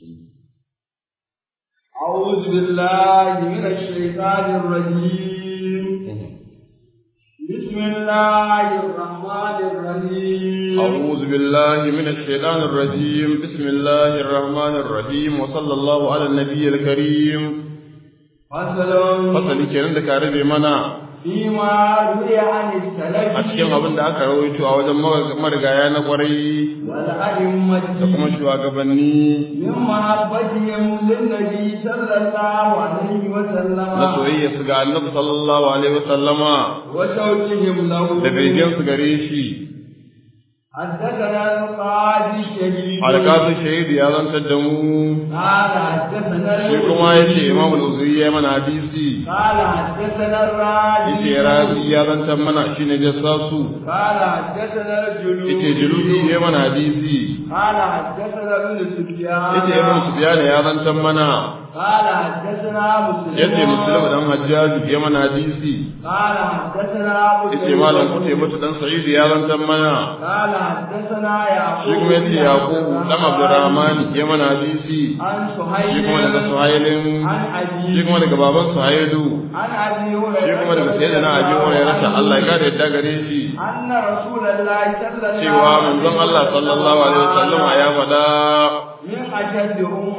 أعوذ بالله من الشيطان الرجيم بسم الله الرحمن الرحيم أعوذ بالله من الشيطان الرجيم بسم الله الرحمن الرحيم وصلى الله على النبي الكريم فصل kenan da ka rabe mana فيما روي عن السلف a cikin abin da aka rawaito a wajen marigaya na kwarai والأئمة da kuma shugabanni من محبتهم للنبي صلى الله عليه وسلم na soyayya su ga annabi sallallahu alaihi wasallama وشوقهم له da begen su gare shi. حدثنا القاضي الشهيد alƙasu shahidu ya zantar da mu قال حدثنا shi kuma ya ce imam al-uzuri ya mana hadisi قال حدثنا الراجي yace razi ya zantar mana shine jassasu قال حدثنا الجلود yace juludi ya mana hadisi قال حدثنا ابن سفيان yace ibn sufyan ya zantar mana قال حدثنا مسلم yace muslim dan hajjaj ya mana hadisi قال حدثنا ابو yace malam kutaiba dan sa'id ya zantar mana قال حدثنا shi يعقوب kuma yace yaqub dan abdurrahman ya mana hadisi عن shi kuma سهيل daga suhailin عن ابي shi kuma daga baban suhailu عن ابي shi kuma daga sayyidina abi hurairah Allah ya kare yadda gare shi ان رسول الله صلى الله cewa manzon Allah sallallahu alaihi wasallam ya faɗa من أجل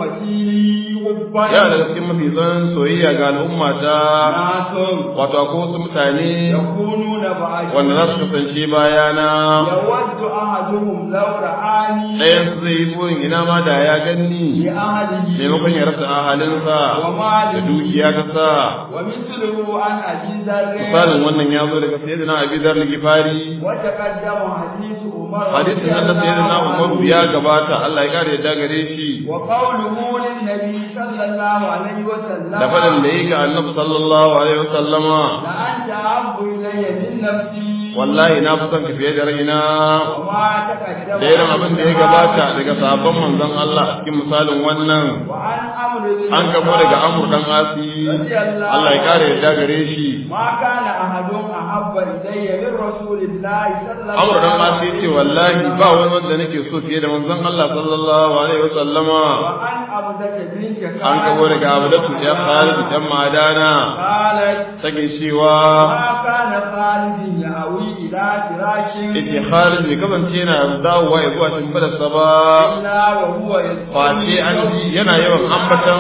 أمتي حبا ya daga cikin mafi zan soyayya ga al'umma ta ناس wato ko wasu mutane يكونون بعد wanda za su kasance bayana يود أحدهم لو رآني ɗayan su zai yi burin ina ma da ya ganni بأهله maimakon ya rasa ahalinsa da dukiya ta sa ومثله عن أبي ذر misalin wannan ya zo daga sayyidina abi dhar al-ghifari وتقدم حديث عمر hadisin nan na sayyidina umaru ya gabata Allah ya kare yadda gare shi وقوله للنبي صلى الله عليه وسلم da faɗin da yi ga annabi sallallahu alaihi wasallama لأنت أحب إلي من نفسي wallahi na fi son ka fiye da raina وما تقدم da irin abin da ya gabata daga sabon manzon Allah a cikin misalin wannan وعن أمر an gabo daga amur dan asi Allah ya kare yadda gare shi ما كان أحد أحب إلي من رسول الله صلى الله amur dan عليه asi ce wallahi ba wani wanda nake so fiye da manzon Allah sallallahu alaihi wasallama وعن أبدة بنت an gabo daga abdatu ya Khalid dan madana قالت take cewa ما كان خالد يأوي إلى فراش ita Khalid bai kasance yana dawowa ya zuwa shimfidarsa ba إلا وهو face an ji yana yawan ambatan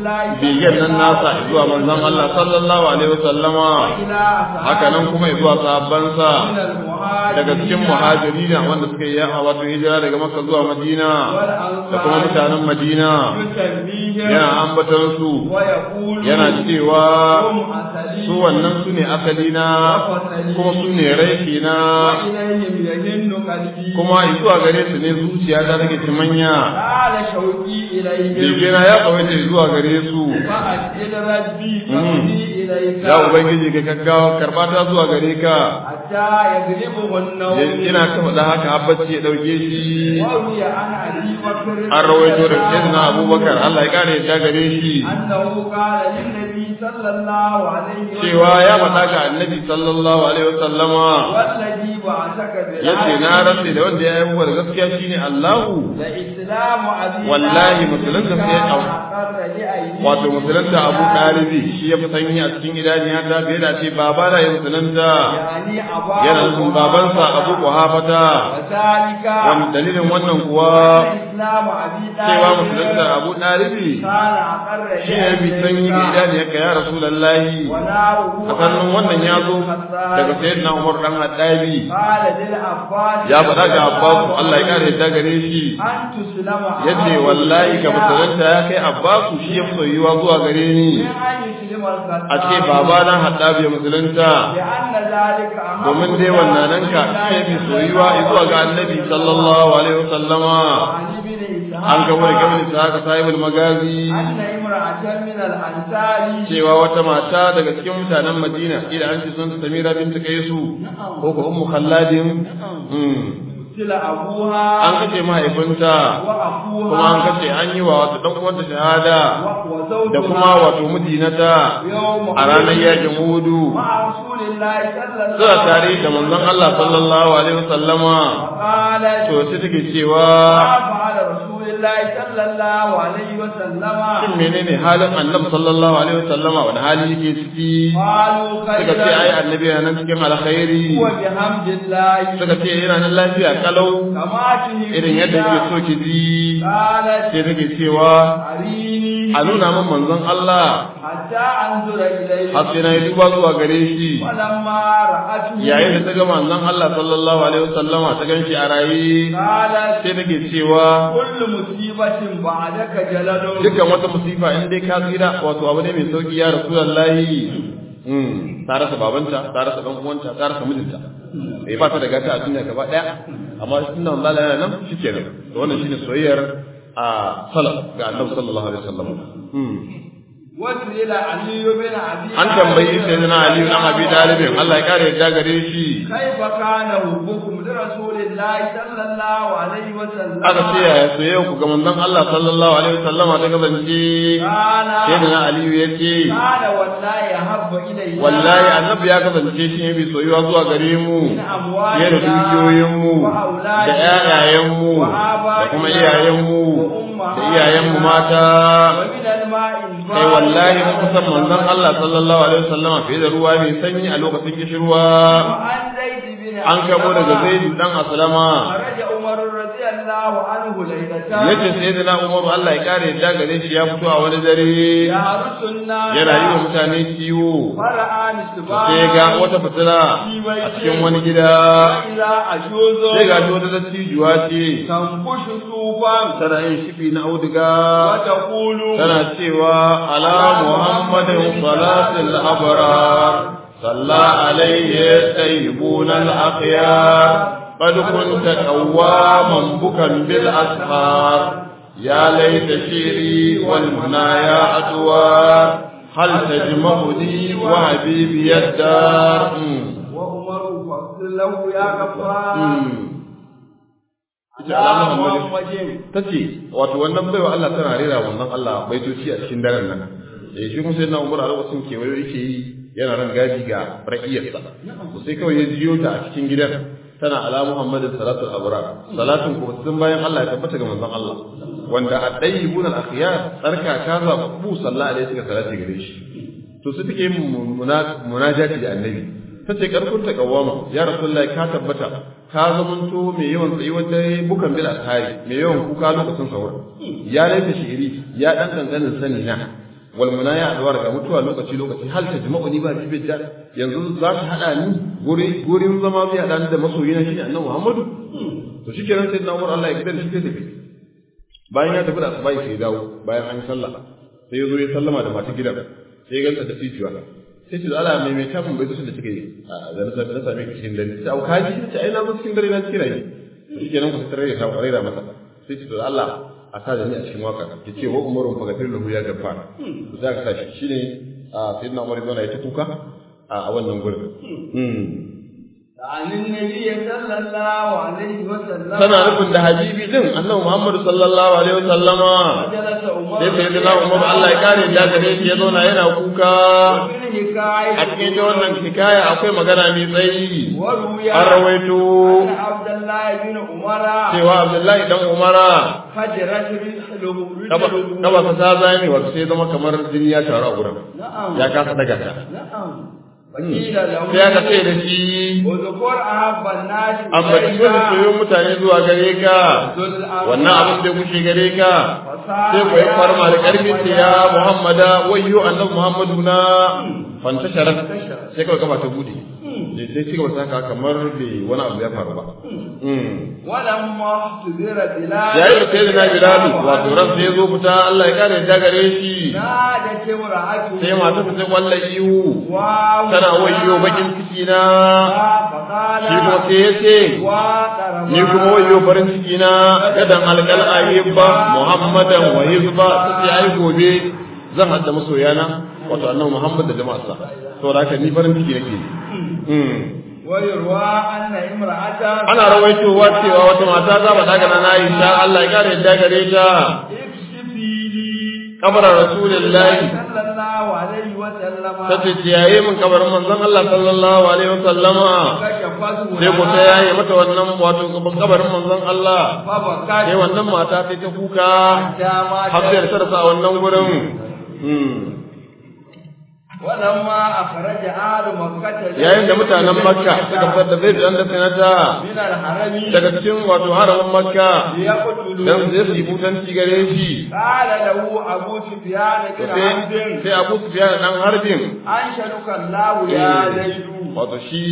begen nan nasa zuwa manzon Allah sallallahu alaihi wasallama haka nan kuma zuwa sahabbansa daga cikin muhajirina wanda suka yi wato hijira daga Makka zuwa Madina da kuma mutanen Madina yana ambatan su yana cewa su wannan su ne asali na kuma su ne raiki na kuma zuwa gare su ne zuciya ta take cimanya bege na ya kawaita zuwa gare su ya ubangiji ka gaggawa karba ta zuwa gare ka ina ta faɗa haka abbaci ya ɗauke shi an rawaito da sayyidina abubakar Allah ya kare yadda gare shi cewa ya faɗa ga annabi sallallahu alaihi wasallama yace na rantse da wanda ya yi da gaskiya shine Allahu wallahi musulunta sai wato musulunta Abu Talibi shi ya fi sanyi a cikin idaniya ta fiye da ce baba da ya musulunta yana nufin babansa Abu Quhafata wani dalilin wannan kuwa cewa musulunta Abu Talibi shi ya fi sanyi ga idaniya ka ya Rasulullahi a sannan wannan ya zo daga sayyidina Umar dan Haddabi ya faɗa ga Abbas Allah ya kare ta gare shi yace wallahi ka musulunta ya kai Abbas shi ya soyuwa zuwa gare ni a ce baba na Haddabi musulunta domin dai wannan nan ka shi ya fi soyuwa zuwa ga Annabi sallallahu alaihi wasallama an gabo da gabin sa haka sahibul magazi cewa wata mata daga cikin mutanen Madina idan an ce sun Samira bint Qaisu ko ko ummu Khalladin an kace mahaifinta kuma an kace an yi wa wata dan uwanta shahada da kuma wato mijinata a ranar yakin Hudu suna tare da manzon Allah sallallahu alaihi wasallama to sai take cewa shin menene halin annabi sallallahu alaihi wasallama wani hali yake ciki suka ce ai annabi yana nan cikin alkhairi suka ce yana nan lafiya kalau irin yadda yake so ki ji sai take cewa a nuna min manzon Allah har sai na yi duba zuwa gare shi yayin da ta ga manzon Allah sallallahu alaihi wasallama ta ganshi a raye sai take cewa dukkan wata musifa in dai ka tsira wato abu ne mai sauki ya rasulullahi ta rasa babanta ta rasa dan uwanta ta rasa mijinta ba ta da gata a duniya gaba daya amma sunan Allah yana nan shikenan to wannan shine soyayyar a salaf ga Annabi sallallahu alaihi wasallam an tambayi sayyidina Ali ibn Abi Talib Allah ya kare yadda gare shi kaifa kana hubbukum li rasulillahi sallallahu alaihi wasallam aka ce ya soyayya ku ga manzon Allah sallallahu alaihi wasallam ta kasance sayyidina Ali yace kana wallahi habba ilayhi wallahi annabi ya kasance shi ne bi soyuwa zuwa gare mu ya da dukiyoyin mu da ƴaƴayen mu da kuma iyayen mu da iyayen mu mata kai wallahi mun kusan manzon Allah sallallahu alaihi wasallam fiye da ruwa mai sanyi a lokacin kishirwa an kamo daga Zaid dan Aslama yace sayyidina Umar Allah ya kare yadda gare shi ya fito a wani dare ya rayu mutane kiwo sai ga wata fitila a cikin wani gida sai ga wata dattijuwa ce tana yin shifi na auduga tana cewa ala muhammadin salatul abrar صلى عليه الطيبون الأخيار قد كنت قواما بكا بالأسحار يا ليت شيري والمنايا أدوار هل تجمعني وحبيبي الدار وعمر فاغفر له يا غفار tace wato wannan baiwa Allah tana rera wannan Allah baitoci a cikin daren nan shi kuma sai na Umar a lokacin kewayo yake yi yana ran gaji ga raqiyarsa sai kawai ya jiyo ta a cikin gidan tana ala Muhammadin salatul abrar salatun ku sun bayan Allah ya tabbata ga manzon Allah wanda at-tayyibun al-akhyar tsarka ka za ku sallallahu alaihi wasallam salati gare shi to sai take munajati da annabi tace karkun ta kawama ya rasulullahi ka tabbata ka zamanto mai yawan tsayuwar dare bukan bil asari mai yawan kuka lokacin sahur ya laita shi'iri ya dan kankanin sani na wal munaya adwar ga mutuwa lokaci hal ta jama'u ni ba bidda yanzu za ta hada ni gurin zama zai hada ni da masoyina shi annabi Muhammadu to shikenan sai na Umar Allah ya kidan shi tafi bayan ya tafi da asubai sai dawo bayan an sallah sai ya zo ya sallama da mata gidan sai ya ganta da tijuwa sai ce Allah mai tafin bai tusun da kike da na same ki cikin dare sai aukaji sai ai na zo cikin dare na kira ni shikenan ku tare ta kwarera masa sai ce Allah a sa da ni a cikin waka ya ce wa umarun fagatir lahu ya gaffara za ka sa shi shine sayyidina Umar yana ta kuka a wannan gurin sana nufin da habibi din annabi Muhammad sallallahu alaihi wasallama sai sayyidina Umar Allah ya kare da gare shi ya zauna yana kuka a cikin wannan hikaya akwai magana mai tsayi an rawaito cewa Abdullahi dan Umara kaba ta zani wato sai zama kamar jini ya taru a gurin ya kasa daga ta sai aka ce da shi ambaci wani soyon mutane zuwa gare ka wannan abin da kushe gare ka sai ku yi farma da karfin ta ya Muhammada wayyo annabi Muhammadu na fantasharar sai kawai kafa ta bude sai ci gaba saka kamar bai wani abu ya faru ba yayin da sai na Bilal wato ran sai zo fita Allah ya kare da gare shi sai mata ta kwalla iyu tana wayyo bakin ciki na shi ko sai yace ni kuma wayyo farin ciki na gadan alqal ayyuba Muhammadan wa hizba sai ai gobe zan hadda masoyana wato annabi Muhammad da jama'arsa saboda haka ni farin ciki nake ana rawaitowa cewa wata mata za ba daga na Aisha Allah ya kare da gare ta kabarin rasulullahi sallallahu alaihi wa sallama tace yayi min kabarin manzon Allah sallallahu alaihi wa sallama sai ko ta yayi mata wannan wato kabarin manzon Allah sai wannan mata sai ta kuka har sai ta rasa wannan gurin walamma akhraja ahlu makkah yayin da mutanen makka suka fitar da zai dan da sanata daga cikin wato haramin makka dan zai su butanci gare shi qala lahu abu sufyan bin harbin sai abu sufyan dan harbin an shaduka Allah ya zaidu wato shi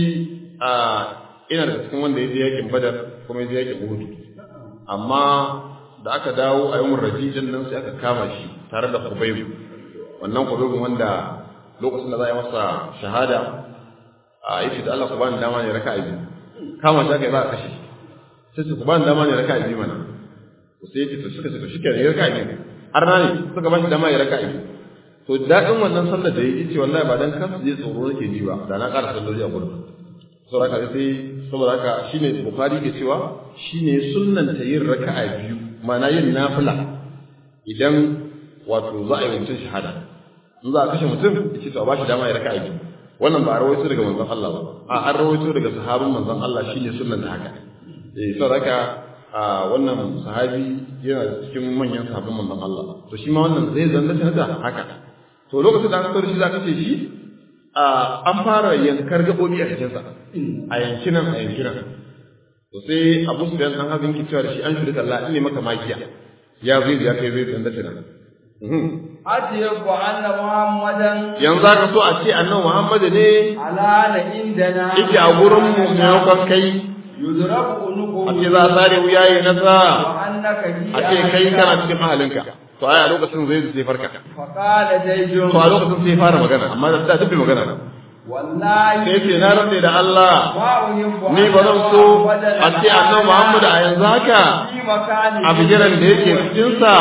ina da cikin wanda yaje yakin badar kuma yaje yakin uhud amma da aka dawo a yawan rajijin nan sai aka kama shi tare da kubayb wannan kubayb wanda lokacin da za a yi masa shahada a yi da Allah ku bani dama ne raka'a biyu kama shi kai za a kashe sai su ku bani dama ne raka'a biyu mana to sai ce to suka ce to shike ne raka'a biyu har na ne suka ba shi dama ya raka'a biyu to dadin wannan sallar da yi ce wallahi ba dan kansu je tsoro nake ji ba da na ƙara salloli a gurin saboda haka sai saboda haka shine Bukhari ke cewa shine sunnanta yin raka'a biyu ma'ana yin nafila idan wato za a yi mutum shahada in za a kashe mutum yace to a bashi dama ya raka aiki wannan ba a rawaito daga manzon Allah ba an rawaito daga sahabin manzon Allah shine sunnan da haka saboda wannan sahabi yana cikin manyan sahabban manzon Allah to shi ma wannan zai zanda sanata haka to lokacin da aka kawo shi za ka ce shi an fara yankar gabobi a cikin sa a yankinan to sai Abu Sufyan dan habin ki cewa shi an shirka Allah ne maka makiya ya zai ya kai zai zanda sanata ajiyabu anna muhammadan yanzu aka so a ce annabi Muhammad ne ala la indana yake a gurin mu maimakon kai yudrabu unuqu a ce za a sare wuyaye na sa wa annaka a ce kai kana cikin ahalinka to ai a lokacin zai farka fa qala jaydun to a lokacin sai fara magana amma da dubbe magana wallahi sai ce na rantsa da Allah ni ba zan so a ce annabi Muhammad a yanzu haka a bigiran da yake cikin sa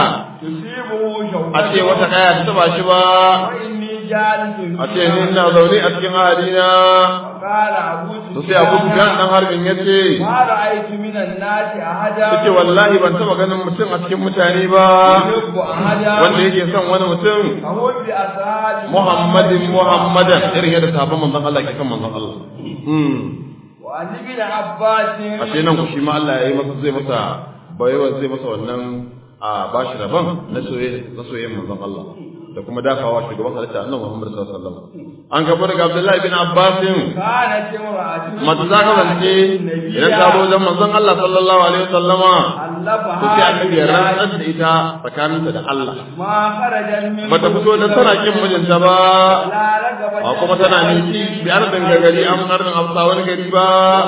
a ce wata kaya ta taba shi ba a ce ni ina zaune a cikin halina to sai Abu Sufyan dan harbin yace yace wallahi ban taba ganin mutum a cikin mutane ba wanda yake son wani mutum Muhammadan irin yadda sahabban manzon Allah ke son manzon Allah ashe nan ku shi ma Allah ya yi masa zai masa wannan a bashi rabon na soyayyen manzon Allah da kuma dafawa shugaban halitta annabi Muhammad sallallahu alaihi wasallam an gaba daga Abdullahi bin Abbas mata za ka zance idan ta zo wajen manzon Allah sallallahu alaihi wasallama to sai annabi ya rantsar da ita tsakaninta da Allah bata fito da tana kin mijinta ba a kuma tana niki bi arbin gari an arnin afsa wani gari ba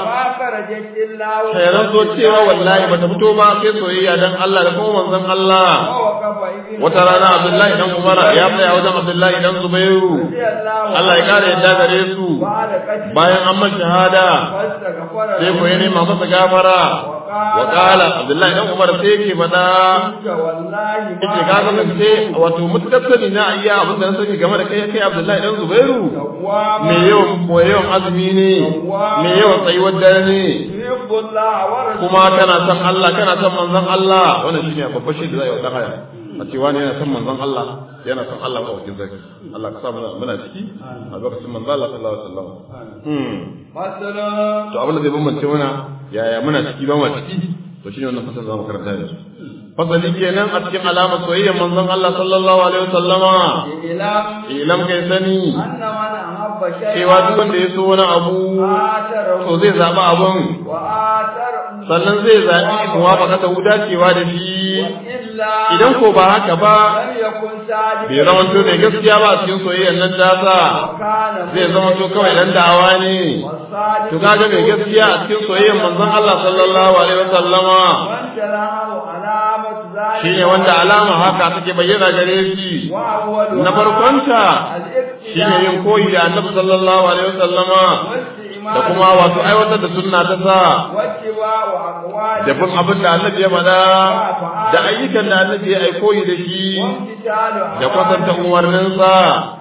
sai ranzo cewa wallahi bata fito ba sai soyayya dan Allah da kuma manzon Allah wata rana Abdullahi dan Umar ya tsaya wajen Abdullahi dan Zubairu Allah ya kare yadda gare su bayan an masa shahada sai ko yana ma masa gafara wa qala Abdullahi dan Umar sai yake fada yake ka ga sai wato mutakar sani na iya abin da na sani game da kai Abdullahi dan Zubairu me yawan azumi ne me yawan tsayuwar dare ne kuma kana son Allah kana son manzon Allah wannan shine babbar shi da zai wada haya a cewa ne yana son manzon Allah yana son Allah a wajen zaki Allah ka sa muna ciki a lokacin manzon Allah sallallahu alaihi wasallam to abin da zai bambance mana yaya muna ciki ba mu ciki to shine wannan fasalin zamu karanta da su fasali kenan a cikin alamar soyayyar manzon Allah sallallahu alaihi wasallama ilam kai sani cewa duk wanda ya so wani abu to zai zaba abun sannan zai zaɓi muwafaka ta dacewa da shi idan ko ba haka ba bai zama to mai gaskiya ba a cikin soyayyar nan tasa zai zama to kawai dan da'awa ne to kaga mai gaskiya a cikin soyayyar manzon Allah sallallahu alaihi wasallama shine wanda alama haka take bayyana gare shi na farkonta shine yin koyi da Annabi sallallahu alaihi wasallama da kuma wato aiwatar da sunna ta sa da bin abin da Annabi ya faɗa da ayyukan da Annabi ya aikoyi da shi da kwatanta umarninsa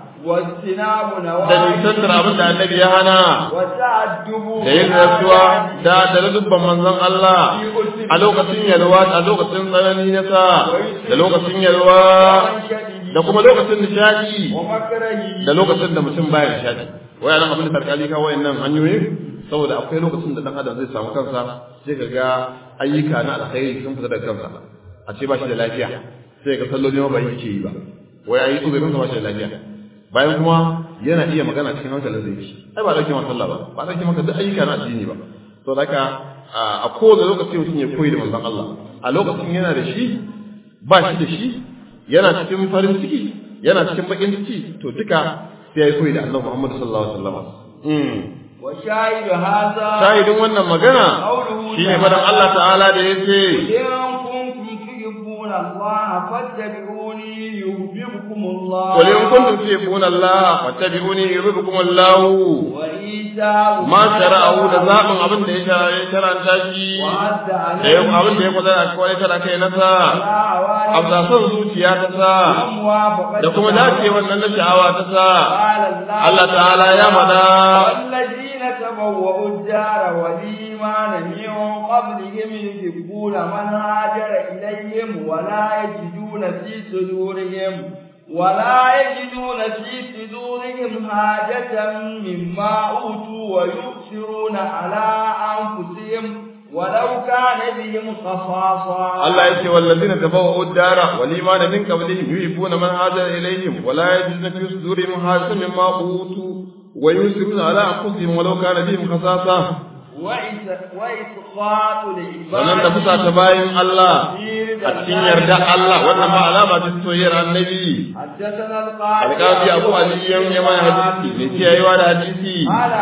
da nisantar abin da Annabi ya hana da yin rasuwa da dubban manzon Allah a lokacin yalwa a lokacin tsanani na sa da lokacin yalwa da kuma lokacin nishadi da lokacin da mutum baya nishadi wayannan abin da sarkali ka wayannan hanyoyi saboda akwai lokacin da dan adam zai samu kansa sai kaga ayyuka na alkhairi sun fita daga kansa a ce ba shi da lafiya sai ga salloli ma ba yake yi ba wai ayi su bai kansa ba shi da lafiya bayan kuma yana iya magana cikin hankalin zai ci ai ba dauke maka sallah ba dauke maka duk ayyuka na addini ba to haka a kowane lokaci mutum ya koyi da manzon Allah a lokacin yana da shi ba shi da shi yana cikin farin ciki yana cikin bakin ciki to duka sai ya koyi da Annabi Muhammad sallallahu alaihi wasallam wa shahidu hadha shahidin wannan magana shine fadan Allah ta'ala da yace الله فاتبعوني يحببكم الله قل إن كنتم تحبون الله فاتبعوني يحببكم الله وإيتاء ما شرعه لزاق أبن ده شرع تاشي أيوم أبن ده قدر أكوالي شرع كي نسا أبدا صنصوتيا تسا لكم داتي وأنن شعوى تسا الله تعالى يا مدى والذين تبوأوا الدار والإيمان من قبلهم يحبون من هاجر إليهم ولا يجدون في صدورهم حاجة مما أوتوا ويؤثرون على أنفسهم ولو كان بهم خصاصة الله يقول والذين تبوأوا الدار والإيمان من قبلهم يحبون من هاجر إليهم ولا يجدون في صدورهم حاجة مما أوتوا ويؤثرون على أنفسهم ولو كان بهم خصاصة sannan da fusa ta bayan Allah a cikin yarda Allah wannan ma alama ta soyayyar annabi alƙazi Abu Ali ya mai hadisi ne kiyayewa da hadisi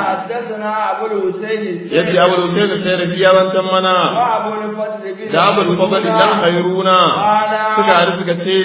yadda Abu Husayn sai rabiya wancan mana da Abu Fadl dan khairuna suka haɗu suka ce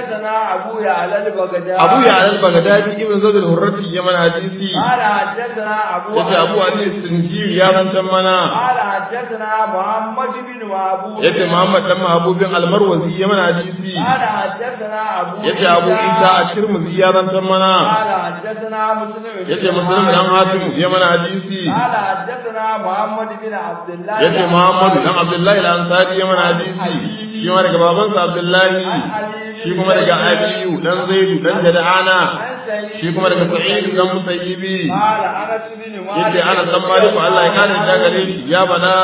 Abu ya al-Baghdadi ibn Zayd al-Hurrati ya mai hadisi yadda Abu Ali Sinjiri ya wancan mana قال حدثنا محمد بن محبوب يتي محمد بن محبوب المروزي يمن حديثي قال حدثنا يتي ابو عيسى الترمذي يا بن تمنا قال حدثنا مسلم يتي مسلم بن حاتم يمن حديثي قال حدثنا محمد بن عبد الله يتي محمد بن عبد الله الانصاري يمن حديثي shi ma daga babansa Abdullahi shi kuma daga Aliyu dan Zaidu dan Jada'ana shi kuma daga Sa'id dan Musayyibi yace ana san Maliku Allah ya kare da gare shi ya bana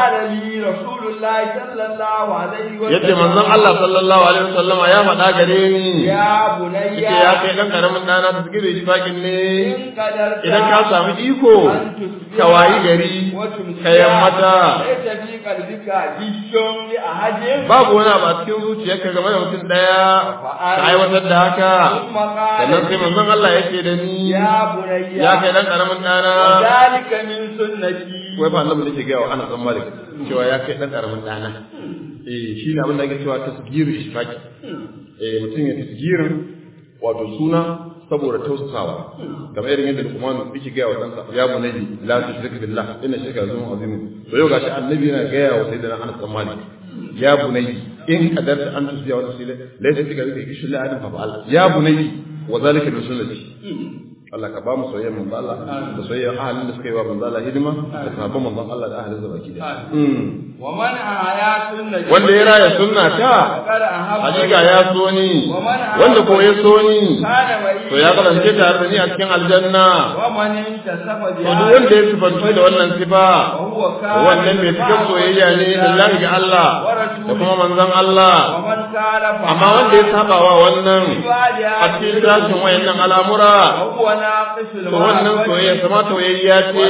yace manzon Allah sallallahu alaihi wasallam ya faɗa gare ni yace ya kai dan karamin dana da suke shi fakin ne idan ka samu iko ka wayi gari ka yammata babu wani abu a cikin zuciyarka game da mutum daya ka aiwatar da haka sannan sai manzon Allah yake da ni ya kai dan karamin dana zalika min sunnati wai ba Allah nake ga wa ana san malik cewa ya kai dan karamin dana shi ne abin da ake cewa tasgiru ishfaqi mutum ya tasgirin wato suna saboda tausasawa kamar irin yadda Luqman yake ga wa ɗansa ya bunayya la tushrik billah inna shirka zulmun azim to yau gashi annabi yana ga wa sayyidina Anas bin Malik ya bunayya in qadarta an tusbiya wa tusila laysa fi qalbika ishul la adam fa fa'al ya bunayya wa zalika bi sunnati Allah ka ba mu soyayyar manzo Allah da soyayyar ahlin da suka yi wa manzo Allah hidima da sahabban manzo Allah da ahlin zabaki da wa man ahya sunnati wanda ya raya sunna ta hakika ya so ni wanda ko ya so ni to ya karance tare da ni a cikin aljanna wa man intasafa bi duk wanda ya sifanci da wannan sifa wannan mai cikin soyayya ne lillahi ga Allah da kuma manzon Allah amma wanda ya saba wa wannan a cikin tashin wayannan al'amura to wannan soyayya sama soyayya ce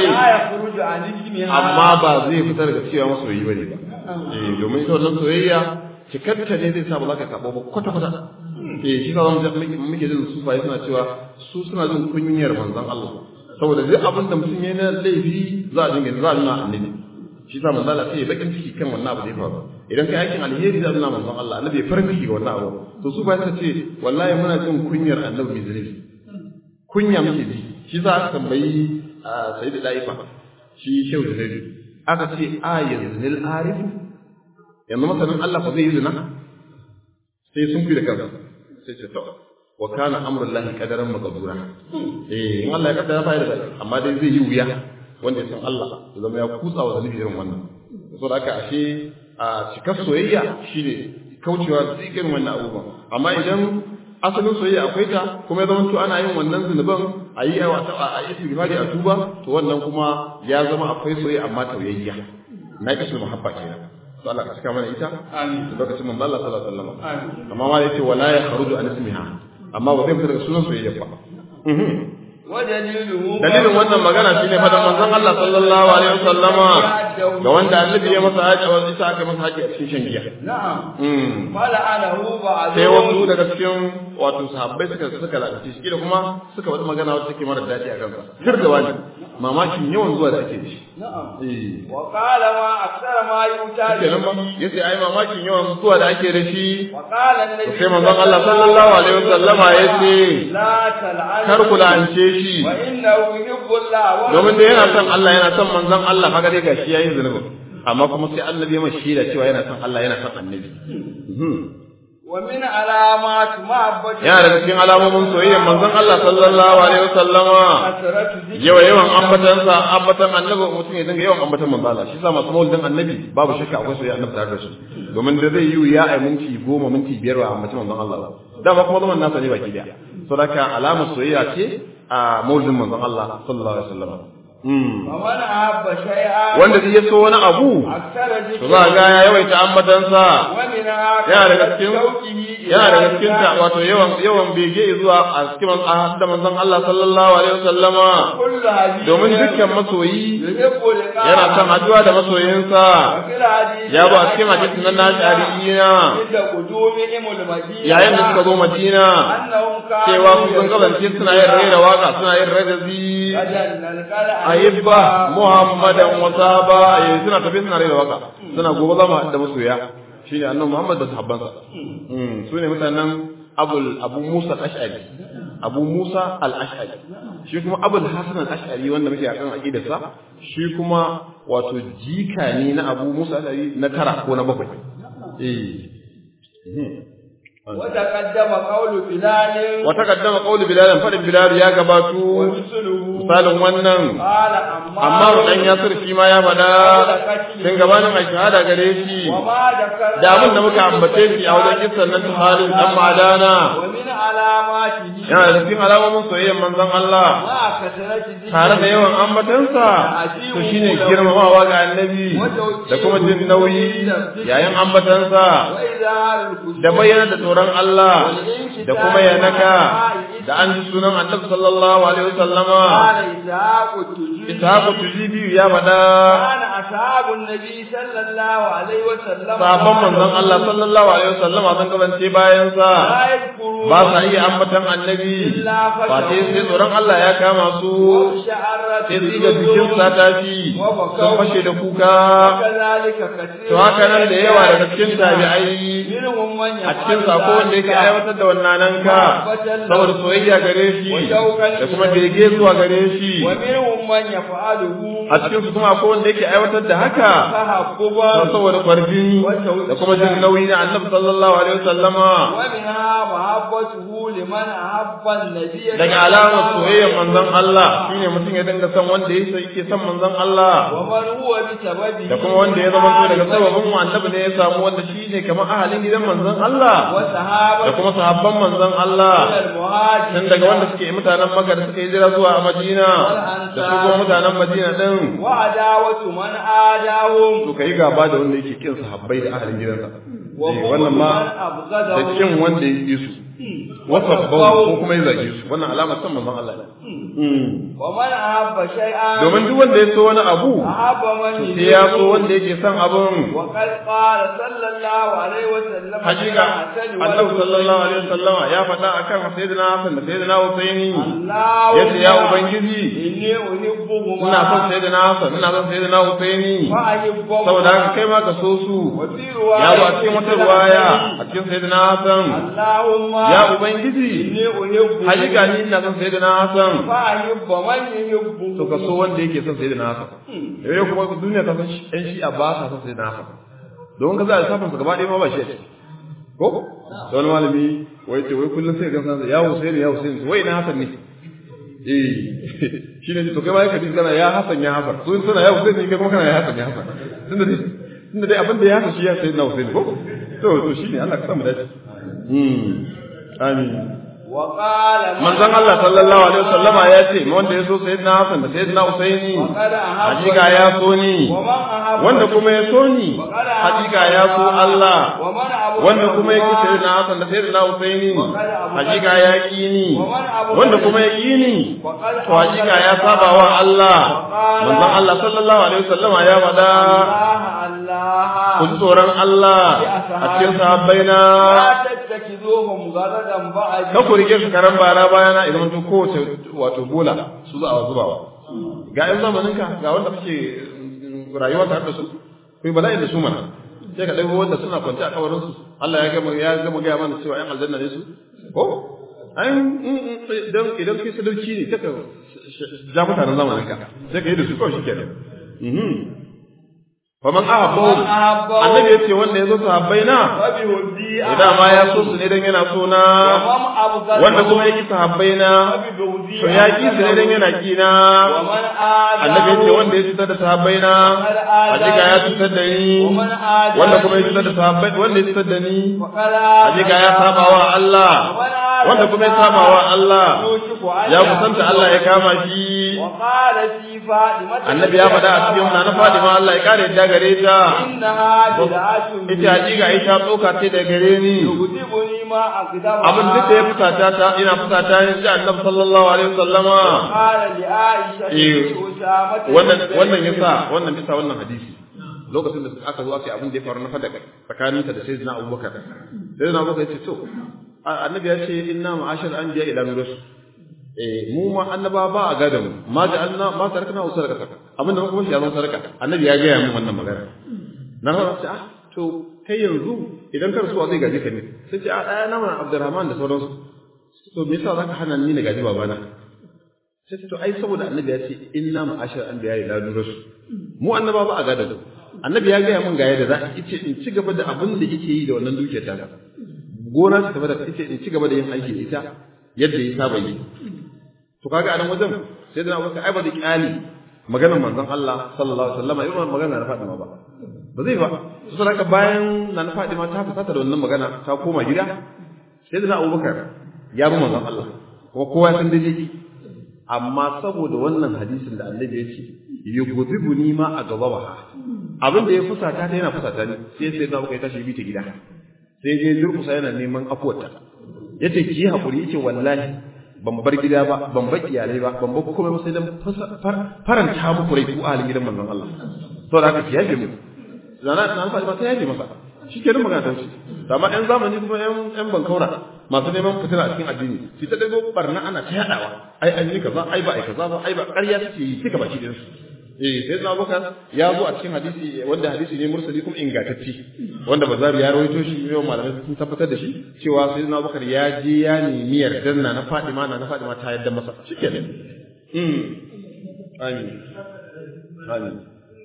amma ba zai fita daga cewa masoyi bane ba domin ita wannan soyayya cikatta ne zai sa ba za ka kabo ba kwata kwata shi ka zama muke jin sufaye suna cewa su suna jin kunyar manzon Allah saboda duk abin da mutum ya na laifi za a dinga za a nuna annabi shi sa manzon Allah sai ya bakin ciki kan wannan abu da ya faru idan kai aikin alheri za a nuna manzon Allah annabi ya farin ciki ga wannan abu to sufaye suka ce wallahi muna jin kunyar annabi mai zalimi kunya muke ji shi za a tambayi sayyidu daifa shi shehu junaidu aka ce ayyazunil arif yanzu masanin Allah fa zai yi zina sai sun fi da kansa sai ce to wa kana amrullahi qadaran maqdura in Allah ya kaddara fa da amma dai zai yi wuya wanda ya san Allah ya zama ya kutsa wa zalibi irin wannan saboda haka ashe a cikar soyayya shine kaucewa zikirin wannan abubuwan amma idan asalin soyayya akwai ta kuma ya zama to ana yin wannan zunuban a yi istighfari a tuba to wannan kuma ya zama akwai soyayya amma tauyayya na kisul muhabba kenan to Allah ka saka mana ita amin lokacin manzo Allah sallallahu alaihi wasallam amin amma ma yace wala ya kharuju an ismiha amma ba zai fita daga sunan soyayya ba dalilin wannan magana shine fadan manzon Allah sallallahu alaihi wasallama ga wanda annabi ya masa haji wa isa aka masa haji a cikin shan giya na'am wala anahu ba'd sai wasu daga cikin wato sahabbai suka lalace shi da kuma suka wata magana wacce take mara dadi a kansa sir da wani mamakin yawan zuwa da ake shi na'am wa qala ma aktsara ma yuta yace ai mamakin yawan zuwa da ake da shi wa qala annabi sai manzon Allah sallallahu alaihi wasallama yace la tal'an kar kula an ce shi wa innahu yuhibbullah domin da yana son Allah yana son manzon Allah kaga dai gashi yayin zunubi amma kuma sai annabi ya mashi da cewa yana son Allah yana son annabi wa min alamat mahabbati ya daga cikin alamomin soyayyar manzon Allah sallallahu alaihi wasallama yawan ambatan annabi mutum ya dinga yawan ambatan manzon Allah shi sa masu maulidin annabi babu shakka akwai soyayya annabi tare da shi domin da zai yi ya ai minti 10 minti 5 wa ambatan manzon Allah dama kuma zaman nasa ne baki daya saboda alamar soyayya ce a maulidin manzon Allah sallallahu alaihi wasallam wanda zai so wani abu to za ga ya yawaita ambatansa yana daga cikin ta wato yawan bege zuwa a cikin da manzon Allah sallallahu alaihi wasallama domin dukkan masoyi yana son haduwa da masoyinsa ya ba a cikin hadisin nan na shari'ina yayin da suka zo Madina cewa su sun kasance suna yin raira waka suna yin radazi ayibba Muhammadan wa sahaba suna tafi suna rera waka suna gobe za mu da masoya shine annabi Muhammad da sahabbansa su ne mutanen Abu Musa al-Ash'ari Abu Musa al-Ash'ari shi kuma Abu al-Hasan al-Ash'ari wanda muke akan aqidarsa shi kuma wato jika ne na Abu Musa al-Ash'ari na 9 ko na 7 وتقدم قول بلال فدin bilal ya gabato misalin wannan amma dan yasir shi ma ya fada sun gabanin mai shahada gare shi da abin da muka ambace shi a wajen kissan nan halin dan madana yana da cikin alamomin soyayyar manzon Allah tare da yawan ambatansa to shine girmamawa ga annabi da kuma jin nauyi yayin ambatansa da bayyana da tsoron Allah da kuma yanaka da an ji sunan annabi sallallahu alaihi wasallama ishaqu tujibi ya fada ana ashabun nabi sallallahu alaihi wasallama sahabban manzon Allah sallallahu alaihi wasallama zan gabance bayan sa ba sa iya ambatan annabi ba sai tsoron Allah ya kama su sai su ga bikin sa tafi sun fashe da kuka to haka nan da yawa daga cikin tabi'ai a cikin sako wanda yake aiwatar da wannan nan ka saboda soyayya gare shi da kuma bege zuwa gare shi a cikin su kuma akwai wanda yake aiwatar da haka saboda kwarjin da kuma jin nauyi na annabi sallallahu alaihi wasallama daga alamar soyayyar manzon Allah shine mutum ya dinga son wanda yake son manzon Allah da kuma wanda ya zama daga sababin annabi ne ya samu wanda shine kamar ahalin gidan manzon Allah da kuma sahabban manzon Allah tun daga wanda suke mutanen Makka da suka hijira zuwa Madina da su kuma mutanen Madina din wa adawatu man adahum to kai gaba da wanda yake kin sahabbai da ahalin gidansa wannan ma da kin wanda yake su wasabbahu ko kuma ya zage su wannan alamar san manzon Allah ne wa man ahabba shay'an domin duk wanda ya so wani abu sai ya so wanda yake son abun wa qad qala sallallahu alaihi wasallam hakika Allah sallallahu alaihi wasallam ya faɗa akan sayyidina Hassan da sayyidina Husaini yace ya ubangiji inni uhibbuhum ina son sayyidina Hassan ina son sayyidina Husaini saboda haka kai ma ka so su ya zo a cikin wata riwaya a cikin sayyidina Hassan Allahumma ya ubangiji hakika ni ina son sayyidina Hassan to ka so wanda yake son sayyidina Hassan yau kuma duniya ta san ɗan shi'a ba sa son sayyidina Hassan don ka za a lissafin su gaba ɗaya ma ba shi ko da wani malami wai ce wai kullum sai ga san ya Husaini ya Husaini wai ina Hassan ne shine to kai ma ka dinga kana ya Hassan ya Hassan so suna ya Husaini kai kuma kana ya Hassan ya Hassan tunda dai abin da ya Hassan shi ya sayyidina Husaini ko to shine Allah ka samu dace amin وقال manzon Allah sallallahu alaihi wasallama ya ce wanda ya so sayyidina Hassan da sayyidina Husaini hakika ya so ni wanda kuma ya so ni hakika ya so Allah wanda kuma ya ki sayyidina Hassan da sayyidina Husaini hakika ya ki ni wanda kuma ya ki ni to hakika ya saba wa Allah manzon Allah sallallahu alaihi wasallama ya faɗa ku ji tsoron Allah a cikin sahabbaina ka ku rike su karan bara bayana idan mutum kowace wato bola su za a zubawa ga yan zamaninka ga wanda kake rayuwa tare da su kai bala'in da su mana sai ka ɗauko wanda suna kwance a kabarin su Allah ya gama gaya mana cewa yan aljanna ne su ko idan kai sadauki ne kaka ja mutanen zamaninka sai ka yi da su kawai shi kenan faman ahabbahu annabi yace wanda yazo sahabbaina idan ma ya so su ne dan yana so na wanda kuma yake sahabbaina to ya ki su ne dan yana kina annabi yace wanda ya cutar da sahabbaina hakika ya cutar da ni wanda kuma ya cutar da sahabbai wanda ya cutar da ni hakika ya saba wa Allah wanda kuma ya saba wa Allah ya kusanta Allah ya kama shi annabi ya faɗa a cikin na Fatima Allah ya kare ta gare ta ita hakika ita tsoka ce da gare ni abin da ya fusata ta ina fusata ne da Annabi sallallahu alaihi wasallama wannan yasa wannan hadisi lokacin da aka zo aka abin da ya faru na fada tsakaninta da sayyidina Abubakar sayyidina Abubakar ya ce to annabi ya ce inna ma'ashar anbiya ila nurus mu ma annaba ba a gada mu ma ja'alna ma tarakna usaraka abinda kuma shi ya zama sarka annabi ya ga mu wannan magana na fara ce to kai yanzu idan ka rasuwa zai gaji ka ne sai ce ɗaya na mana Abdurrahman da sauransu to me yasa zaka hana ni na gaji babana sai to ai saboda annabi ya ce inna ma'ashar anbiya ila nurus mu annaba ba a gada mu annabi ya ga mun ga yadda za a ce in ci gaba da abin da yake yi da wannan dukiyar ta gona ta gaba da ce in ci gaba da yin aiki da ita yadda ya saba yi to kaga a nan wajen sai da Abubakar ai ba da kyali maganar manzon Allah sallallahu alaihi wasallam irin maganar na Fatima ba zai ba to sai bayan nan Fatima ta fita da wannan magana ta koma gida sai da Abubakar ya bi manzon Allah kuma kowa san da yake amma saboda wannan hadisin da Annabi ya ce yughibuni ma a gaba abin da ya fusata ta yana fusata ni sai da Abubakar ya tashi bi ta gida sai je durkusa yana neman afuwarta yace ki hakuri yace wallahi ban bar gida ba ban bar iyalai ba ban bar komai ba sai dan faranta muku rai ku ahalin gidan manzon Allah to da haka ki yaje mu zana na fa ba sai yaje masa shikenan magana ta shi amma ɗan zamani kuma ɗan bankaura masu neman fitina a cikin addini shi ta dago barna ana ta yadawa ai an yi kaza ai ba ai kaza ba ai ba ƙarya take yi kika baki din su sai na Abubakar ya zo a cikin hadisi wanda hadisi ne mursali kuma ingantacce wanda Bazari ya rawaito shi yau malamai sun tabbatar da shi cewa sai na Abubakar ya je ya nemi yardar na Fatima ta yadda masa shikenan amin amin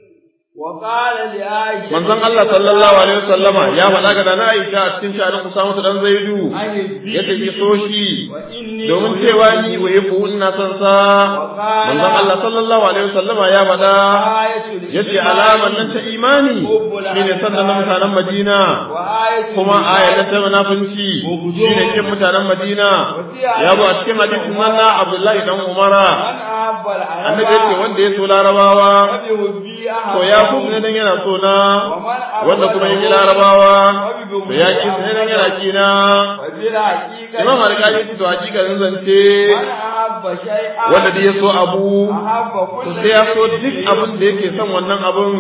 manzon Allah sallallahu alaihi wasallama ya faɗa ga dana Aisha a cikin sharin Usama dan Zaidu yace ki so shi domin cewa ni waye ko ina son sa manzon Allah sallallahu alaihi wasallama ya faɗa yace alaman nan ta imani shine sannan mutanen Madina kuma ayatan ta munafinci shine kin mutanen Madina ya bu a cikin hadisin nan na Abdullahi dan Umara annabi yace wanda ya so Larabawa to ya kuma dan yana so na wanda kuma yake Larabawa to ya ki sai dan yana kina Imam Al-Qadi to hakikanin zance wanda da ya so abu to sai ya so duk abin da yake son wannan abun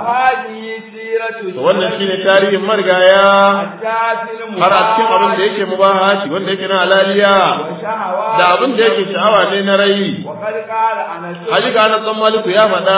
to wannan shine tarihin marigaya har a cikin abin da yake mubahashi wanda yake na halaliya da abin da yake sha'awa ne na rai hakika na san Maliku ya faɗa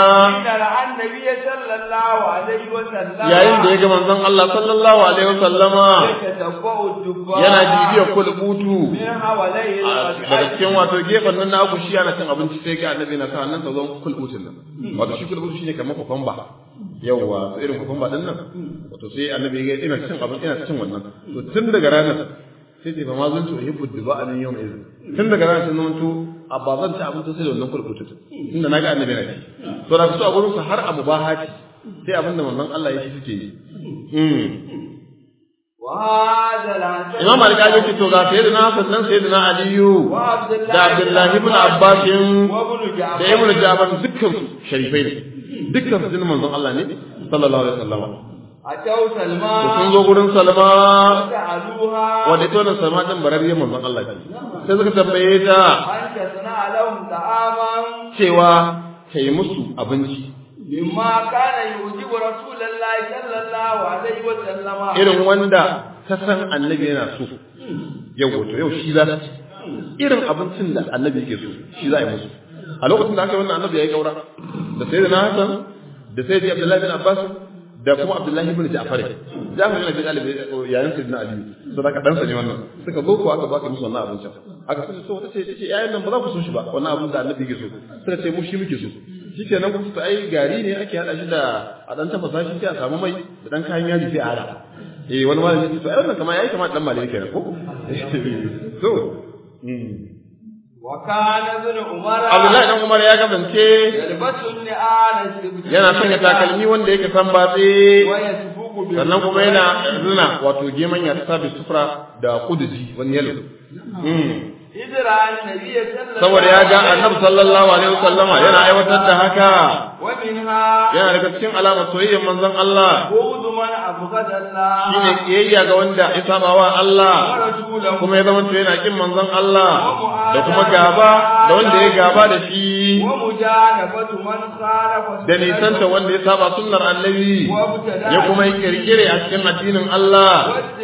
yayin da ya ga manzon Allah sallallahu alaihi wasallama yana bibiyar kulbutu daga cikin wato gefen nan na aku shi ana cin abinci sai ga annabi na sa nan ta zon kulbutun nan wato shi kulbutu shine kamar kokomba yawa irin kokomba din nan wato sai annabi ya ina cin wannan to tun daga ranar sai ce ba ma zan to hibbu duba an yau mai tun daga ranar sun to abba zan ci abinci sai da wannan kulbutun tunda naga annabi na ci to da su a gurin su har abu bahati sai abinda manzon Allah ya shi suke yi Imam Al-Qadi ce to ga sayyidina Hassan nan sayyidina Aliyu da Abdullah ibn Abbas da Ibn Jabir dukkan su sharifai ne dukkan su jinin manzon Allah ne sallallahu alaihi wasallam Atau Salma sun zo gurin Salma wanda ita wannan Salma din bararriyar manzon Allah ce sai suka tambaye ta anta sana lahum ta'aman cewa kai musu abinci mimma kana yujibu rasulullahi sallallahu alaihi wasallam irin wanda ta san annabi yana so yau to yau shi za ta irin abincin da annabi yake so shi za a yi musu a lokacin da aka yi wannan annabi ya yi kaura da sayyidina Hassan da sayyidi Abdullahi bin Abbas da kuma Abdullahi ibn Ja'far Ja'far yana bin Ali yayin sayyidina Ali sadaka dan sa ne wannan suka zo ko aka baka musu wannan abincin aka ce so wata ce yayin nan ba za ku so shi ba wannan abin da annabi yake so suka ce mu shi muke so shikenan ku to ai gari ne ake hada shi da a dan tafasa shi sai a samu mai da dan kayan yaji sai a hada wani malami ne to ai wannan kamar yayi kamar dan malami kenan ko so wa kana ibn Umar Abdullahi dan Umar ya kasance yana sanya takalmi wanda yake san batse sannan kuma yana zuna wato geman ya sabi sufra da kuduji wani yalo saboda ya ga annabi sallallahu alaihi wasallama yana aiwatar da haka yana daga cikin alamar soyayyar manzon Allah shine kiyayya ga wanda ya saba wa Allah kuma ya zama to yana kin manzon Allah da kuma gaba da wanda ya gaba da shi da nisanta wanda ya saba sunnar annabi ya kuma yi kirkire a cikin addinin Allah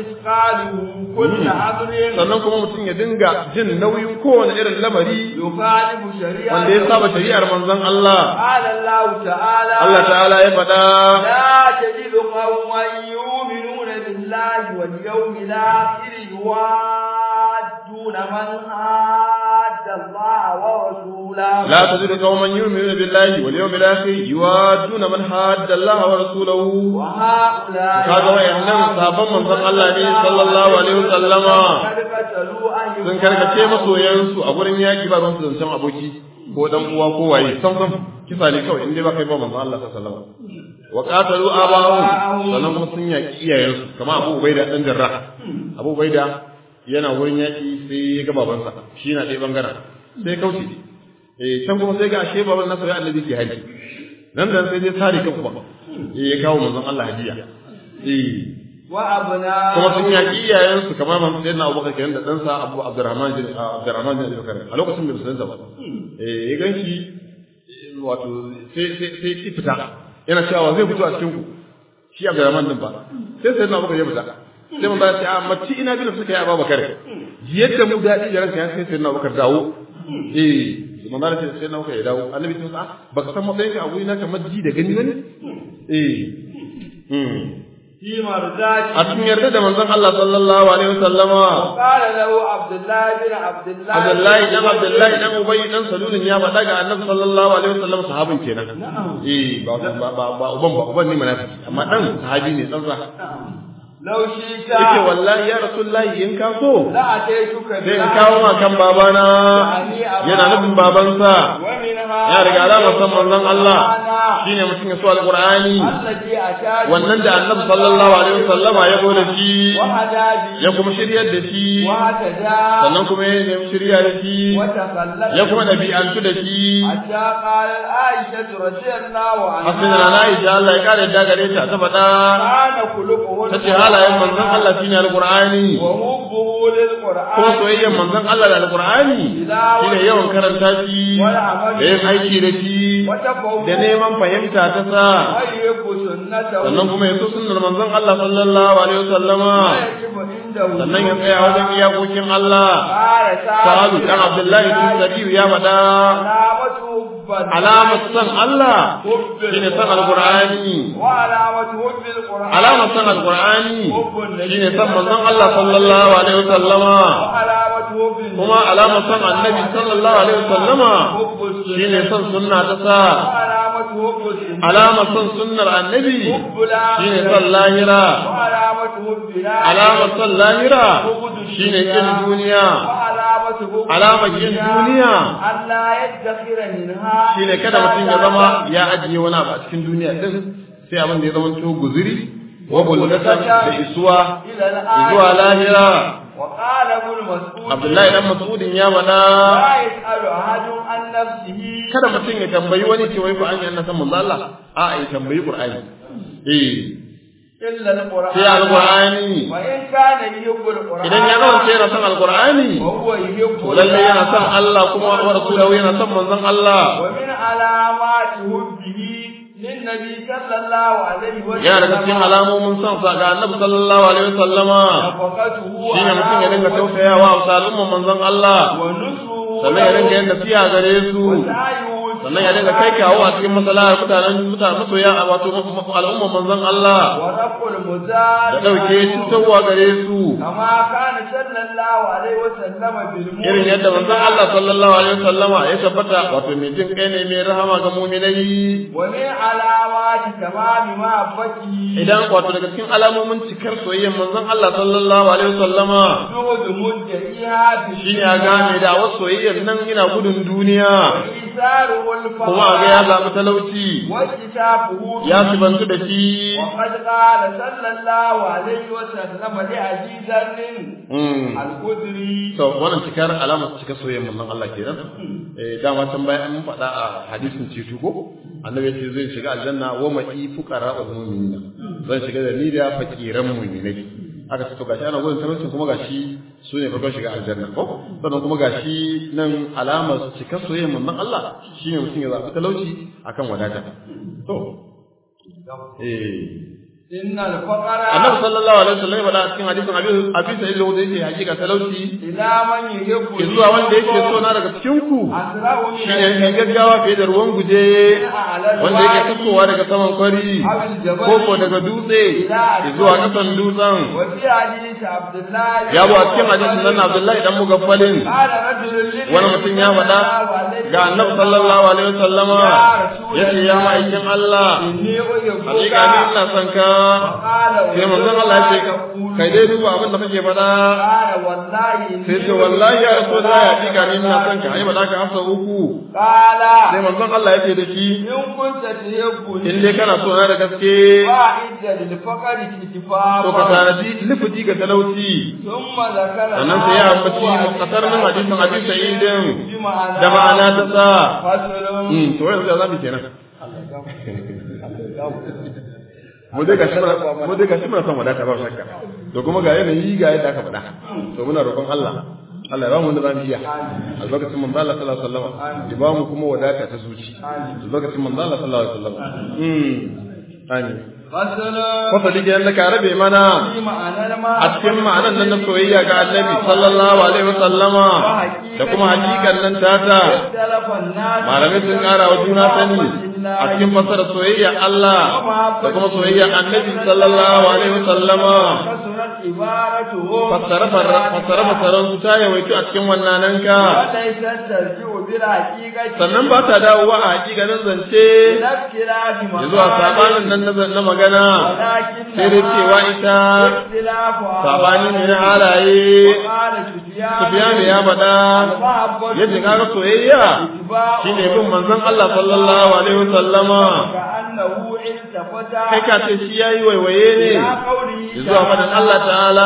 sannan kuma mutum ya dinga jin nauyin kowane irin lamari wanda ya saba shari'ar manzon Allah Allah ta'ala ya faɗa la tajidu qauman yu'minuna billahi wal yawmil akhir yuwadduna man hadda Allah wa rasulahu la tajidu qauman yu'minuna billahi wal yawmil akhir yuwadduna man hadda Allah wa rasulahu wa haula kaga wayannan sabon manzon Allah ne sallallahu alaihi wasallama sun karkace masoyansu a gurin yaki ba ban su zancen aboki ko dan uwa ko waye sam kisa ne kawai in dai ba kai ba manzon Allah sallallahu alaihi wasallam wa qatalu abahum sannan kuma sun yaki iyayensu kamar Abu Ubaida dan Jarrah Abu Ubaida yana wurin yaki sai ya ga babansa shi na dai bangaren sai kauce can kuma sai ga ashe baban nasa ya annabi ke haji nan dan sai dai sare kan kuma ya kawo manzon Allah hadiya wa abna kuma sun yaki iyayensu kamar man sai na Abubakar kenan da ɗansa Abu Abdurrahman bin Abubakar a lokacin da musulunta ba ya ganshi wato sai fita yana cewa zai fito a cikin ku shi Abdurrahman din ba sai na Abubakar ya fita sai mun ba sai a mace ina bin suka yi Abubakar yadda mu dadi da ranka ya sai na Abubakar dawo mun ba sai na Abubakar ya dawo annabi sai baka san matsayin ka a wuri na kamar ji da gani bane a cikin yarda da manzon Allah sallallahu alaihi wasallama qala lahu Abdullahi dan Ubay dan Salulun ya faɗa ga Annabi sallallahu alaihi wasallam sahabin kenan ba uban ne munafiki amma dan sahabi ne tsantsa law shi ta yake wallahi ya rasulullahi in ka so la ataituka sai in kawo ma kan babana yana nufin babansa ya riga alamar san manzon Allah shine mutum ya so alqur'ani wannan da Annabi sallallahu alaihi wasallama ya gode shi ya kuma shiryar da shi sannan kuma ya nemi shirya da shi ya kuma dabi'antu da shi Aisha radiyallahu anha Asina na Aisha Allah ya kare da gare ta faɗa tace halayen manzon Allah shine alqur'ani ko soyayyen manzon Allah da alqur'ani shine yawan karanta shi da yin aiki da shi da neman fahimta ta sa sannan kuma yaso sunnar manzon Allah sallallahu alaihi wasallama sannan ya tsaya wajen iyakokin Allah Sa'adu dan Abdullahi bin Sabiyu ya faɗa alamar san Allah shine san alqur'ani alamar san alqur'ani shine san manzon Allah sallallahu alaihi wasallama kuma alamar san annabi sallallahu alaihi wasallama shine san sunna ta sa alamar san sunnar annabi shine san lahira alamar san lahira shine kin duniya alamar kin duniya shine kada mutum ya zama ya ajiye wani abu a cikin duniya din sai abin da ya zama to guzuri wa bulgatan da isuwa zuwa lahira. وقال ابن مسعود Abdullahi dan Mas'udin ya bada لا يسأل أحد عن نفسه kada mutum ya tambayi wani ce wai Qur'ani annan san manzo Allah a ya tambayi Qur'ani إلا القرآن sai alqur'ani وإن كان يحب القرآن idan ya zama sai yana son alqur'ani وهو يحب lalle yana son Allah kuma wa rasuluhu yana son manzon Allah. ومن علامات حبه للنبي صلى الله عليه وسلم yana daga cikin alamomin son sa ga Annabi sallallahu alaihi wasallama shine mutum ya dinga tausayawa wa al'umman manzon Allah sannan ya dinga yin nasiha gare su sannan ya dinga kai kawo a cikin masalahar mutanen masoya a wato al'umman manzon Allah da dauke cutarwa gare su irin yadda manzon Allah sallallahu alaihi wasallama ya tabbata wato mai jin kai ne mai rahama ga mu'minai. Idan wato daga cikin alamomin cikar soyayyar manzon Allah sallallahu alaihi wasallama shine ya gane da wasu soyayyar nan ina gudun duniya kuma ga ya zaɓi talauci ya sibantu da shi. So wannan cikar alamar cikar soyayyar manzon Allah kenan. Dama can bayan mun faɗa a hadisin ceto ko annabi ya ce zai shiga aljanna wa ma'i fuqara al-mu'minina zan shiga da ni da fakiran mu'minai. Aka ce to gashi ana gudun talauci kuma gashi su ne farkon shiga aljanna ko sannan kuma gashi nan alamar cikar soyayyar manzon Allah shine mutum ya zaɓi talauci akan wadata. To innal faqara annabi sallallahu alaihi wasallam ya faɗa cikin hadisin abi sa'id al-khudri yake hakika talauci ila man yuhibbu zuwa wanda yake so na daga cikin ku shine mai gaggawa fiye da ruwan guje wanda yake tasowa daga saman kwari ko ko daga dutse zuwa kasan dutsen. Ya bu a cikin hadisin nan Abdullahi dan Mugaffalin wani mutum ya faɗa ga annabi sallallahu alaihi wasallama yace ya ma'aikin Allah hakika ni ina son ka. Sai manzon Allah ya ce kai dai duba abin da kake faɗa sai ce wallahi ya rasu da ya dika ni ina son ka ai ba ka amsa uku. Sai manzon Allah ya ce da shi in dai kana so na da gaske to ka tanadi lifuti ga talauci. Sannan sai ya ambaci muqatar min hadisin Abi Sa'id da ma'ana ta sa to yanzu za mu kenan mu dai gashi muna son wadata ba shakka to kuma ga yanayi ga yadda aka faɗa to muna roƙon Allah Allah ya ba mu wanda zamu iya albarkacin manzo Allah sallallahu alaihi wasallam ya ba mu kuma wadata ta zuci albarkacin manzo Allah sallallahu alaihi wasallam amin fasali ke Allah ka rabe mana a cikin ma'anar nan na soyayya ga Annabi sallallahu alaihi wasallama da kuma hakikan nan tata malamai sun kara wa juna sani a cikin fasara soyayya Allah da kuma soyayya Annabi sallallahu alaihi wasallama. Fassara su ta yawaitu a cikin wannan nan ka sannan ba ta dawowa a hakikanin zance ya zuwa sabanin nan na magana sai dai cewa ita sabani ne na halaye. Sufiyanu ya faɗa yadda kaga soyayya shine bin manzon Allah sallallahu alaihi wasallama kai ka ce shi yayi waiwaye ne zuwa faɗin Allah ta'ala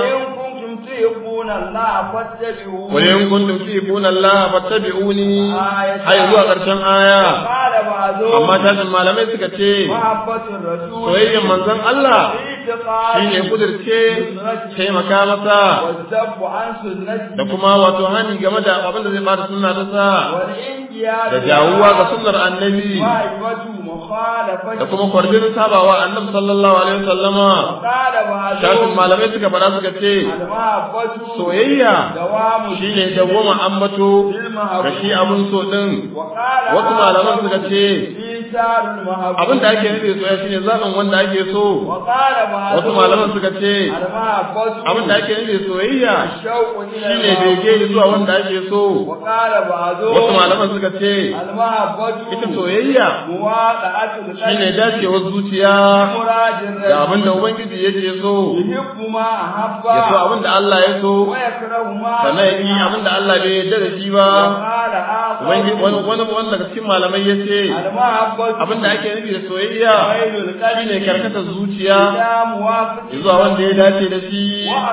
wa in kuntum tuhibbuna Allah fattabi'uni ai zuwa ƙarshen aya. Amma tashin malamai suka ce soyayyen manzon Allah shine kudirce taimaka masa da kuma wato hani game da abin da zai bada sunna ta sa da jawuwa ga sunnar annabi da kuma kwarjin sabawa annabi sallallahu alaihi wasallama. Tashin malamai suka fara suka ce soyayya shine dawwama ambato ga shi abun so din. Wasu malaman suka ce abin da ake nufi soyayya shine zaɓin wanda ake so. Wasu malaman suka ce abin da ake nufi soyayya shine bege zuwa wanda ake so. Wasu malaman suka ce ita soyayya shine dacewar zuciya da abin da ubangiji yake so ya so abin da Allah ya so sannan ya yi abin da Allah bai yarda da shi ba. Wani daga cikin malamai ya ce abinda ake nufi da soyayya shine karkatar zuciya zuwa wanda ya dace da shi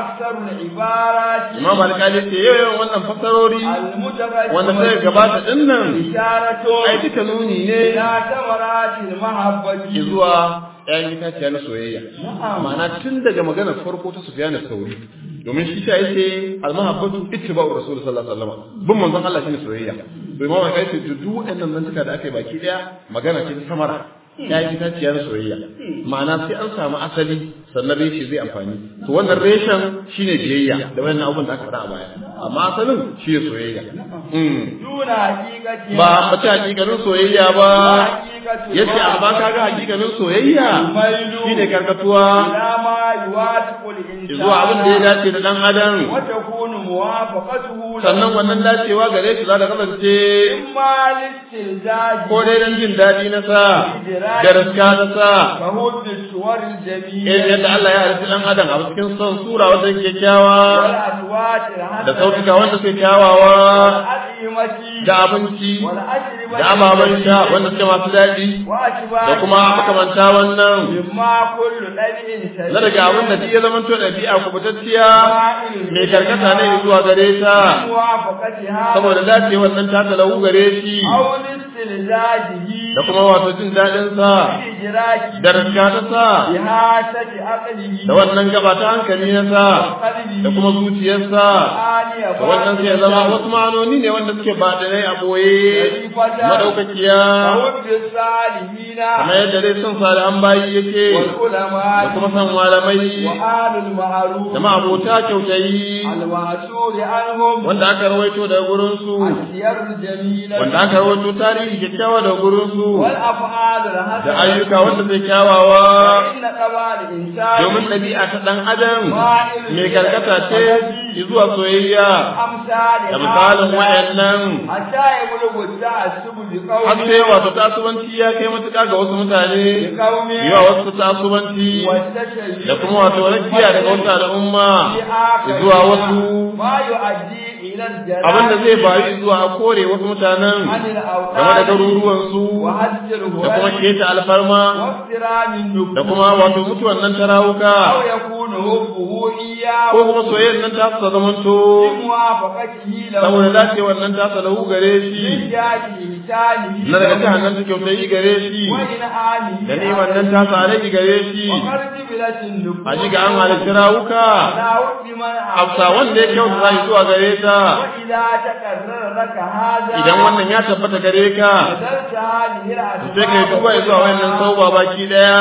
Imam Al-Qadi ce yayin wannan fasarori wanda sai gabata dinnan ai duka nuni ne zuwa ƴaƴan itaciya na soyayya ma'ana tun daga maganar farko ta Sufyan al-Thawri domin shi ta yace al-mahabbatu ittiba'u rasul sallallahu alaihi wasallam bin manzon Allah shine soyayya to Imam Al-Qadi ce duk waɗannan zantuka da aka yi baki daya magana ce ta samara ƴaƴan itaciya na soyayya ma'ana sai an samu asali sannan reshe zai amfani to wannan reshen shine biyayya da wannan abubuwan da aka faɗa a baya amma asalin shi ne soyayya ba a mace hakikanin soyayya ba yace amma kaga hakikanin soyayya shine karkatuwa zuwa abin da ya dace da dan adam sannan wannan dacewa gare shi za ta kasance ko dai dan jin daɗi na sa da raska na sa yadda Allah ya halitta dan adam a cikin son sura wanda yake kyakkyawa da sautuka wanda suke kyawawa da abinci da ababen sha wanda suke masu daɗi da kuma makamanta wannan na daga abin da ya zama to ɗabi'a kubutacciya mai karkata ne zuwa gare ta saboda dace wannan ta talahu gare shi da kuma wato jin daɗin sa da raska ta sa da wannan gaba ta hankali na sa da kuma zuciyarsa da wannan sai ya zama wasu ma'anoni ne wanda suke baɗinai a ɓoye madaukakiya kamar yadda dai son salihan bayi yake da kuma son malamai da ma'abota kyautayi wanda aka rawaito daga gurinsu wanda aka rawaito tarihi kyakkyawa daga gurinsu da ayyuka wanda zai kyawawa domin ɗabi'a ta ɗan adam mai karkata ce zuwa soyayya da misalin wayannan har sai wato tasubanci ya kai matuƙa ga wasu mutane yawa wasu tasubanci da kuma wato rakiya daga wasu al'umma zuwa wasu abinda zai bayu zuwa a kore wasu mutanen game da garuruwansu da kuma keta alfarma da kuma wato mutuwan nan ta rawuka ko kuma soyayyar nan ta su zamanto saboda dace wannan ta salahu gare shi na daga ta hannun ta kyautayi gare shi da neman nan ta sa alai gare shi a ji ga an halitta rawuka afsa wanda ya kyauta zai zuwa gare ta idan wannan ya tabbata gare ka sai kai duba zuwa wannan sauba baki daya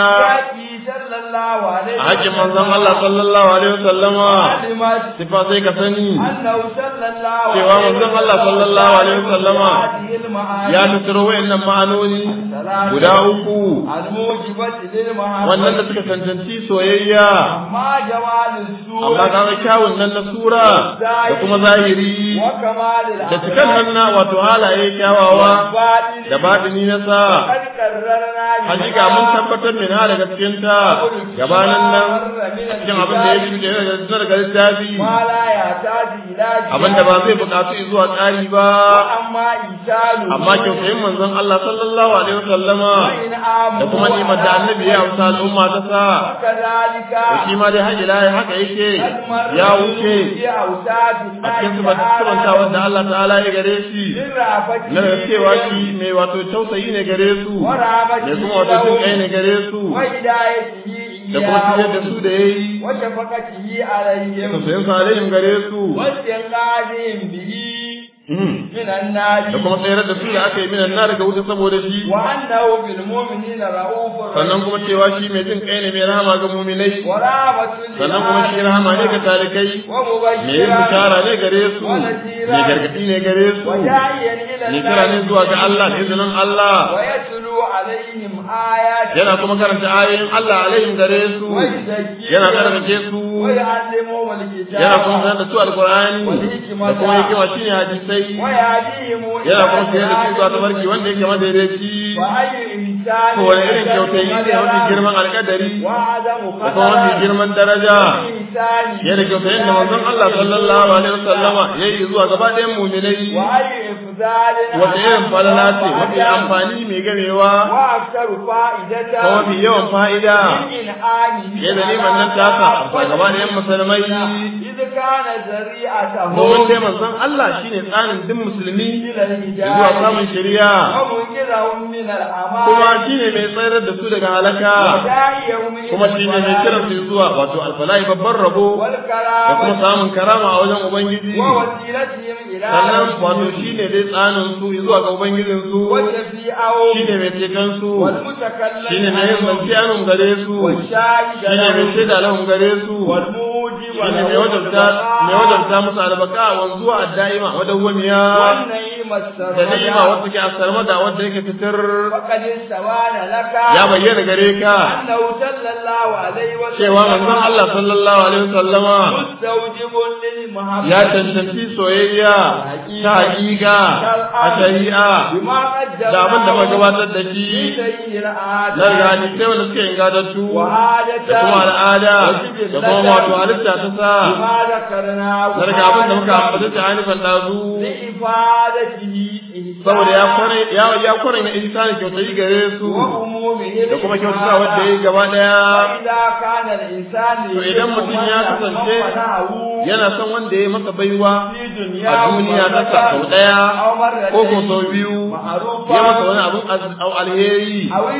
a hakin manzon Allah sallallahu alaihi wasallama sifa sai ka sani cewa manzon Allah sallallahu alaihi wasallama ya tattaro wayannan ma'anoni guda uku wannan da suka cancanci soyayya amma kaga kyawun nan na sura da kuma zahiri da cikan nan na wato halaye kyawawa da batini na sa hakika mun tabbatar min ha daga cikin ta gabanin nan cikin abin da ya shige daga littafi abin da ba zai buƙatu zuwa tsari ba amma kyautayin manzon Allah sallallahu alaihi wasallama da kuma nimar da annabi ya amsa al'umma ta sa shi ma dai hajjila haka yake ya wuce a cikin subanta wanda Allah ta'ala ya gare shi na cewa shi mai wato tausayi ne gare su ne kuma wato jin kai ne gare su da kuma tafiyar da su da ya yi wacce fakatihi alayhim tafiyar sa alayhim gare su wacce qadihim bihi minan nar da kuma tsayar da su da aka yi minan nar ga wuta saboda shi wa annahu bil mu'minina ra'ufur sannan kuma cewa shi mai jin kai ne mai rahama ga mu'minai wa rahmatul sannan kuma shi rahama ne ga talikai mai yin bishara ne gare su mai gargadi ne gare su ne kira ne zuwa ga Allah da izinin Allah wa yatlu alaihim ayat yana kuma karanta ayoyin Allah alaihim gare su yana karanta su yana kuma sanar da su alqur'ani da kuma hikima shine hadisi yana kuma sayar da su zuwa tabarki wanda yake madaidaici ko wani irin kyautayi ne mafi girman alƙadari da kuma mafi girman daraja yana kyautayin da manzon Allah sallallahu alaihi wasallama ya yi zuwa gaba ɗayan muminai wata irin falala ce mafi amfani mai ganewa ko mafi yawan fa'ida fiye da neman nan tasa a gaba da yan musulmai domin dai manzon Allah shine tsarin din musulmi zuwa samun shari'a kuma shine mai tsayar da su daga halaka kuma shine mai kiran su zuwa wato alfalahi babban rabo da kuma samun karama a wajen ubangiji sannan wato shine dai tsanin su zuwa ga ubangijin su shine mai ceton su shine mai yin mafiyanun gare su shine mai shaida lahun gare su shine mai wajabta musu albaka wanzuwa a da'ima wadawwamiya da ni'ima wacce ke asarma da wanda yake fitar ya bayyana gare ka cewa manzon Allah sallallahu alaihi wasallama ya cancanci soyayya ta hakika a shari'a da abin da muka gabatar da shi na gani sai wanda suke ingadattu da kuma al'ada da kuma wato halitta ta sa daga abin da muka ambata ta hanifan dazu saboda ya kware na insani kyautayi gare su da kuma kyautata wanda ya yi gaba daya to idan mutum ya kasance yana son wanda ya masa baiwa a duniya ta sau daya ko ko sau biyu ya masa wani abin alheri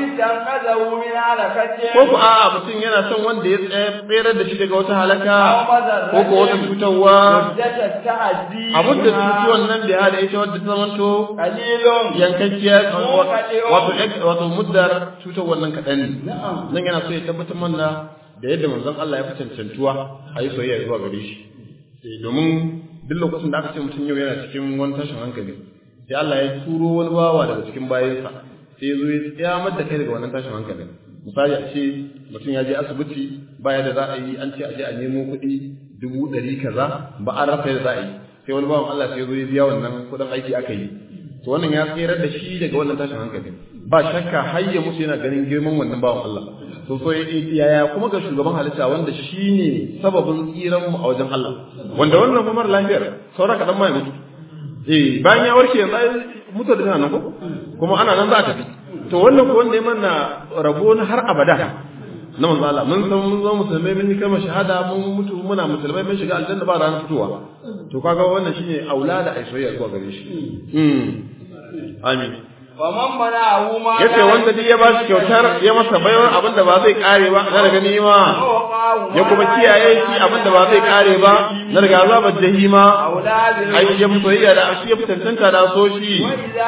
ko ko a'a mutum yana son wanda ya tsere da shi daga wata halaka ko ko wata cutarwa abin da cutuwan nan da ya hada ita wadda ta zamanto yankakkiya wato muddar cutar wannan kaɗan ne nan yana so ya tabbatar mana da yadda manzon Allah ya fi cancantuwa a yi soyayya zuwa gare shi domin duk lokacin da aka ce mutum yau yana cikin wani tashin hankali sai Allah ya turo wani bawa daga cikin bayansa sai ya zo ya tsayamar da kai daga wannan tashin hankalin misali a ce mutum ya je asibiti baya da za a yi an ce a je a nemo kuɗi 100 kaza ba an rasa yadda za a yi sai wani bawan Allah sai ya zo ya biya wannan kuɗin aiki aka yi to wannan ya tsirar da shi daga wannan tashin hankalin ba shakka har ya mutu yana ganin girman wannan bawan Allah to so yaya kuma ga shugaban halitta wanda shine sababin tsiran mu a wajen Allah wanda wannan kuma lafiyar saura kadan mai mutu bayan ya warke yanzu mutu da nan ko kuma ana nan za ta tafi to wannan ko wanda ya manna rabo na har abada na manzo Allah mun san mun zo musulmai mun yi kalmar shahada mun mutu muna musulmai mun shiga aljanna ba ranar fitowa to kaga wannan shine aulada ai soyayya zuwa gare shi amin yace wanda duk ya ba shi kyautar ya masa baiwar abin da ba zai kare ba na daga nima ya kuma kiyaye shi abin da ba zai kare ba na daga azabar jahima ai ya mutu ya da shi ya tantanta da so shi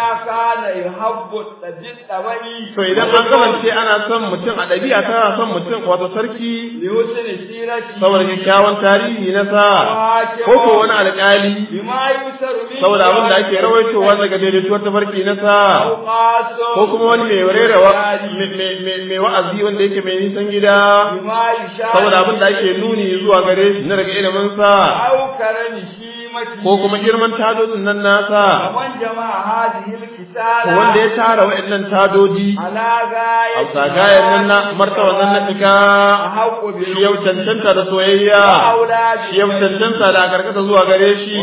to idan an kamance ana son mutum a dabi'a tana son mutum wato sarki saboda kyakkyawan tarihi na sa ko ko wani alƙali saboda abin da ake rawaitowa daga daidaituwar tafarki na sa ko kuma wani mai rera mai wa'azi wanda yake mai nisan gida saboda abin da ake nuni zuwa gare shi na daga ilimin sa ko kuma girman tadodin nan nasa to wanda ya tara wa'annan tadodi a sagayen nan na martaba nan na fika shi yau cancanta da soyayya shi yau cancanta da karkata zuwa gare shi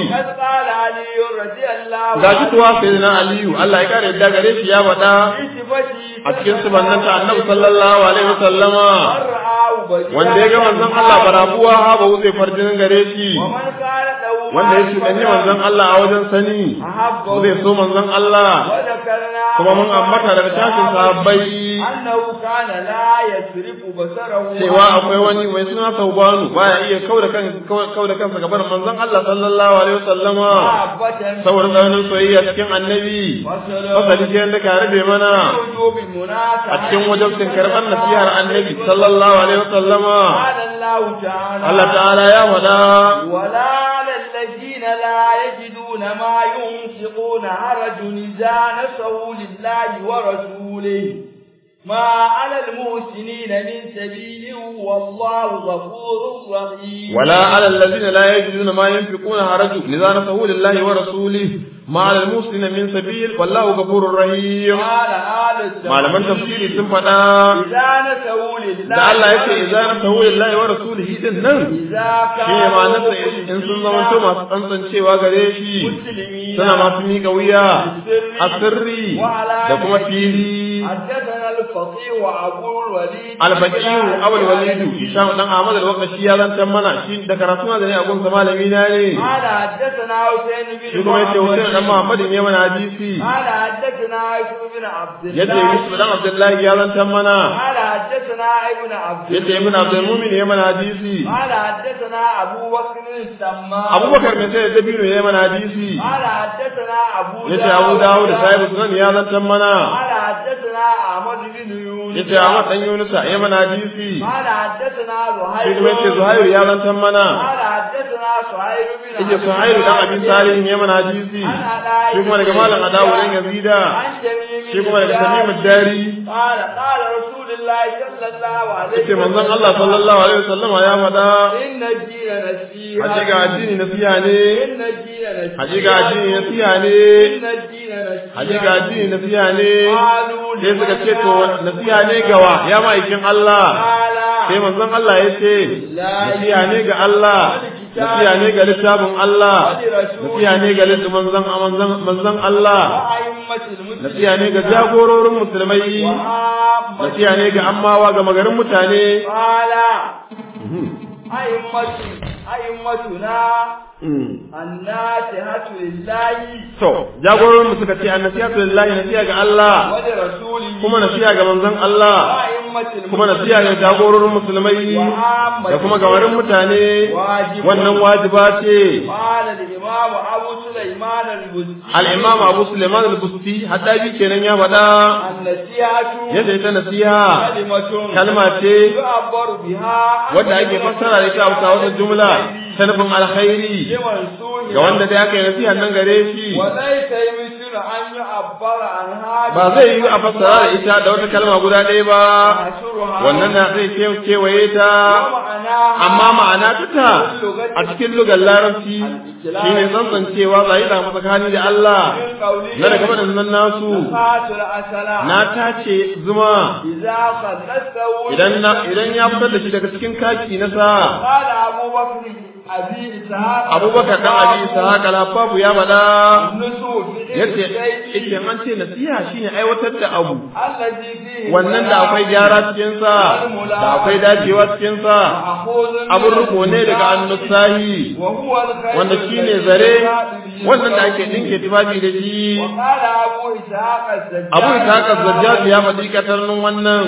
ga shi tuwa sai na Aliyu Allah ya kare yadda gare shi ya faɗa a cikin subannan ta Annabi sallallahu alaihi wasallama wanda ya ga manzon Allah barabuwa ha ba zai farjin gare shi wanda ya shuɗanyi manzon Allah a wajen sani zai so manzon Allah kuma mun ambata daga tashin sahabbai cewa akwai wani mai suna Saubanu baya iya kauda kansa gaban manzon Allah sallallahu alaihi wasallama saboda tsananin soyayya cikin annabi fasali ke da kare da mana a cikin wajibin karban nasihar annabi sallallahu alaihi wasallama Allah ta'ala ya wada wala الذين لا يجدون ما ينفقون حرج إذا نصحوا لله ورسوله ما على المحسنين من سبيل والله غفور رحيم ولا على الذين لا يجدون ما ينفقون حرج إذا نصحوا لله ورسوله ما على المحسنين من سبيل والله غفور رحيم malaman tafsiri sun faɗa da Allah yake idza nasahu lillahi wa rasulihi din nan shi ma nasa in sun zama to masu tsantsancewa gare shi suna masu miƙa wuya a sirri da kuma fili حدثنا الفقيه وابو الوليد الفقيه ابو الوليد هشام بن احمد الوقشي يا زن تمنا شي da karatu na da ne a gun malami na ne قال حدثنا حسين بن shi kuma yace Hussein dan Muhammad ne mana hadisi قال حدثنا يوسف بن عبد الله yace Yusuf dan Abdullah ya zan tamana قال حدثنا ابن عبد yace ibn Abdul Mumin ne mana hadisi قال حدثنا ابو بكر بن السمان Abu Bakar ne sai Dabiru ne mana hadisi قال حدثنا yace Abu Dawud sahib sunan ya zan tamana قال حدثنا احمد بن يونس yace Ahmad dan Yunus ya mana hadisi قال حدثنا shi kuma yace Zuhair ya zan tamana قال حدثنا سهيل بن yace Zuhair dan Abi Salih ne mana hadisi shi kuma daga malam Adawu dan Yazida shi kuma daga Tamim ad-Dari قال رسول الله صلى الله عليه yace manzon Allah sallallahu alaihi wasallam ya faɗa إن الدين نسيها hakika addini nasiha ne إن الدين نسيها hakika addini nasiha ne إن الدين نسيها hakika addini nasiha ne قالوا sai suka ce to nasiha ne gawa ya ma'aikin Allah قال sai manzon Allah ya ce nasiha ne ga Allah nasiha ne ga littafin Allah nasiha ne ga manzon Allah وأئمة المسلمين nasiha ne ga jagororin musulmai nasiha ne ga ammawa ga magarin mutane قال أئمتنا الناصحة لله to jagororin mu suka ce annasihatu lillahi nasiha ga Allah ولرسوله kuma nasiha ga manzon Allah وأئمة kuma nasiha ga jagororin musulmai da kuma gawarin mutane wannan wajiba ce قال الإمام أبو سليمان البستي al-imam Abu Sulaiman al-Busti haddabi kenan ya faɗa النصيحة yadda ita nasiha كلمة kalma ce يعبر بها wadda ake fassara da ita a wata jumla ta nufin alkhairi لمنسوخ ga wanda da aka yi nasiha nan gare shi وليس يمكن أن يعبر عنها ba zai yi a fassara da ita da wata kalma guda ɗaya ba wannan na zai kewaye ta amma ma'ana ta a cikin lugar larabci shine tsantsancewa zai da tsakani da Allah na daga waɗannan nasu na tace zuma idan ya fitar da shi daga cikin kaki na sa Abubakar dan Abi Ishaq al-Hafafu ya bada yace an ce nasiha shine aiwatar da abu wannan da akwai gyara cikin sa da akwai dacewa cikin sa abun ruko ne daga annusahi wanda shine zare wannan da ake dinke tibabi da shi Abu Ishaq az-Zajjaj ya faɗi katarnin wannan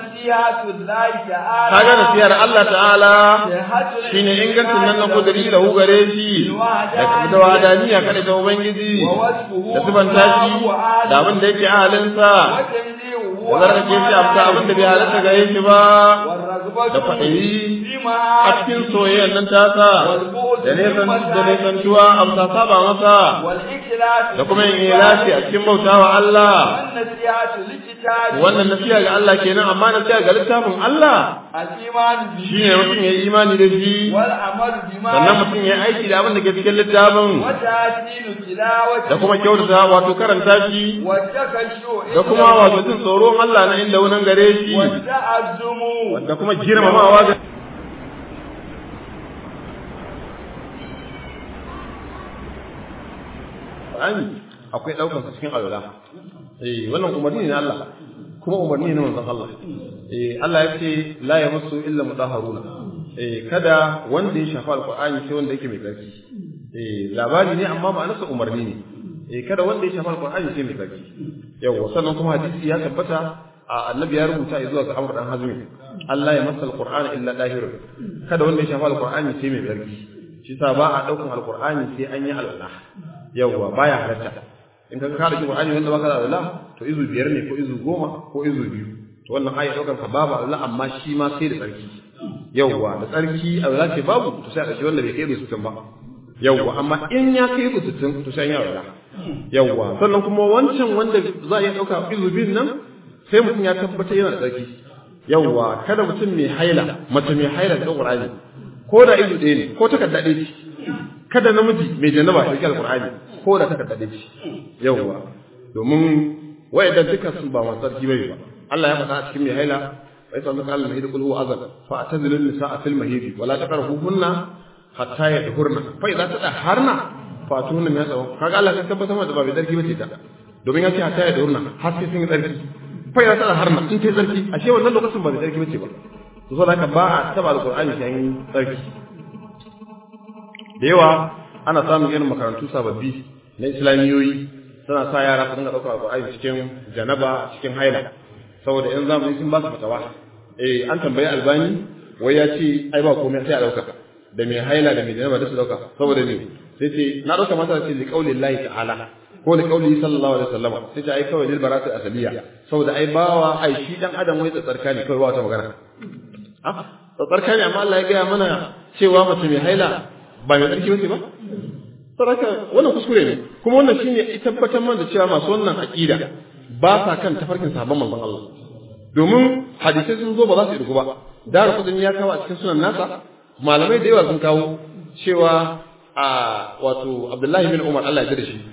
kaga nasihar Allah ta'ala shine ingancin nan na kudiri da hugare shi da wadaniya kada ta ubangiji da subanta shi da abin da yake halinsa da zarrake shi abta abin da bai halatta gare shi ba da kwaɗayi a cikin soyayyar nan tasa da nesantuwa amsa saba masa da kuma yin ilashi a cikin bautawa Allah wannan nasiha ga Allah kenan amma nasiha ga littafin Allah shi ne mutum ya yi imani da shi sannan mutum ya aiki da abin da ke cikin littafin da kuma kyautata wato karanta shi da kuma wato jin tsoron Allah na inda wunan gare shi da kuma girmamawa ga akwai daukar cikin alwala wannan umarni ne na Allah kuma umarni ne na manzon Allah Allah ya ce la yamassu illa mutahharuna kada wanda ya shafa alqur'ani sai wanda yake mai tsarki labari ne amma ma'anarsa umarni ne kada wanda ya shafa alqur'ani sai mai tsarki yawa sannan kuma hadisi ya tabbata annabi ya rubuta zuwa ga Amr dan Hazmi Allah ya masa alqur'ani illa dahir kada wanda ya shafa alqur'ani sai mai tsarki shi sa ba a daukan alqur'ani sai an yi alwala yawa baya halatta in ka kada Qur'ani wanda baka da Allah to izu 5 ne ko izu 10 ko izu 2 to wannan aya daukar ka babu Allah amma shi ma sai da tsarki yawwa da tsarki Allah ce babu to sai a ce wanda bai kai izu 60 ba yawwa amma in ya kai izu 60 to sai ya Allah yawwa sannan kuma wancan wanda za a iya dauka izu 2 nan sai mutum ya tabbata yana da tsarki yawwa kada mutum mai haila mace mai haila da Qur'ani ko da ido ɗaya ne ko takarda ɗaya ce kada namiji mai janaba ya rike alqur'ani ko da takarda ɗaya ce yawwa domin wayannan duka sun ba masu tsarki bane ba Allah ya faɗa a cikin mai haila wa yasalluka al mahid qul huwa azab fa atazilu nisaa fil mahid wa la taqrabuhunna hatta yadhurna fa idza tadahharna fatuna min yasa kaga Allah ya tabbatar da ba bai tsarki bace ta domin ya ce hatta yadhurna har sai sun yi tsarki fa idza tadahharna in kai tsarki ashe wannan lokacin ba bai tsarki bace ba to so haka ba a taba alqur'ani sai yin tsarki da yawa ana samun irin makarantu sababbi na islamiyoyi suna sa yara su dinga ɗaukar alƙur'ani cikin janaba cikin haila saboda yan zamani sun ba su fatawa an tambayi albani wai ya ce ai ba komai sai a ɗauka da mai haila da mai janaba da su ɗauka saboda ne sai ce na ɗauka mata ce li qauli llahi ta'ala ko li qauli sallallahu alaihi wasallam sai ce ai kawai lil baratu asaliya saboda ai bawa ai shi dan adam wai tsarka ne kawai ba wata magana tsarka ne amma Allah ya gaya mana cewa mace mai haila ba mai tsarki bace ba saraka wannan kuskure ne kuma wannan shine tabbatar mana da cewa masu wannan aqida ba sa kan tafarkin sahabban manzon Allah domin hadisi sun zo ba za su irgu ba daru kudin ya kawo a cikin sunan nasa malamai da yawa sun kawo cewa wato Abdullahi bin Umar Allah ya da shi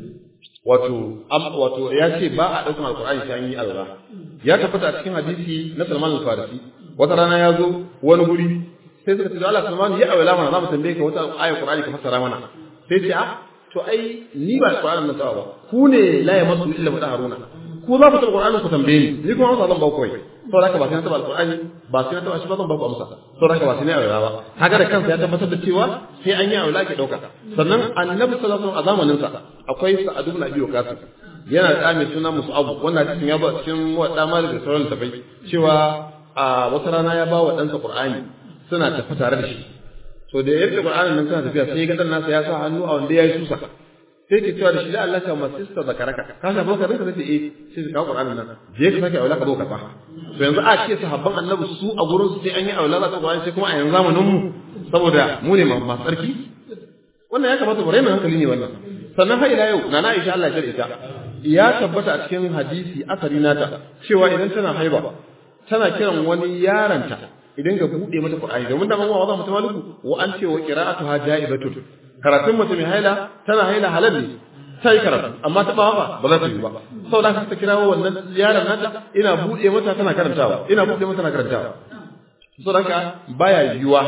wato ya ce ba a daukan alqur'ani sai an yi alra ya tabbata a cikin hadisi na Salman al-Farisi wata rana ya zo wani guri sai suka ce Allah Salman ya awala mana za mu tambaye ka wata ayar Qur'ani ka fassara mana sai ce to ai ni ba Qur'anin nan ba ku ne la ya masu illa mutaharuna ku za ku taɓa Qur'anin ku tambaye ni kuma amsa zan ba ku kai saboda haka ba sai na taɓa Qur'ani ba sai na taɓa shi ba zan ba ku amsa saboda haka ba sai na aure ba haka da kansa ya tabbatar da cewa sai an yi aure ake dauka sannan annabi sallallahu alaihi wasallam a zamanin sa akwai Sa'ad ibn Abi Waqqas yana da mai suna Mus'ab wannan cikin ya ba cikin wadda mali da sauran tafai cewa a wata rana ya ba wa ɗansa Qur'ani suna tafi tare da shi so da yadda Qur'anin nan suna tafiya sai ga dan nasa ya sa hannu a wanda yayi susa sai ke cewa da shi da Allah ta masista zakaraka ka shafa ka ranka sai sai ka Qur'anin nan je ka sake aula ka zo ka fa so yanzu a ce sahabban annabi su a gurin su sai an yi aula za Qur'ani sai kuma a yanzu zamanin mu saboda mu ne masu tsarki wannan ya kamata bare mu hankali ne wannan sannan har ila yau nana Aisha Allah ya shirye ta ya tabbata a cikin hadisi asari nata cewa idan tana haiba tana kiran wani yaranta idan ga bude mata Qur'ani domin da mamma wa mata maliku wa an ce wa qira'atuha ja'ibatun karatun mutum mai haila tana haila halal ne sai karatu amma ta ba ba za ta yi ba saboda haka ta kirawo wannan yaron nata ina bude mata tana karantawa tana karantawa saboda haka baya yiwa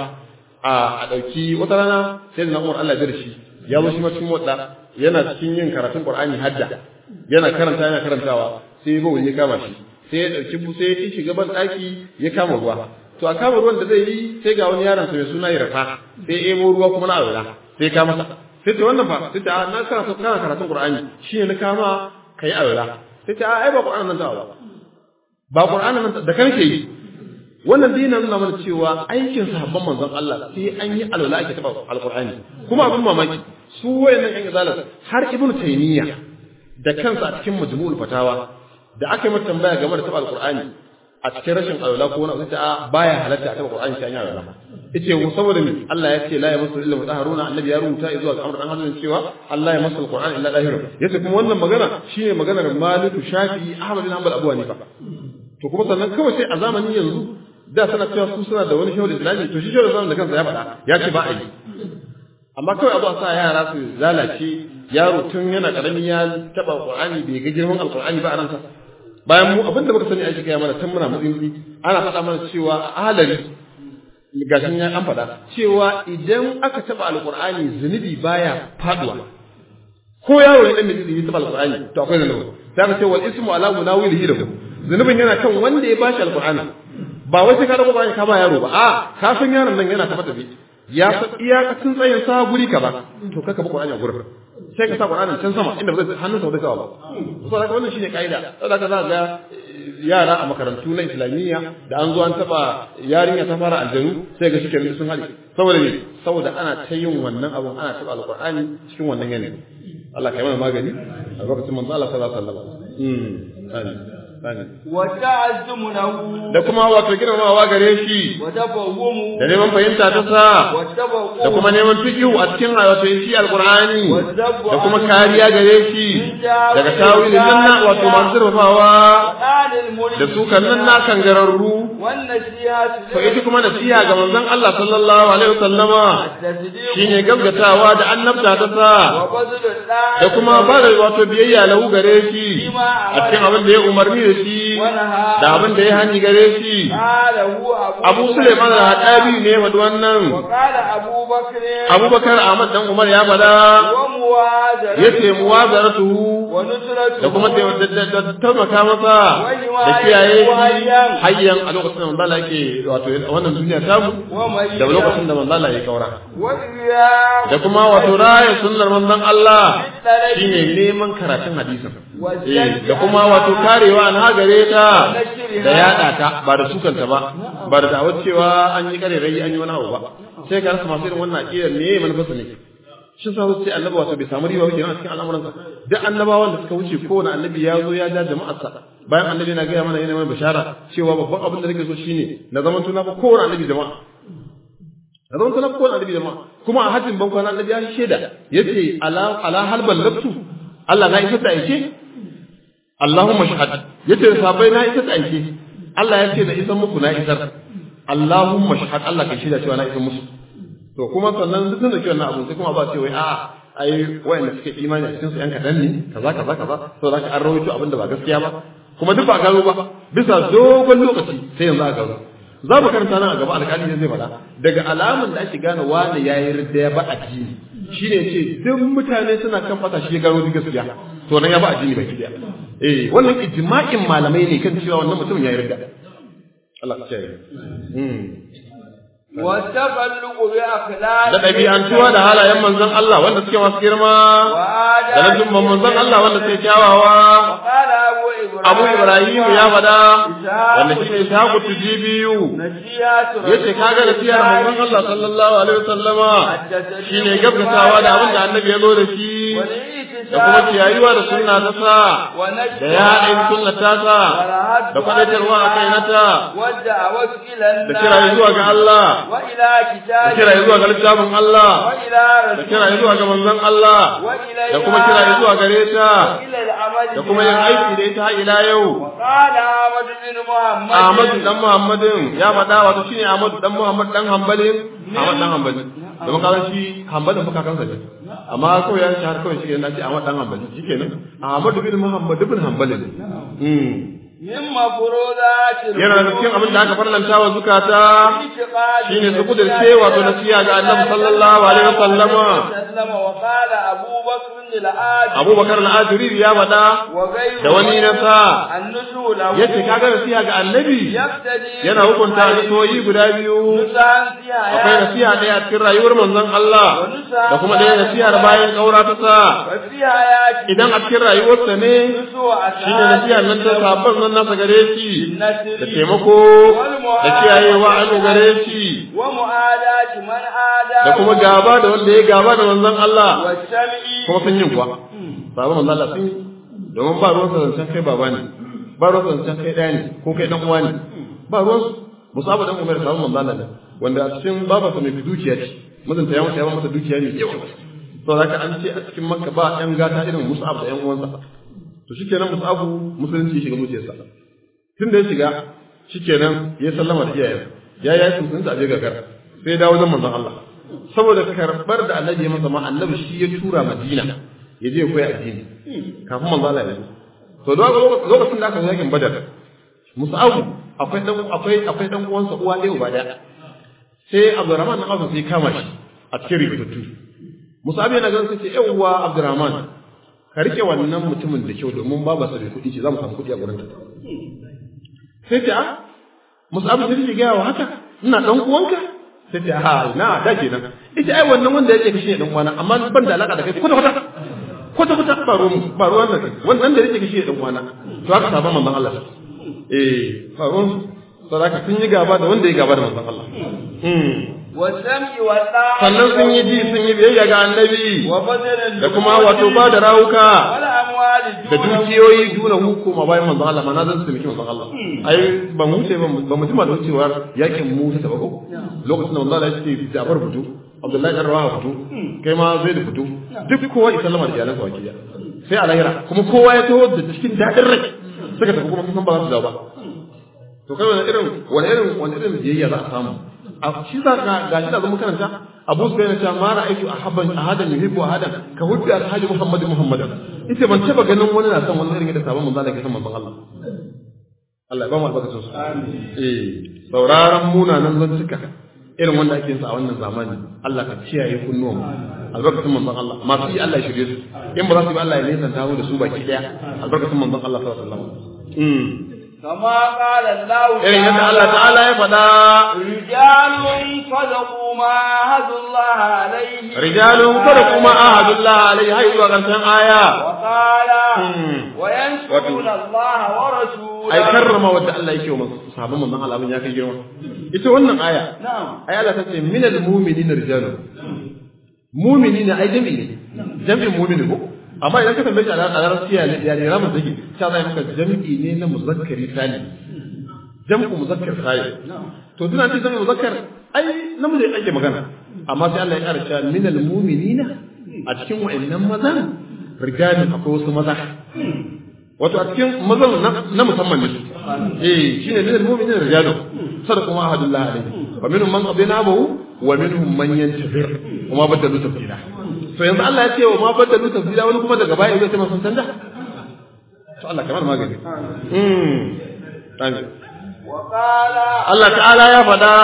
a dauki wata rana sai na Umar Allah ya shi ya zo shi ma cikin wadda yana cikin yin karatun Qur'ani hadda yana karantawa sai ba wani ya kama shi sai ya dauki sai ya shiga ban daki ya kama ruwa to a kama ruwan da zai yi sai ga wani yaron sa mai suna Irafa sai ya ebo ruwa kuma na aura sai ka masa sai ta wannan fa sai ta na karatun Qur'ani shi ne na kama kai aura sai ta ai ba Qur'anin nan ta ba Qur'anin nan da kan ke yi wannan dinin nuna mana cewa aikin sahabban manzon Allah sai an yi alwala ake taba alqur'ani kuma abin mamaki su wayannan yan izalat har Ibn Taymiyyah da kansa a cikin Majmu'ul Fatawa da aka yi mata tambaya game da taba alqur'ani a cikin rashin alwala ko wani sai baya halatta a taba Qur'ani sai an yi alwala yace saboda me Allah ya ce la yamassu illa mutahharuna annabi ya rubuta zuwa ga Amr dan Hazan cewa Allah ya masa alqur'ani illa dahir yace kuma wannan magana shine maganar Malik Shafi'i Ahmad bin Hanbal Abu Hanifa to kuma sannan kawai sai a zamanin yanzu da sana cewa su suna da wani shawar islami to shi shawar islami da kansa ya faɗa ya ce ba a yi amma kawai abu a sa yara su lalace yaro tun yana karami ya taɓa Qur'ani bai ga girman alqur'ani ba a ransa bayan mu abinda muka sani aiki kai mana tun muna mutsinci ana faɗa mana cewa ahalari gashin ya an faɗa cewa idan aka taɓa alqur'ani zunubi baya faduwa ko yaro ya dan mai taɓa alqur'ani to akwai zunubi sai ka ce wal ismu ala munawilihi lahu zunubin yana kan wanda ya bashi alqur'ani ba wai sai ka dauko bayan ka ba yaro ba a ka san yaron nan yana tafi ya san iyakacin tsayin sa guri ka ba to kaka ba Qur'ani a gurin sai ka sa Qur'anin can sama inda ba zai hannun sa ba zai ba so haka wannan shine kaida saboda ka za ga yara a makarantu na islamiyya da an zo an taba yarinya ta fara aljanu sai ga shike sun hali saboda ne saboda ana ta yin wannan abun ana taba alqur'ani cikin wannan yanayi Allah kai mana magani a lokacin manzo Allah sallallahu alaihi wasallam wa ta'azzumu lahu da kuma wato girmamawa gare shi wa tafawumu da neman fahimta ta sa da kuma neman fiqhu a cikin wato shi alqur'ani da kuma kariya gare shi daga tawilin nan wato masu zurfafawa da su kan nan na kangararru to ita kuma nasiha ga manzon Allah sallallahu alaihi wasallama shine gaggatawa da annabta ta sa da kuma bada wato biyayya lahu gare shi a cikin abin da ya umarni da shi da abin da ya hani gare shi Abu Sulaiman al-Hadabi ne wanda wannan Abubakar Ahmad dan Umar ya fada yace muwazaratu da kuma taimaka masa da kiyaye hayyan a lokacin da manzo Allah yake wato wannan duniya ta mu da lokacin da manzo Allah ya kaura da kuma wato raya sunnar manzon Allah shine neman karatun hadisin da kuma wato karewa an hagare ta da yada ta ba da sukanta ba da da'awar cewa an yi kare rai an yi wani abu ba sai ka rasa masu irin wannan aqidar ne manufarsa ne shin sa sai annabi wato bai samu riba kenan a cikin al'amuransa duk annabawan da suka wuce kowane annabi ya zo ya ja jama'arsa bayan annabi na gaya mana yana mai bishara cewa babban abin da nake so shine na zaman tuna fa kowane annabi jama'a na zaman tuna fa kowane annabi jama'a kuma a hajjin ban kwana annabi ya shaida yace ala halbal labtu Allah na isa ta aike Allahumma shahad yace sabai na isa ta aike Allah ya ce da isan muku na isar Allahumma shahad Allah kai shaida cewa na isan musu to kuma sannan duk da kiyon abu sai kuma ba ce wai a'a ai wayanda suke imani a cikin su yan kadan ne kaza to zaka an rawaito abin da ba gaskiya ba kuma duk ba gano ba bisa dogon lokaci sai yanzu aka gano za mu karanta nan a gaba alƙali ne zai faɗa daga alamun da ake gane wani yayi ridda ya ba addini shine ce duk mutane suna kan fata shi ya gano gaskiya to nan ya ba addini baki daya wannan ijma'in malamai ne kan cewa wannan mutum yayi ridda Allah ya kiyaye da ɗabi'antuwa da halayen manzon Allah wanda suke masu girma da lafin manzon Allah wanda suke kyawawa Abu Ibrahim ya fada wanda shi ne Ishaqu Tujibiyu yace kaga nasiyar manzon Allah sallallahu alaihi wasallama shine gaggatawa da abin da annabi ya zo da shi da kuma kiyayuwa da sunna ta sa da yaɗin sunna ta sa da kwadatarwa a kai nata da kira zuwa ga Allah da kira zuwa ga littafin Allah da kira zuwa ga manzon Allah da kuma kira zuwa gare ta da kuma yin aiki da ita ila yau Ahmad dan Muhammadin ya faɗa wato shine Ahmad dan Muhammad dan Hanbalin Ahmad dan Hanbalin da makaran shi Hanbalin fuka kansa ne amma kawai ya shahar kawai shi ne Ahmad dan Hanbalin shikenan Ahmad bin Muhammad bin Hanbalin yana da cikin abin da aka farlanta wa zukata shine su kudurce wato nasiha ga Annabi sallallahu alaihi wasallama Abubakar al-Ajuri ya faɗa da wani nasa yace kaga nasiha ga Annabi yana hukunta nasihohi guda biyu akwai nasiha ɗaya a cikin rayuwar manzon Allah da kuma ɗaya nasiha bayan kaura ta sa idan a cikin rayuwarsa ne shine nasiha nan ta sabon nan nasa gare shi da taimako da kiyayewa an gare shi da kuma gaba da wanda ya gaba da manzon Allah kuma sun yi kuwa baba manzon Allah sun yi domin ba ruwan zancen kai baba ne ba ruwan zancen kai ɗaya ne ko kai ɗan uwa ne ba ruwan musabu dan Umar sabon manzon Allah ne wanda a cikin babarsa mai dukiya ce mijinta ya mutu ya masa dukiya ne yawa to zaka an ce a cikin Makka ba ɗan gata irin Mus'ab da ƴan uwansa to shikenan Mus'abu musulunci shiga zuciyarsa tun da ya shiga shikenan ya sallama da iyayen ya yi sun sa je gagar sai dawo zan manzon Allah saboda karbar da Annabi ya masa ma Annabi shi ya tura Madina ya je koyi addini kafin manzon Allah ya zo to lokacin da aka yi yakin Badar Mus'abu akwai dan uwansa uwa ɗaya uba ɗaya sai Abdurrahman na Auf sai kama shi a cikin rikitattu Mus'abu yana ganin sai ce yawwa Abdurrahman ka rike wannan mutumin da kyau domin babarsa bai kuɗi ce za mu samu kuɗi a gurin ta sai ce Mus'ab sai ya ga haka ina dan uwanka sai ce ha na da kenan ita ai wannan wanda yake kishi dan uwana amma ban da alaka da kai kwata ba ruwan da kai wannan da yake kishi dan uwana to haka sabon manzon Allah ba ruwan sadaka sun yi gaba da wanda ya gaba da manzon Allah sannan sun yi ji sun yi biyayya ga Annabi da kuma wato ba da rawuka da dukiyoyi duna hukuma bayan manzon Allah mana zan taimaki manzon Allah ai ba mu ce ba mu jima da wucewar yakin mu ta bako lokacin da manzon Allah ya ce Ja'far fito Abdullahi dan Rawaha fito kai ma Zaid fito duk kowa ya sallama da iyalansa wakiya sai a lahira kuma kowa ya taho da cikin dadin rai suka tafi kuma sun ba za su dawo ba to kai wani irin biyayya za a samu a shi za ga shi da zama karanta Abu Sufyan ya ce ma ra'aytu ahadan yuhibbu ahadan ka hubbi alhaji Muhammadan ita ban taba ganin wani na son wani irin da sabon manzo Allah ke san manzon Allah Allah ya ba mu albarkacin su sauraron munanan zantuka irin wanda ake sa a wannan zamani Allah ka kiyaye kunnuwan albarkacin manzon Allah masu yi Allah ya shirye su in ba za su yi Allah ya nesanta mu da su baki daya albarkacin manzon Allah sallallahu alaihi wasallam كما قال الله إيه يد الله تعالى يفدا رجال صدقوا ما عاهدوا الله عليه رجال صدقوا ما عاهدوا الله عليه هاي وغنسان آية وقال وينصرون الله ورسوله أي كرم ود الله يكيوم صحابة من الله من ياكي جرم يتوانا آية نعم آية لا تسمي من المؤمنين رجال مؤمنين أي جمع مؤمن هو amma idan ka tambaye shi a larabciya ya ne ramin take ta zai maka jam'i ne na muzakkari salim jam'u muzakkar salim to tuna ce jam'u muzakkar ai namiji ake magana amma sai Allah ya ƙara cewa minal mu'minina a cikin wa'annan mazan rijalin akwai wasu maza wato a cikin mazan na musamman ne shine minal mu'minina rijalun sadaqu ma ahadullah alayhi wa minhum man qabina abu wa minhum man yantazir kuma badalu tafsira to yanzu Allah ya ce wa ma badalu tafsira wani kuma daga baya zai ce masa sanda to Allah kamar magani amin Allah ta'ala ya faɗa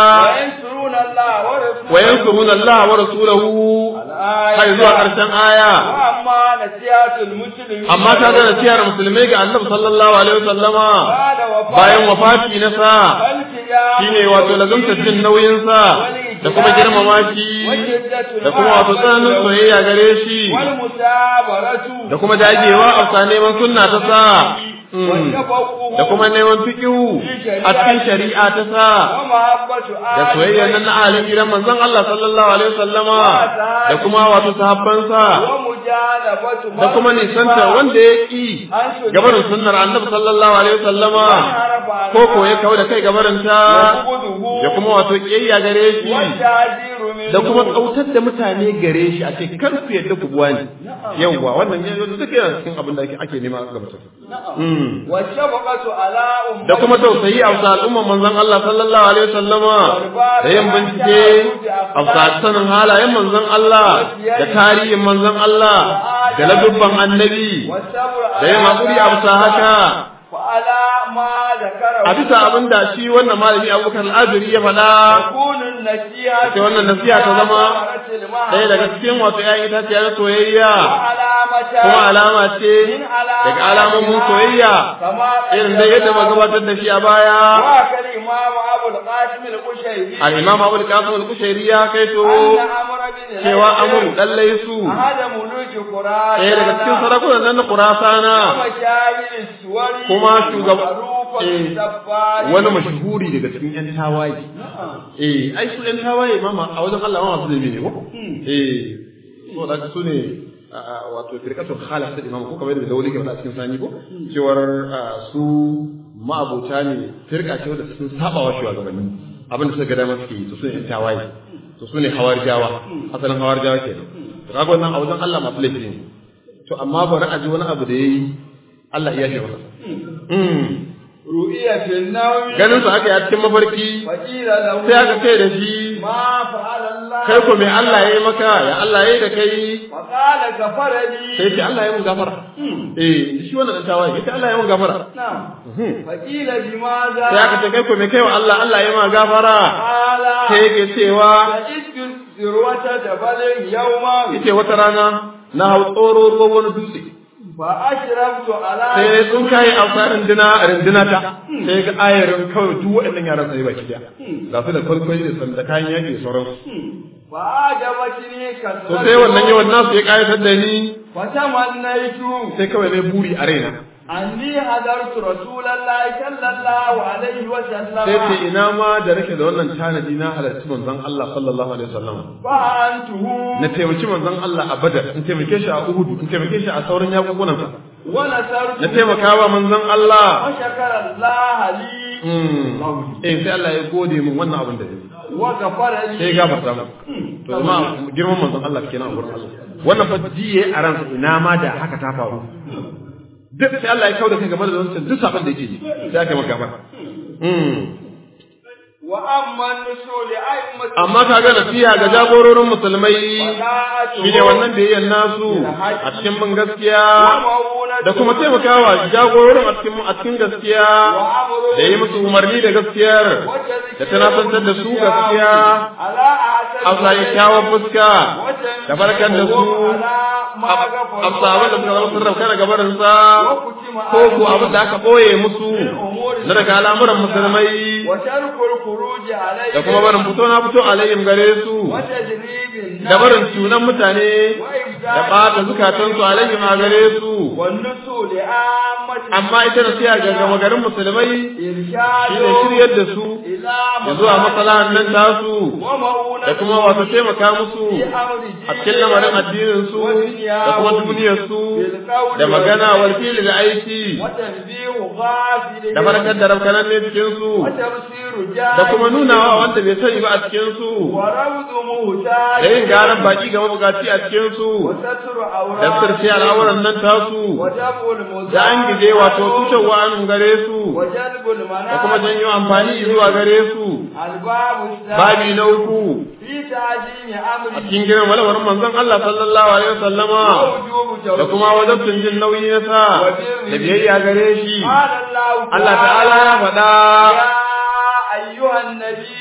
wa yansuruna Allah wa rasulahu hay zuwa karshen aya amma ta ga nasiyar musulmai ga Annabi sallallahu alaihi wasallama bayan wafati na sa shine wato lazumta jin nauyin sa da kuma girmama shi da kuma wato tsananin soyayya gare shi da kuma dagewa a neman sunna ta sa da kuma neman fikihu a cikin shari'a ta sa da soyayya nan na ahalin gidan manzon Allah sallallahu alaihi wasallama da kuma wato sahabbansa da kuma nisanta wanda ya ki gabarin sunnar annabi sallallahu alaihi wasallama ko ko ya kawo da kai gabarin ta da kuma wato kiyayya gare shi da kuma kautar da mutane gare shi a ce kar ku yadda ku buwa ne yawwa wannan yanzu duk yana cikin abin da ake nema ga mutum da kuma tausayi a wasu al'umman manzon Allah sallallahu alaihi wasallama da yin bincike a sanin halayen manzon Allah da tarihin manzon Allah da ladubban annabi da yin haƙuri a bisa haka a bisa abin da shi wannan malami Abubakar al-Azuri ya faɗa ce wannan nasiha ta zama ɗaya daga cikin wato ƴaƴan itaciya na soyayya kuma alama ce daga alamomin soyayya irin da yadda ba gabatar da shi a baya al-Imam Abul Qasim al-Kushairi ya kaito cewa Amr dan Laysu ɗaya daga cikin sarakunan nan na Khurasana kuma shugaba wani mashhuri daga cikin ƴan tawaye ai su ƴan tawaye mama a wajen Allah ma masu zai ne ko so da su ne wato firqatul khalas da imam ko kamar da dawli ke faɗa cikin sani ko cewar su ma'abuta ne firqa ce wanda sun saba wa shugabanni abin da suka ga dama suke to su ne ƴan tawaye to su ne hawarijawa asalin hawarijawa kenan to kaga wannan a wajen Allah masu laifi ne to amma bari a ji wani abu da yayi Allah ya shi masa ganin sa aka yi a cikin mafarki sai aka kai da shi kai ko me Allah ya yi maka ya Allah ya yi da kai sai ce Allah ya mun gafara shi wannan dan tawaye yace Allah ya mun gafara sai aka ce kai ko me kai wa Allah Allah ya ma gafara sai yake cewa yace wata rana na hau tsoro wani dutse sai sun kai amfanin rindina ta sai ga ayarin kawai duk waɗannan yaran sai baki daya ga su da kwalkwai da sanda kayan yaki da sauran to sai wannan yawan nasu ya kayatar da ni sai kawai ne buri a raina anni hadartu rasulullahi sallallahu alaihi wa sallam sai ce ina ma da nake da wannan tanadi na halarci manzon Allah sallallahu alaihi wasallam fa antuhu na taimaki manzon Allah a Badar in taimake shi a Uhud in taimake shi a sauran yakukunan sa na taimakawa manzon Allah وشكر الله لي sai Allah ya gode min wannan abin da yake وغفر لي sai gafarta mu to jama'a girman manzon Allah kenan a gurin Allah wannan fa jiye a ransa ina ma da haka ta faru duk sai Allah ya kauda kai game da wancan duk sabon da yake ji sai aka maka gafara wa amma nusul a'immat amma kaga nasiha ga jagororin musulmai shine wannan da yayin nasu a cikin bin gaskiya da kuma taimakawa jagororin a cikin gaskiya da yi musu umarni da gaskiyar da tunasantar da su gaskiya Allah ya kyawo fuska da barkar da su abin da suka zama sun rauka daga barinsa ko ku abin da aka ɓoye musu na daga al'amuran musulmai da kuma barin fito na fito alayhim gare su da barin sunan mutane da ɓata zukatansu alayhim a gare su amma ita da siya ga gama garin musulmai shi ne shiryar da su da zuwa matsalahan nan tasu da kuma wasu taimaka musu a cikin lamarin addinin su da kuma duniyar su da magana wal fili da aiki da farkar da rabkanan ne cikin su da kuma nunawa wanda bai sani ba a cikin su da yin garan baki ga mabukaci a cikin su da sirce al'amuran nan tasu da an gije wato tutarwa an gare su da kuma janyo amfani zuwa gare su babi na uku a cikin gidan walwarin manzon Allah sallallahu alaihi wasallama da kuma wajabtun jin nauyi na sa da biyayya gare shi Allah ta'ala ya faɗa ayyuhan nabi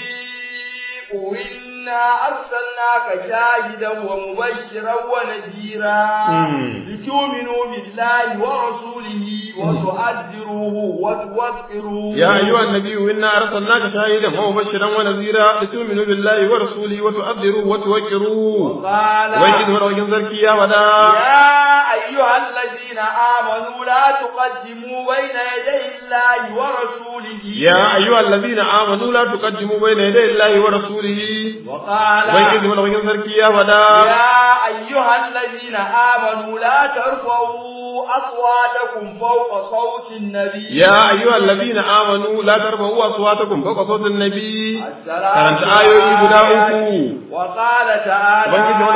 إنا أرسلناك شاهدا ومبشرا ونذيرا لتؤمنوا بالله ورسوله وتؤذروه وتوقروه يا أيها النبي إنا أرسلناك شاهدا ومبشرا ونذيرا لتؤمنوا بالله ورسوله وتؤذروه وتوقروه ويجد ورغم ذلك يا ودا يا أيها الذين آمنوا لا تقدموا بين يدي الله ورسوله يا أيها الذين آمنوا لا تقدموا بين يدي الله ورسوله وقال يا أيها الذين آمنوا لا ترفعوا أصواتكم فوق صوت النبي يا أيها الذين آمنوا لا ترفعوا أصواتكم فوق صوت النبي كانت آية بداؤكم وقال تعالى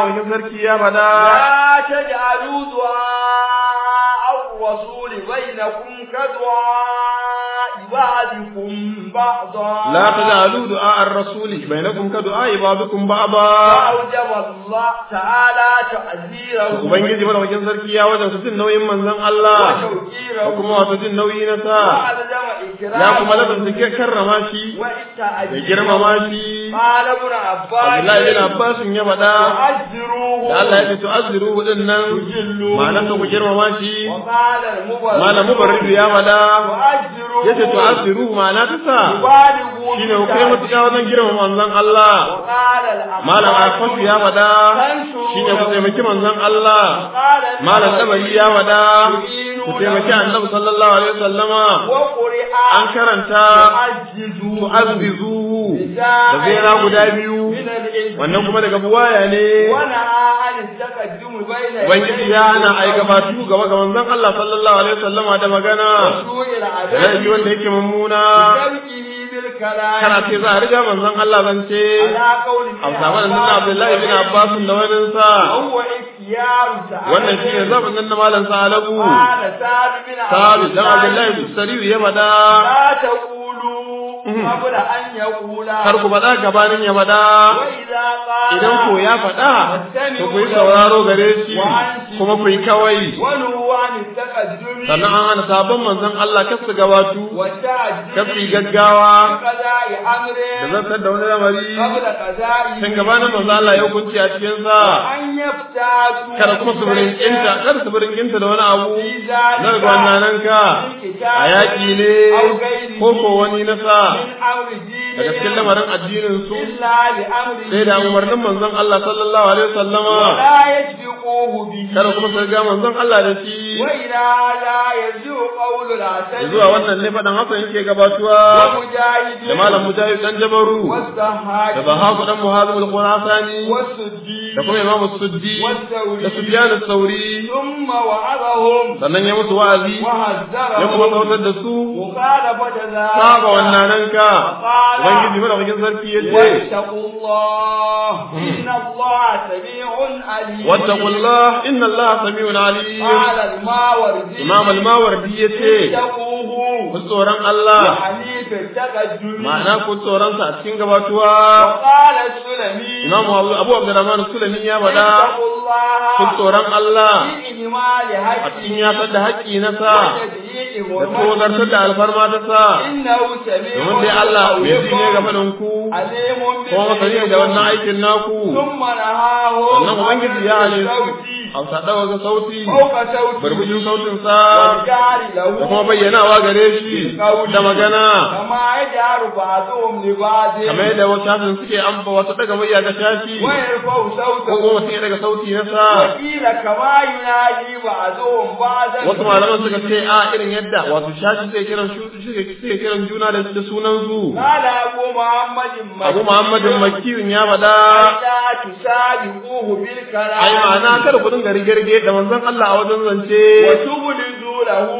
لا تجعلوا دعاء الرسول بينكم كدعاء بعضكم بعضا لا تجعلوا دعاء الرسول بينكم كدعاء بعضكم بعضا فأوجب الله تعالى تعذيره ubangiji mana wajen sarki ya wajen su jin nauyin manzon Allah da kuma wato jin nauyi na sa ya kuma ladan da karrama shi da girmama shi Abdullahi bin Abbas ya faɗa da Allah ya ce tu'azziruhu din nan ma'anar ku girmama shi malam mubarrid ya faɗa yace tu'azziruhu ma'ana ta sa shine ku kai mutuka wajen girmama manzon Allah malam Abbas ya faɗa shine ku taimaki manzon Allah malam Tabari ya faɗa ku taimaki Annabi sallallahu alaihi wasallama an karanta tu'azzizuhu da zera guda biyu wannan kuma daga buwaya ne ubangiji ya hana ai gabatu gaba ga manzon Allah sallallahu alaihi wasallama da magana rai wanda yake mummuna kana ce za a riga manzon Allah zance a zamanin nan Abdullahi bin Abbas da wani sa wannan shine zaɓin nan na malam Salabu Sabi dan Abdullahi bin Sariyu ya bada kar ku faɗa gabanin ya faɗa idan ko ya faɗa to ku yi sauraro gare shi kuma ku yi kawai sannan an hana sabon manzon Allah kasu gabatu kasu gaggawa da zartar da wani lamari can gabanin manzon Allah ya hukunci a cikin sa kada kuma su birin kinta da wani abu na gwannanan ka a yaƙi ne ko wani nasa daga cikin lamarin addinin su sai da umarnin manzon Allah sallallahu alaihi wasallama kada kuma su ga manzon Allah da shi هذا يرجع قول العسل zuwa wannan ne fadan Hassan yake gabatuwa da malam Mujahid dan Jabaru da Bahaku dan Muhazim al-Qurasani da kuma Imam Suddi da Sufyan al-Thawri thumma wa'adahum sannan ya musu wa'azi ya kuma kautar da su saba wannan ranka ubangiji madaukakin sarki yace wattaqullah inna allaha sami'un alim imam al-mawardi yace ku tsoron Allah ma'ana ku tsoron sa a cikin gabatuwa imam Abu Abdurrahman Sulami ya bada ku tsoron Allah a cikin ya da haƙƙi na sa da tsogartar da alfarma ta sa domin dai Allah mai ji ne game da ku kuma masani da wannan aikin naku sannan ubangiji ya halittu hausa ɗaga ga sauti barbujin sautin sa da kuma bayyanawa gare shi da magana kamar yadda wasu shafin suke amfa wasu daga murya ga shafi ko kuma suke daga sauti na sa wasu malaman suka ce a irin yadda wasu shafi suke kiran juna da sunan su Abu Muhammadin Makiyin ya faɗa ai ma'ana kada ku dinga rige-rige da manzon Allah a wajen zance wa tubulidu lahu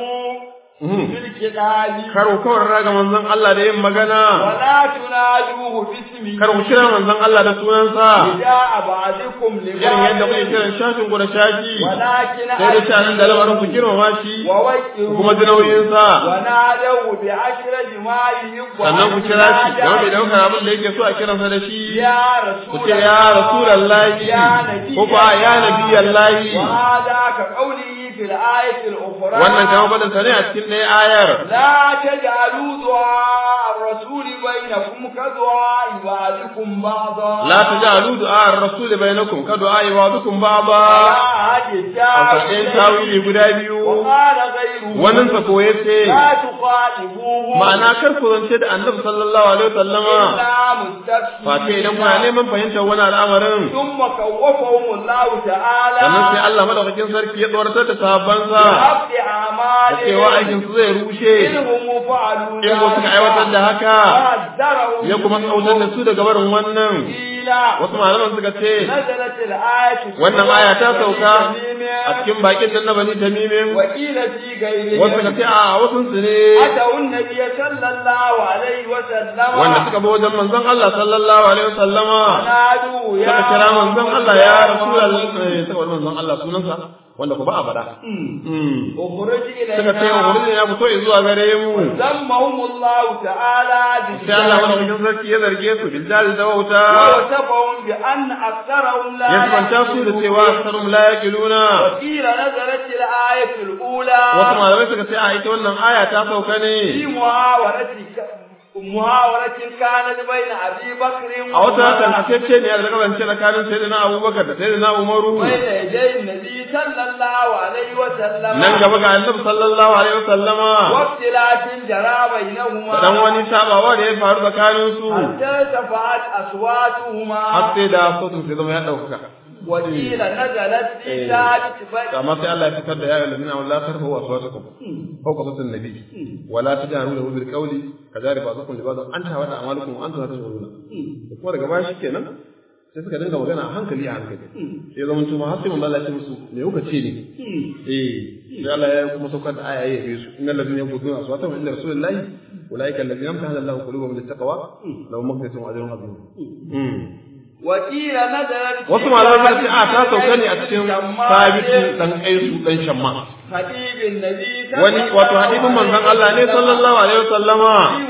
karo kawar raga manzon Allah da yin magana wala tunajuhu bismi karo kira manzon Allah da sunansa ya abadikum irin yadda kuke kiran shafin ku da shafi walakin sai da shanin da lamarin ku girmama shi kuma jinauyin sa wa nadawu bi ashraji ma yuhibbu sannan ku kira shi da bai daukar abin da yake so a kiransa da shi ya rasul ku ce ya rasulullahi ko ba ya nabiyallahi wa hada ka qawli fil ayati al-ukhra wannan kamar fadan sa ne a cikin ɗaya ayar la taj'alu du'a ar-rasul bainakum ka du'a ibadikum ba'da la taj'alu du'a ar-rasul bainakum ka du'a ibadikum ba'da akwai tawili guda biyu wannan sa ko yace ma'ana kar ku zance da annabi sallallahu alaihi wasallama fa ce idan kuna neman fahimtar wani al'amarin thumma kawwafahum Allah ta'ala sannan sai Allah madaukakin sarki ya tsoratar da sahabbansa cewa aikin su zai rushe in ko suka aiwatar da haka ya kuma kautar da su daga barin wannan wasu malaman suka ce wannan aya ta sauka a cikin bakin nan na Bani Tamim wasu suka ce a wasu su ne wanda suka bi wajen manzon Allah sallallahu alaihi wasallama suka kira manzon Allah ya rasulullahi sai manzon Allah sunansa wanda ku ba a faɗa. Suka ce umarni ya fito zuwa gare mu. Zammahumullahu ta'ala bi sai Allah madaukakin sarki ya zarge su bil dal da wauta. Wa tabawun bi anna aktharahum la ya kwanta su da cewa aktharahum la yaqiluna. Wa qila nazarat al-ayatu al-ula. Wasu malamai suka ce a ita wannan aya ta sauka ne. Fi muhawaratin kanat bayna Abi Bakr a wata tantacce ne da kasance tsakanin sayyidina Abubakar da sayyidina Umaru bayna yaday nabi sallallahu alaihi wa sallam nan gaba ga annabi sallallahu alaihi wa sallama waqtilatin jara bainahuma dan wani sabawa da ya faru tsakanin su hatta tafa'at aswatuhuma hatta da sautin sai zama ya dauka وقيل نزلت في ثابت كما سي الله يفكر يا ايها الذين امنوا لا ترفعوا اصواتكم فوق صوت النبي ولا تجهروا له بالقول كجار بعضكم لبعض انت ولا اعمالكم وانتم لا تشعرون kuma daga baya shikenan sai suka dinga magana a hankali sai zaman tuma har sai mun lalace musu me kuka ce ne sai Allah ya kuma saukar da aya ya su innal ladina yaquduna aswatahum inda rasulillahi ulaika alladhina amtahana Allahu qulubahum littaqwa lahum maghfiratun wa ajrun azim wakila nadarat wasu malamai suka ce a ta sauka ne a cikin sabitu dan kaisu dan shamma hadibin nabi wani wato hadibin manzon Allah ne sallallahu alaihi wasallama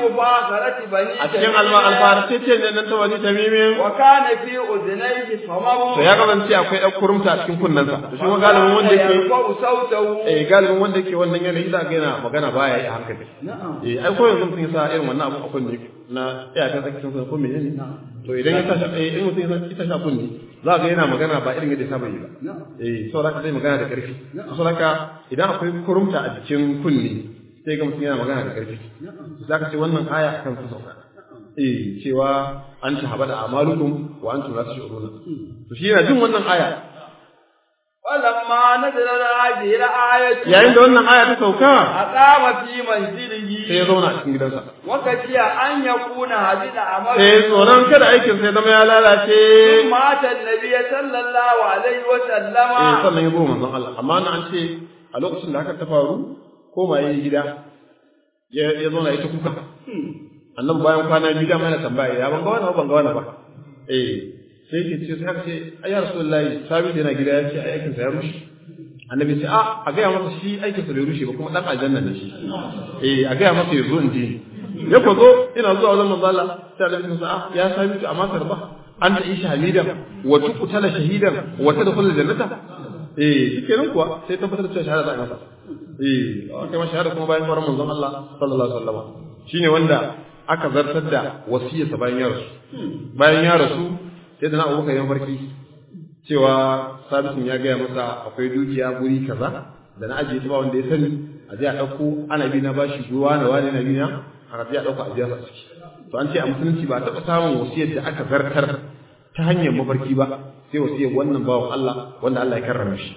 a cikin alfarce ce ne nan ta Bani Tamim wa kana fi udnayhi samamu to ya kasance akwai dan kurumta a cikin kunnansa to shi galibin wanda yake galibin wanda yake wannan yanayi da ga yana magana baya yi a hankali ai ko yanzu mutum ya sa irin wannan abu akwai ne na iya ta tsakin sa ko menene to idan ya tashi in mutum ya tashi kunni za ga yana magana ba irin yadda ya saba yi ba saboda zai magana da karfi saboda idan akwai kurumta a cikin kunni sai ga mutum yana magana da karfi zaka ce wannan aya kan su sauka cewa an ta habada amalukum wa antum la tashuruna to shi yana jin wannan aya falamma nazala hadhihi al-ayatu yayin da wannan aya ta sauka aqama fi manzilihi sai ya zauna a cikin gidansa wakaciya an yakuna hadida amal sai tsoron kada aikin sai zama ya lalace mata annabi sallallahu alaihi wa sallama sannan ya zo manzon Allah amma na an ce a lokacin da haka ta faru koma yayi gida ya zauna ya ta kuka annabi bayan kwana biyu da mana tambaya ya ban ga wani ba sai ke ce sai aka ce ayya rasulullahi sabi yana gida ya ce aikin sa ya rushe annabi ce a ga ya masa shi aikin sa bai rushe ba kuma dan aljanna ne shi a ga ya masa yazo inji ya ko zo ina zuwa wajen manzo Allah sai annabi ce ya sabi to amma tarba anta isha hamidan wa tuqtala shahidan wa tadkhul jannata shikenan kuwa sai tabbatar da cewa shahada za a masa kai ma shahada kuma bayan faran manzon Allah sallallahu alaihi wasallam shine wanda aka zartar da wasiyarsa bayan ya rasu sai da na abubakar yan farki cewa sabisin ya gaya masa akwai dukiya guri kaza da na ajiye ta ba wanda ya sani a je a ɗauko ana bi na bashi ruwa na wani na biya a je a ɗauko a biya sa ciki to an ce a musulunci ba a taɓa samun wasiyar da aka zartar ta hanyar mafarki ba sai wasiyar wannan bawan Allah wanda Allah ya karrama shi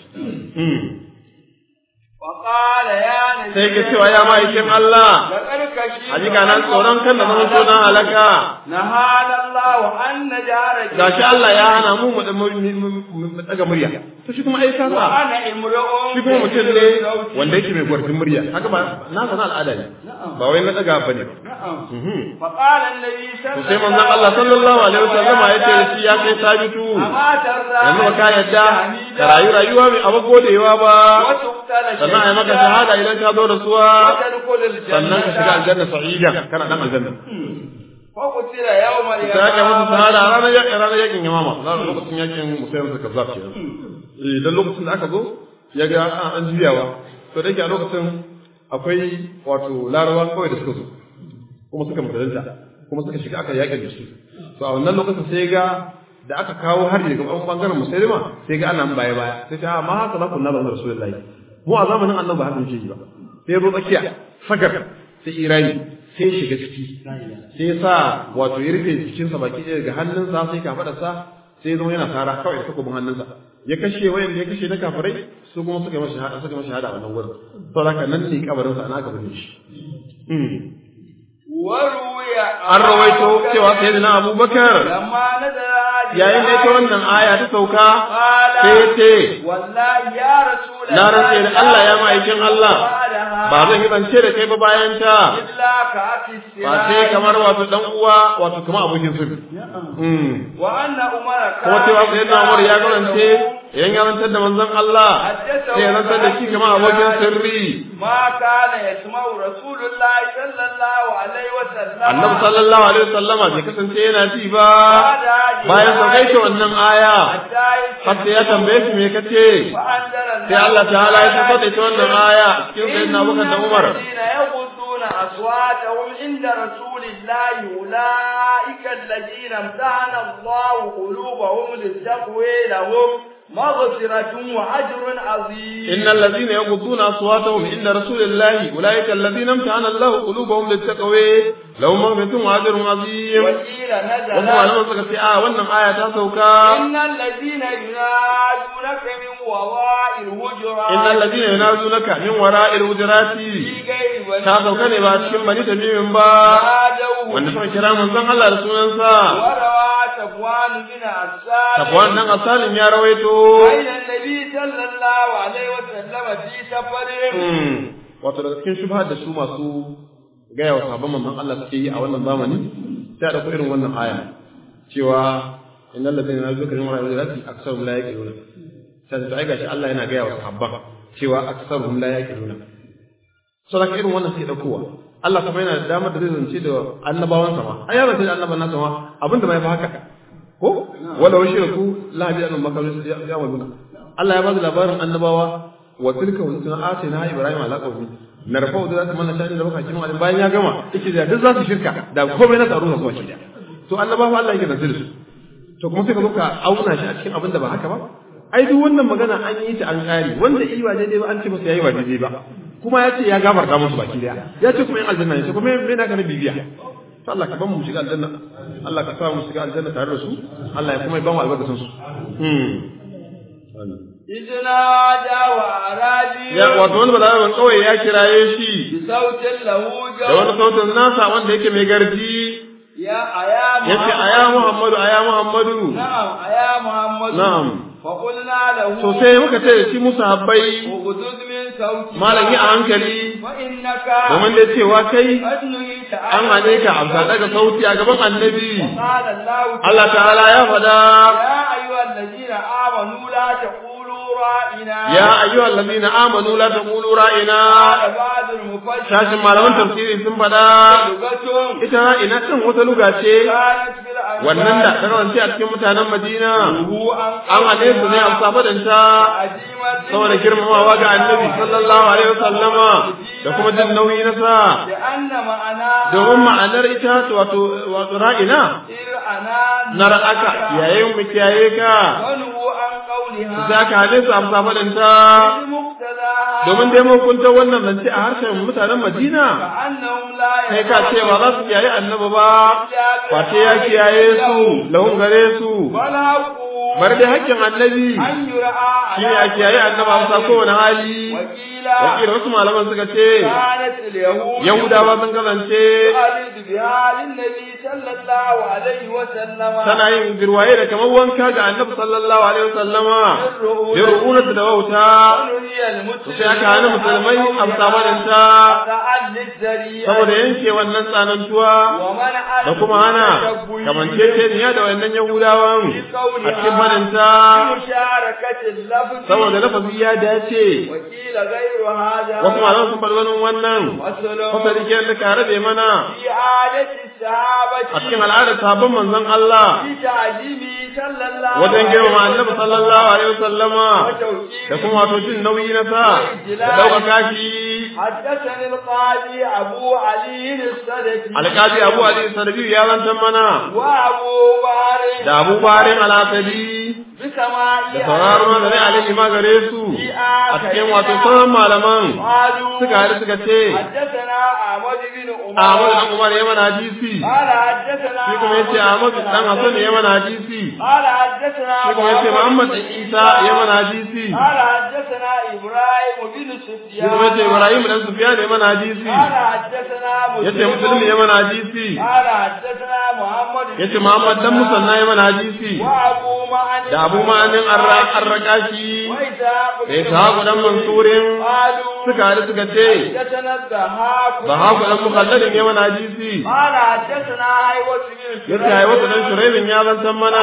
sai ke cewa ya ma'aikin Allah hakika nan tsoron kan da zama sunan halaka gashi Allah ya hana mu daga murya to shi kuma ai sa shi kuma mutum ne wanda yake mai gwarfin murya haka ba na sana al'ada ne ba wai na daga bane to sai manzon Allah sallallahu alaihi wasallam ya ce shi ya kai sabitu yanzu ba ka yadda ka rayuwa mai abu godewa ba sannan ai maka shahada idan ka zo da suwa sannan ka shiga aljanna sa'ida kana dan aljanna fakutira yawmal yamama sai ka musu shahada ranar yakin yamama za su lokacin yakin musayyar da kazzab kenan dan lokacin da aka zo ya ga an juyawa to da yake a lokacin akwai wato larabawa kawai da suka zo kuma suka mutunta kuma suka shiga aka yakin da su to a wannan lokacin sai ga da aka kawo hari daga bangaren musayyima sai ga ana baya sai ta ma haka za ku na da rasulullahi mu a zamanin annabi haka yake yi ba sai zo tsakiya sagar sai irani sai shiga ciki sai sa wato ya rufe cikin sa baki daga hannunsa sai ka fada sa sai zo yana sara kawai da takobin hannunsa ya kashe wayan da ya kashe na kafirai su kuma suka masa shahada a wannan gurin to haka nan ne kabarin sa ana gaba shi an rawaito cewa sayyidina Abubakar yayin da ita wannan aya ta sauka sai ce na rantse da Allah ya ma'aikin Allah ba zan yi bance da kai ba bayan ta ba sai kamar wato dan uwa wato kamar abokin sirri kuma cewa sayyidina Umar ya garance yan ya rantar da manzon Allah sai ya rantar da shi kamar abokin sirri ma kana yasma'u rasulullahi sallallahu alaihi wasallam annabi sallallahu alaihi wasallam bai kasance yana ji ba bayan sun kai shi wannan aya hatta ya tambaye shi me kace sai Allah ta'ala ya tabbata ta wannan aya cikin sayyidina Abubakar da Umar أصواتهم عند رسول الله أولئك الذين امتحن الله قلوبهم للتقوى لهم مغفرة وأجر عظيم إن الذين يغضون أصواتهم عند رسول الله أولئك الذين امتحن الله قلوبهم للتقوى لهم مغفرة وأجر عظيم وقيل نزل وهو على مصدر في wannan aya ta sauka إن الذين ينادونك من وراء الهجرات إن الذين ينادونك من وراء الهجرات ta sauka ne ba cikin bani tamimin ba wanda suka kira manzon Allah da sunansa Safwan dan Asalin ya rawaito wato daga cikin shubha da su masu gaya wa sahabban manzon Allah suke yi a wannan zamani sai da irin wannan aya cewa innal ladina yazkuru min wara'i aktsaruhum la yaqiluna sai da ai gashi Allah yana gaya wa sahabban cewa aktsaruhum la yaqiluna saboda irin wannan sai daukowa Allah kuma yana da damar da zai zance da annabawansa ma ai ya zance da annaban nasa ma abinda bai fa haka ko wala washiraku la bi annahum makalu ya wazuna Allah ya ba da labarin annabawa wa tilka wazuna atina ibrahim ala qawmi narfa da zata manna shani da baka kin wani bayan ya gama yake da duk za su shirka da komai na tsaro zuwa shi to annabawa Allah yake zance da su to kuma sai ka zo ka auna shi a cikin abin da ba haka ba ai duk wannan magana an yi ta an kare wanda yi ba daidai ba an ce masa yayi ba daidai ba kuma ya ce ya gafarta musu baki daya ya ce kuma yin aljanna ne kuma me na kana bibiya to Allah ka ban mu shiga aljanna Allah ka sa mu shiga aljanna tare da su Allah ya kuma ba mu albarkatun su idna dawa arabi ya wato wani balaraban kawai ya kiraye shi sautin lahu da wani sautin nasa wanda yake mai garji ya aya Muhammadu na'am aya Muhammadu na'am fa qulna lahu to sai muka ce shi musahabbai ugudud min sauti malami a hankali fa innaka domin da cewa kai an hane ka amsa daga sauti a gaban annabi Allah ta'ala ya fada ya ayyuhal ladina amanu la taqulu ra'ina ya ayyuhal ladina amanu la taqulu ra'ina shashin malaman tafsiri sun fada ita ra'ina din wata luga ce wannan da ta rawance a cikin mutanen Madina an hane su ne amsa fadanta saboda girmamawa ga annabi sallallahu alaihi wasallama da kuma jin nauyi na sa domin ma'anar ita wato ra'ina na ra'aka yayin mu kiyaye ka za ka hane su amsa fadanta domin dai hukunta wannan zance a harshen mutanen Madina kai ka ce ba za su kiyaye annabi ba face ya kiyaye su lahun gare su bar dai hakkin annabi shi ne a kiyaye annabi amsa kowane hali wakil wasu malaman suka ce yahudawa sun kasance tana yin girwaye da kamar wanka ga annabi sallallahu alaihi wasallama yaruna da wauta sai aka hana musulmai amsa badanta saboda yanke wannan tsanantuwa da kuma hana kamanceceniya da wannan yahudawan a cikin badanta saboda lafazi ya dace wasu malaman sun faɗi wannan fasari ke da ka rabe mana a cikin al'adar sahabban manzon Allah wajen girmama annabi sallallahu alaihi wasallama da kuma wato jin nauyi na sa da ɗaukaka shi حدثني القاضي أبو علي السدفي القاضي أبو علي السدفي يا من تمنا أبو بارين الأسدي da sauraron da ne alaihi ma gare su a cikin wato sauran malaman suka haɗu suka ce Ahmad dan Umar ya mana hadisi shi kuma yace Ahmad dan Hassan ya mana hadisi shi kuma yace Muhammad dan Isa ya mana hadisi shi kuma yace Ibrahim dan Sufyan ya mana hadisi yace Muslim ya mana hadisi yace Muhammad dan Musanna ya mana hadisi da Abu Ma'anin Arraqashi da Ishaq dan Mansurin suka haɗu suka ce Bahaq dan Mukhalladin ya mana hadisi yace Haywatu dan Shuraibin ya zantan mana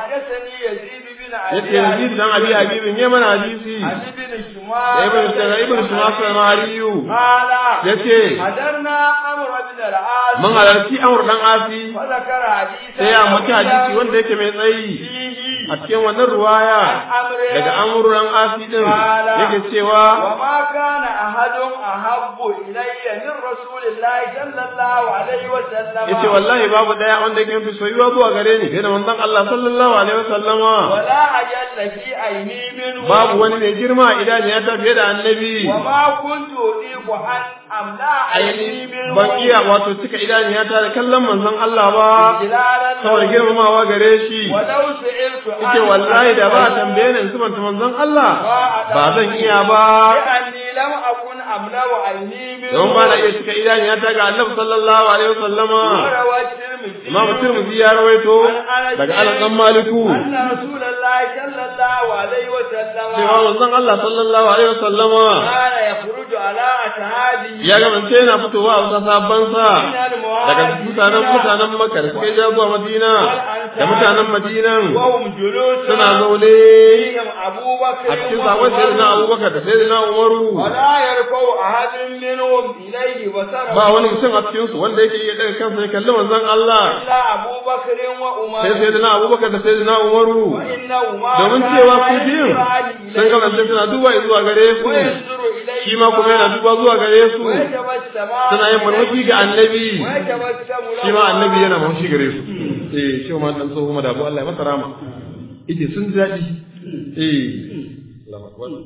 yace Yazid dan Abi Habibin ya mana hadisi da Ibn Shumas al-Mariyu yace mun halarci Amr dan Asi sai ya mutu hadisi wanda yake mai tsayi a cikin wannan ruwaya daga amuran asi din yake cewa wa ma kana ahadun ahabbu ilayya min rasulillahi sallallahu alaihi wa sallam yace wallahi babu daya wanda yake fi soyuwa zuwa gare ni da manzon Allah sallallahu alaihi wa sallama wala ajalla fi aini minhu babu wani mai girma idan ya tafi da annabi wa ma kuntu udiku an amla aini minhu ban iya wato cika idan ya ta da kallon manzon Allah ba saboda girmamawa gare shi walau su'iltu yace wallahi da ba tambaye ni su banta manzon Allah ba zan iya ba anni lam akun amla wa aini minhu don ba na iya cika idan ya ta ga Annabi sallallahu alaihi wasallama Imam Tirmidhi ya rawaito daga Anas dan Maliku anna rasulullahi sallallahu alaihi wasallama cewa manzon Allah sallallahu alaihi wasallama kana yakhruju ala ashabi ya ga mance yana fitowa a wata sabban sa daga mutanen Makka da suka je zuwa Madina da mutanen Madinan suna zaune a cikin sabon sayyidina Abubakar da sayyidina Umaru ba wani mutum a cikin su wanda yake iya daga kansa ya kalli manzon Allah sai sayyidina Abubakar da sayyidina Umaru domin cewa su biyun sun kasance suna duba zuwa gare su shi ma kuma yana duba zuwa gare su suna yin murmushi ga annabi shi ma annabi yana murmushi gare su shi ma dan tsoho ma da abu Allah ya masa rama yace sun ji daɗi Allahu akbar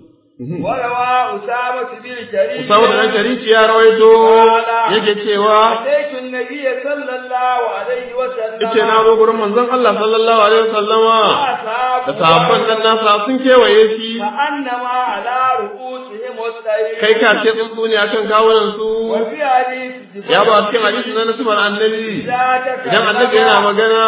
وروى أسامة بن شريك أسامة بن شريك يا رويتو yake cewa النبي صلى الله عليه وسلم yace na zo gurin manzon Allah sallallahu alaihi wasallama da sahabban nan nasa sun kewaye shi فأنما على رؤوسهم الطير kai ka ce tsuntsu ne akan kawunan su وفي حديث ya ba cikin hadisin na sifar annabi idan annabi yana magana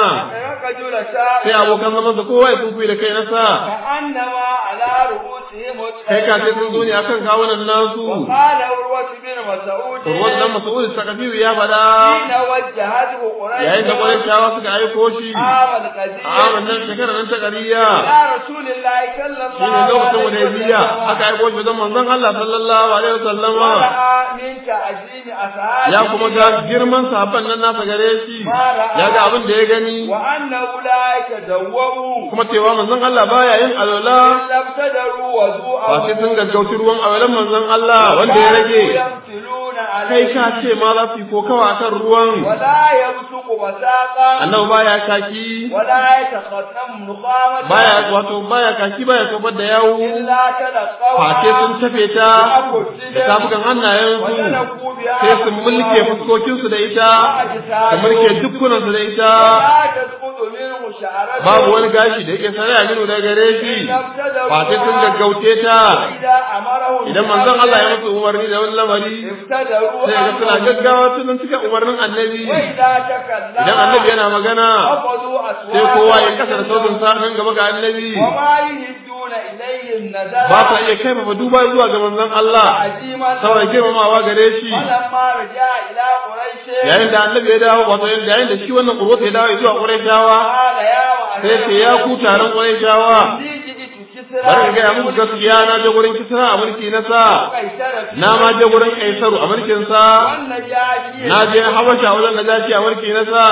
sai abokan zaman sa kowa ya tsufi da kai nasa فأنما على رؤوسهم الطير kai ka ce tsuntsu ne akan kawunan nasu وقال عروة بن مسعود Urwat dan Mas'ud Sakafi ya fada حين وجهته قريش yayin da Qurayshawa suka aiko shi عام القدير a wannan shekarar nan ta ƙariya يا رسول الله صلى الله shine lokacin عليه Hudaybiya وسلم aka aiko shi don manzon Allah sallallahu alaihi wasallam ورأى من تعظيم أصحابه ya kuma ga girman sahabban nan nasa gare shi ya ga abin da ya gani وأن أولئك دوّروا kuma cewa manzon Allah baya yin alwala إلا ابتدروا وضوءا ba sai sun gaggauci ruwan alwalan manzon Allah wanda ya rage يمثلون kai عليه ka ce ma za su yi kokawa akan ruwan ولا يبصق وساقا annabi baya kaki ولا يتقدم نخامة baya kaki baya tofar da yawo إلا تلقوا face sun tafe ta da tafukan hannayensu sai sun mulke fuskokinsu da ita su mulke dukkunansu da ita لا تسقط منه شعرة babu wani gashi da yake saraya minu da gare shi face sun gaggauce ta إذا أمره idan manzon Allah ya musu umarni da wani lamari ابتدروا sai ga suna gaggawa sunan cika umarnin annabi وإذا تكلم idan annabi yana magana خفضوا sai kowa ya أصواتهم kasa da sautin sa nan gaba ga annabi وما يهدون إليه النظر ba sa iya kai ba duba zuwa ga manzon Allah عزيما saboda girmamawa gare shi فلما رجع إلى قريش yayin da annabi ya dawo wato yayin da shi wannan Urwata ya dawo zuwa Qurayshawa قال يا sai ce ya ku taron Qurayshawa bari ga muku gaskiya na je gurin Kisra a mulki na sa na ma je gurin Kaisaru a mulkin sa na je Habasha wajen Najashi a mulki na sa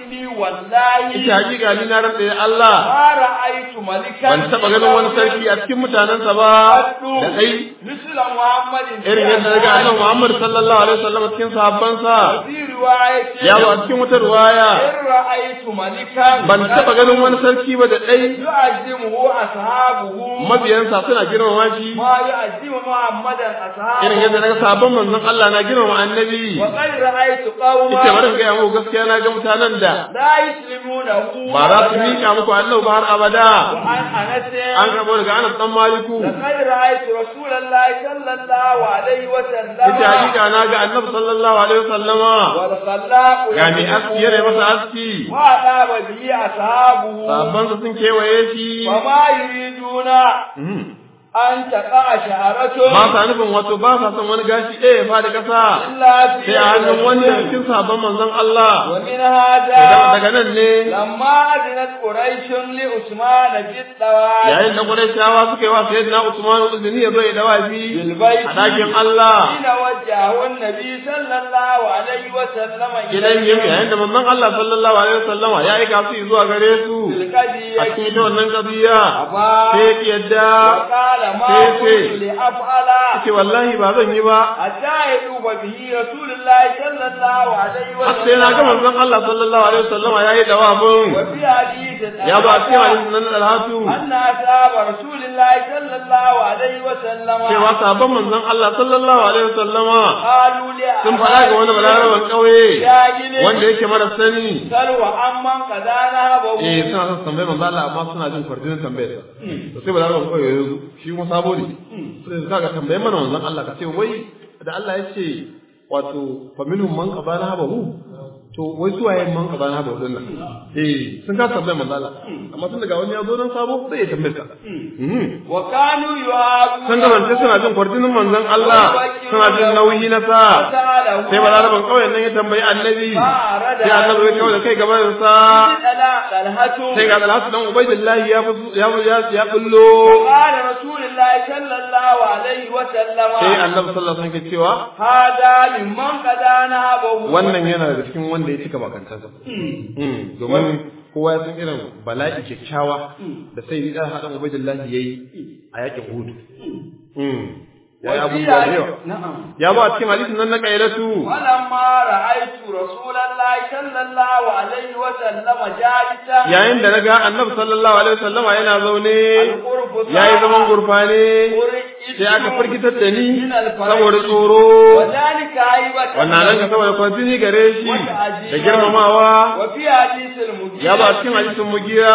ita hakika ni na rantsa da Allah ban taba ganin wani sarki a cikin mutanensa ba da kai irin yadda daga annabi Muhammad sallallahu alaihi wasallam cikin sahabbansa ya ba cikin wata riwaya ban taba ganin wani sarki ba da dai mabiyansa suna girmama shi irin yadda daga sahabban manzon Allah na girmama annabi ita barin ga yamu gaskiya na ga mutanen da ba za su miƙa muku annabi ba har abada an karɓo daga Anas dan Maliku ita hakika na ga annabi sallallahu alaihi wasallama ga mi aski yana masa aski sabban sun kewaye shi an taƙa sha'aratu ba sa nufin wato ba sa son wani gashi ɗaya ya fadi ƙasa sai a hannun wanda cikin sabon manzon Allah wa min hada daga nan ne lamma adinat quraishun li usman fi dawai yayin da quraishawa suka yi wa sayyidina usman uzuni ya bai dawafi a dakin Allah ina wajahu annabi sallallahu alaihi wa sallam idan yayin da manzon Allah sallallahu alaihi wa sallama ya aika su zuwa gare su a cikin ita wannan kabiya sai ya yadda ce wallahi ba zan yi ba sai na ga manzon Allah sallallahu alaihi wasallama yayi dawabin ya ba cikin hadisin nan alhatu cewa sabon manzon Allah sallallahu alaihi wasallama sun fara ga wani balaraban kauye wanda yake mara sani suna son tambayar manzon Allah amma suna jin kwarjinin tambayar sa sai balaraban kauye yanzu shi kuma sabo ne sai kaga tambaye mana manzon Allah ka ce wai da Allah ya ce wato fa minhum man qabala habahu to wai su waye man qabala habahu din nan sun ka tambaye manzon Allah amma tun daga wani ya zo nan sabo sai ya tambaye ka wa kanu yu'abu sun ga wanda suna jin kwarjinin manzon Allah suna jin nauyi na sa sai balaraban kauyen nan ya tambayi annabi sai annabi ya kawo da kai gaban sa sai ga Talhatu dan Ubaydillah ya bullo qala rasulullahi sallallahu alaihi wa sallam sai annabi sallallahu alaihi wasallam ke cewa hada liman qadana abahu wannan yana da cikin wanda ya cika bakantansa domin kowa ya san irin bala'i kyakkyawa da sai da hadan Ubaydillah yayi a yakin Uhud ya abubuwa da yawa ya ba cikin hadisin nan na kailatu walamma ra'aytu rasulullahi sallallahu alaihi wa sallam jalisa yayin da naga annabi sallallahu alaihi wasallama yana zaune yayi zaman gurfane sai aka firgitar da ni saboda tsoro wannan nan ka saboda kwanjini gare shi da girmamawa ya ba cikin hadisin mugira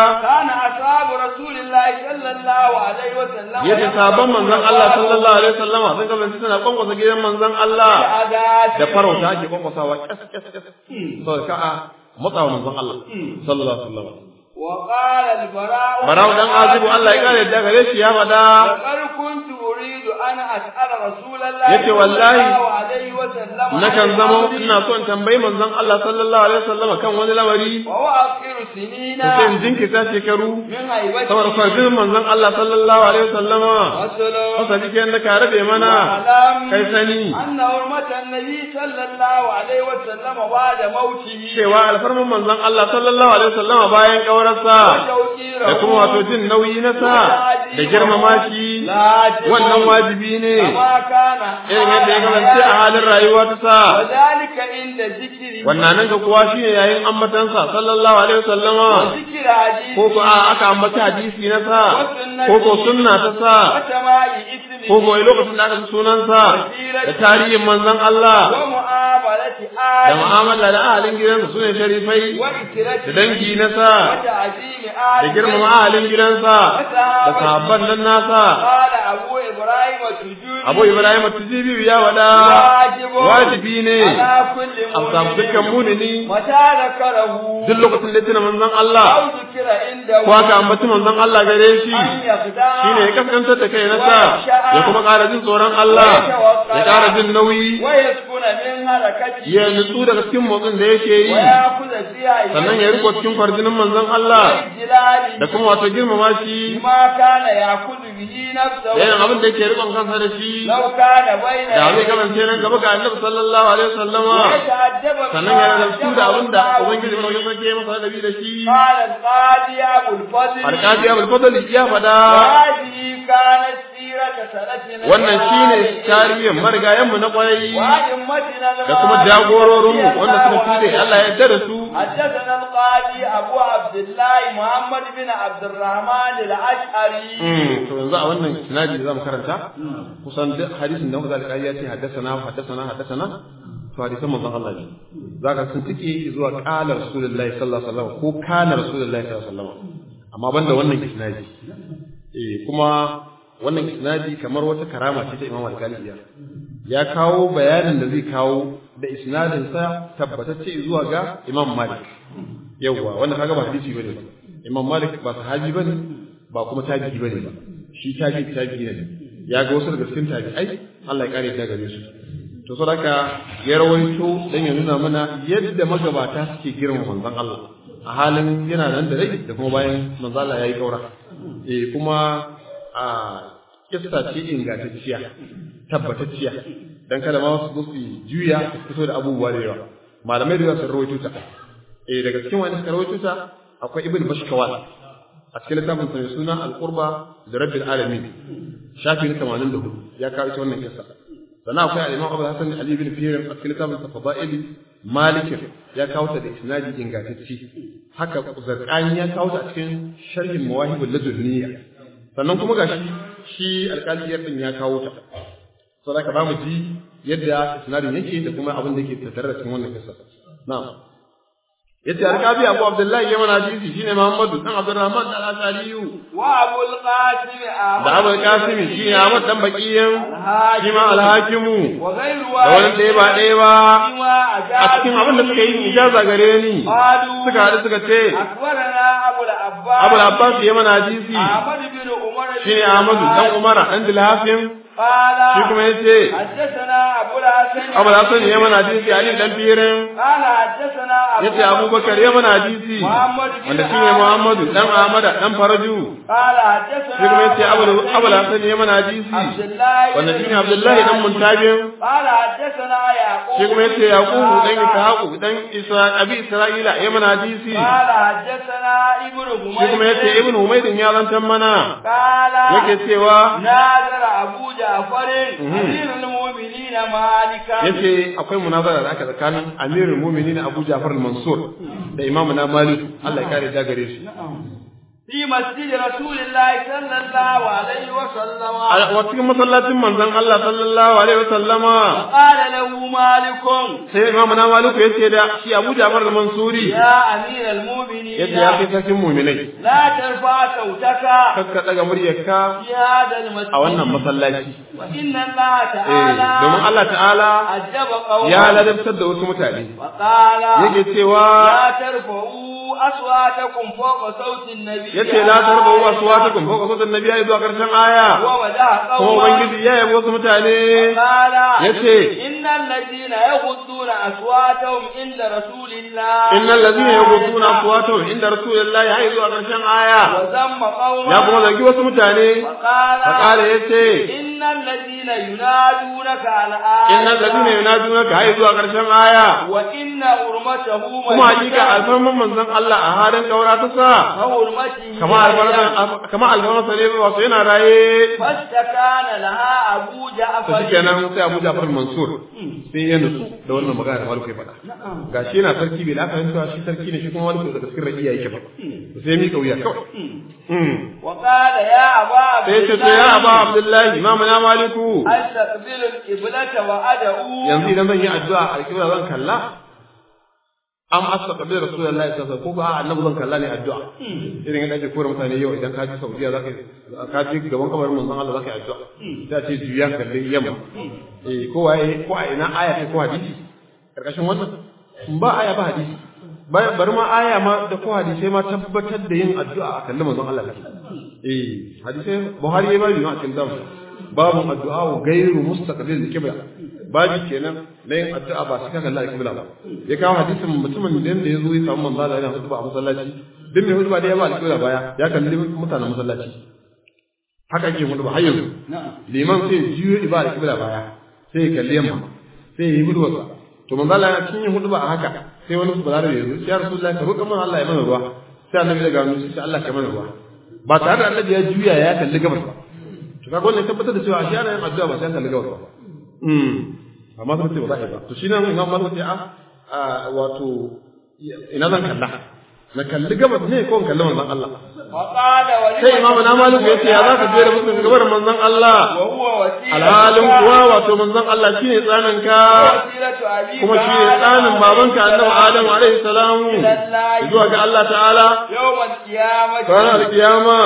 yace sabon manzon Allah sallallahu alaihi wasallam sun kasance suna kwankwasa gidan manzon Allah da farauta ake kwankwasawa saboda ka matsawa manzon Allah sallallahu alaihi wasallam وقال البراء براء دان عازب الله ya kare da gare shi ya fada kar kuntu uridu ana as'ala rasulullahi yace wallahi alaihi wasallam nakan zama ina so in tambayi manzon Allah sallallahu alaihi wasallam kan wani lamari wa aqiru sinina sai jinkita shekaru min haibati saboda farjin manzon Allah sallallahu alaihi wasallam wasali ke da ka rabe mana kai sani anna hurmatan nabi sallallahu alaihi wasallam ba'da mautihi cewa alfarman manzon Allah sallallahu alaihi wasallam bayan kawarsa da kuma wato jin nauyi na sa da girmama shi wannan wajibi ne irin yadda ya kasance a halin rayuwa ta sa wannan nan ga kuwa shi ne yayin ambatansa sallallahu alaihi wasallama ko ko aka ambata hadisi na sa ko ko sunna ta sa ko ko lokacin da aka sunansa da tarihin manzon Allah da mu'amala da ahalin gidansa sune sharifai da dangi na sa da girmama ahalin gidansa da sahabban nan nasa Abu Ibrahim Tujibi ya wada wajibi ne a samu dukkan munini duk lokacin da tuna manzon Allah ko aka ambaci manzon Allah gare shi shine ya kaskantar da kai nasa ya kuma ƙara jin tsoron Allah ya ƙara jin nauyi ya nutsu daga cikin motsin da yake yi sannan ya riko cikin kwarjinin manzon Allah da kuma wato girmama shi yayin abin da yake rikon kansa da shi da zai kasance nan gaba ga Annabi sallallahu alaihi wasallama sannan ya rantsu da abin da ubangiji mai yake sake masa da bi da shi alqadi abul fadl ya fada wannan shine tarihin marigayen mu na kwarai da kuma jagororin mu wanda suka fide Allah ya yarda da su حدثنا القاضي أبو عبد الله محمد بن عبد الرحمن الأشعري. to yanzu a wannan isnadi zamu karanta kusan duk hadisin da muka ya ce haddathana to hadisan manzon Allah ne zaka sun tike zuwa qala rasulullahi sallallahu alaihi wasallam ko kana rasulullahi sallallahu alaihi wasallam amma banda wannan isnadi kuma wannan isnadi kamar wata karama ce ta Imam Al-Ghazali ya kawo bayanin da zai kawo da isnadin sa tabbatacce zuwa ga Imam Malik yawa wanda kaga ba hadisi bane ba Imam Malik ba sahabi bane ba kuma tabi'i bane ba shi tabi'i ne ya ga wasu daga cikin tabi'ai Allah ya kare ta gare su to saboda ya rawaito dan ya nuna mana yadda magabata suke girman manzon Allah a halin yana nan da rai da kuma bayan manzon Allah yayi kaura kuma a kissa ce ingantacciya tabbatacciya dan kada ma wasu su juya su fito da abubuwa da yawa malamai da sun rawaito ta daga cikin wani suka rawaito ta akwai ibn bashkawal a cikin littafin sa suna al-qurba da rabbil alamin shafi 84 ya kawo ita wannan kissa sannan akwai al-imam Abu Hasan Ali bin Firin a cikin littafin sa fadail malik ya kawo ta da isnadi ingantacci haka zarqani ya kawo ta a cikin sharhin mawahibul ladunniya sannan kuma gashi shi alƙaliyar din ya kawo ta saboda ka ba mu ji yadda isnadin yake da kuma abin da yake tattare da cikin wannan kissa na'am yace alƙabi Abu Abdullah ya mana hadisi shine Muhammadu dan Abdurrahman dan Al-Asari wa Abu al-Qasim da Abu al-Qasim shine Ahmad dan Baqiyin shi ma al-Hakimu wa ghayru da wani da ba a cikin abin da suka yi ijaza gare ni suka hadu suka ce akbarana Abu al-Abbas ya mana hadisi Ahmad bin Umar shine Ahmad dan Umar dan Dilhafin shi kuma yace haddathana Abu al-Hasan ya mana hadisi Ali dan Firin haddathana yace Abubakar ya mana hadisi wanda shine Muhammadu dan Ahmad dan Faraju shi kuma yace Abu al-Hasan ya mana hadisi wanda shine Abdullahi dan Muntabin shi kuma yace Yaqub dan Ishaq dan Abi Isra'ila ya mana hadisi shi kuma yace Ibn Humaydin ya zantan mana yake cewa Abu Ja'far amirul mu'minin Malika yace akwai munazara da aka tsakanin amirul mu'minin Abu Ja'far al-Mansur da imamu na Malik Allah ya kare da gare shi في مسجد رسول الله صلى الله عليه وسلم وفي مسلاتين منزل الله صلى الله عليه وسلم قال له مالك sai imamuna maliku yace da shi Abu Ja'far al-Mansuri يا أمير المؤمنين yace ya kai sarkin mu'minai لا ترفع صوتك kakka daga muryarka في هذا المسجد a wannan masallaci وإن الله تعالى domin Allah ta'ala أجاب قوما ya ladabtar da wasu mutane وقال yake cewa لا ترفعوا أصواتكم فوق صوت النبي yace la tarbu aswatakum fawqa sawti an-nabi ayi zuwa karshen aya وودع kuma قوما ubangiji ya yabo wasu mutane قال yace إن الذين يغضون أصواتهم عند رسول الله innal ladhina yaghudduna aswatahum inda rasulillahi ayi zuwa karshen aya وذم قوما ya kuma zargi wasu mutane وقال yace إن الذين ينادونك على innal ladhina yunadunaka ayi zuwa karshen aya وإن حرمته kuma hakika alfarman manzon Allah a halin kaura ta sa حرمته kama alfarman sa ne wato yana raye فاستكان لها أبو to جعفر shikenan sai Abu Ja'far Mansur sai ya nutsu da wannan magana da Malik ya faɗa gashi yana sarki bai lafa cewa shi sarki ne shi kuma wani daga cikin rakiya yake ba sai mi kauya kawai وقال يا أبا عبد sai ce ya Aba Abdullahi imamu na Maliku أستقبل القبلة وأدعو yanzu idan zan yi addu'a alƙibla zan kalla am astaqbil rasulullahi sallallahu alaihi wasallam ko ba annabi zan kalla ne addu'a irin yadda ake kora mutane yau idan ka ji Saudiya zaka ka ji gaban kabarin manzon Allah zaka yi addu'a da ce juya kalle yamma ko waye ko a ina aya ce ko hadisi karkashin wannan ba aya ba hadisi bari ma aya ma da ko hadisi ma tabbatar da yin addu'a a kallon manzon Allah hadisi Buhari ya bari ma a cikin zamu babu addu'a gairu mustaqbil kibla baji kenan na yin addu'a ba shi kaga Allah kibla ba ya kawo hadisin mutumin da ya zo ya samu manzo Allah yana hutuba a masallaci din mai hutuba da ya ba kibla baya ya kalli mutanen masallaci haka ke hutuba har yanzu liman sai jiyo ibada kibla baya sai ya kalli yamma sai ya yi hutuba to manzo Allah ya cinye hutuba a haka sai wani balarabe ya zo ya rasulullahi ka roƙa mana Allah ya mana ruwa sai annabi ya gano sai Allah ya mana ruwa ba tare da annabi ya juya ya kalli gabas ba to kaga wannan tabbatar da cewa shi ana yin addu'a ba sai kalli gabas ba amma sun ce ba za a yi ba to shi nan imam malik ce wato ina zan kalla na kalli gabas ne ko in kalli manzon Allah sai imamu na malik ya ce ya za ka je da mutum gabar manzon Allah alhalin kuwa wato manzon Allah shine tsanin ka kuma shi ne tsanin babanka annabi Adam alaihi salam zuwa ga Allah ta'ala ranar kiyama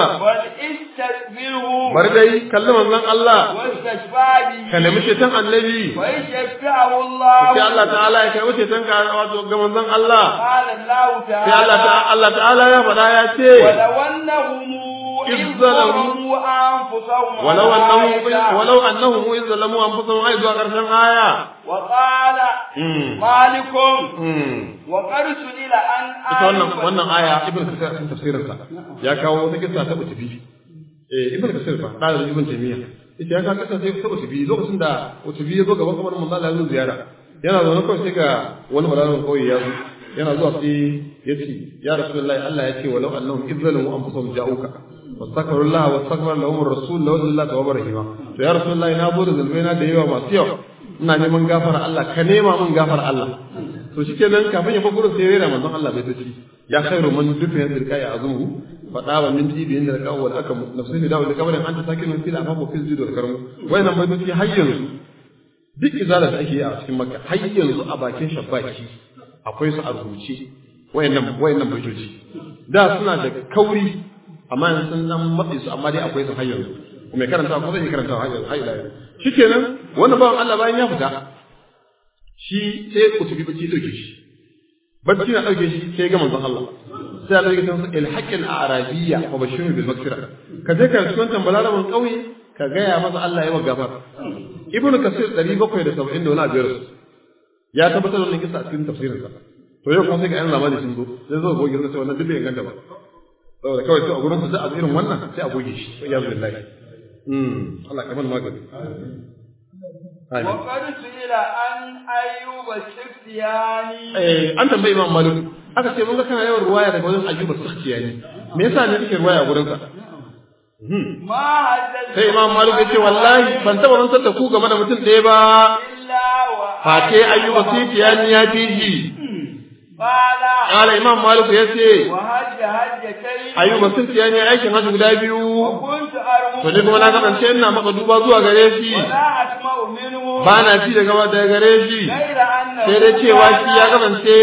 bar dai kalli manzon Allah ka nemi ceton annabi sai Allah ta'ala ya kai ceton ka wato ga manzon Allah sai Allah ta'ala ya faɗa ya ce ولو أنهم إذ ظلموا أنفسهم أي ذو قرشن آية وقال مالك وقد سئل عن wannan aya ibn kasir cikin tafsirinsa ya kawo wata kissa ta utubi ibn kasir ba da ibn taymiya ita ya kawo kissa ta utubi lokacin da utubi ya zo gaban kamar manzo Allah ya ziyara yana zaune kawai sai ga wani malamin kauye ya zo yana zuwa sai ya ce ya rasulullahi Allah ya ce walau annahum izzalamu anfusahum ja'uka wastakbaru Allah wastakbara lahum ar-rasul lawallahi tawwabur rahima to ya rasulullahi na bude zulmaina da yawa masu yawa ina neman gafara Allah ka nema min gafara Allah to shikenan kafin ya fakuru sai rera manzon Allah bai tace ya khairu man dufiya dirka ya azumu fada wa min tibi inda ka wal akam nafsi da wal kabarin anta sakinu fil afafu fil zid wal karmu wayannan bai tace har yanzu duk izala da ake yi a cikin makka har yanzu a bakin shabbaki akwai su a rubuce wayannan baitoci da suna da kauri amma yanzu sun nan matsi su amma dai akwai su har yanzu mai karanta ko zai karanta har yanzu har ila yau shikenan wannan bawan Allah bayan ya fita shi sai kutubi bacci dauke shi bacci na dauke shi sai ga manzon Allah sai Allah ya tantance al-haqqil arabiyya wa bashiru bil maghfira ka je ka cikin tambalalaman kauye ka ga ya masa Allah ya gafara ibnu kasir 770 da wani abiyar ya tabbatar da wannan kisa a cikin tafsirinsa to yau kuma sai ga ayyukan lamari sun zo sai zo goge sai wannan duk bai ganta ba saboda kawai sai a gurin su a irin wannan sai a goge shi ya billahi Allah kamar magani وقد سئل عن أيوب السختياني an tambayi Imam Malik aka ce mun ga kana yawan ruwaya daga wajen Ayyub as-Sakhtiyani me yasa ne kake ruwaya gurin sa sai Imam Malik ya ce wallahi ban taba rantsar da ku game da mutum ɗaya ba fate Ayyub as-Sakhtiyani ya fi shi Kala Imam Malik yace Ayyuba sun ce ne aikin hajji guda biyu to ne kuma na kasance ina maka duba zuwa gare shi ba na ci daga gare shi sai dai cewa shi ya kasance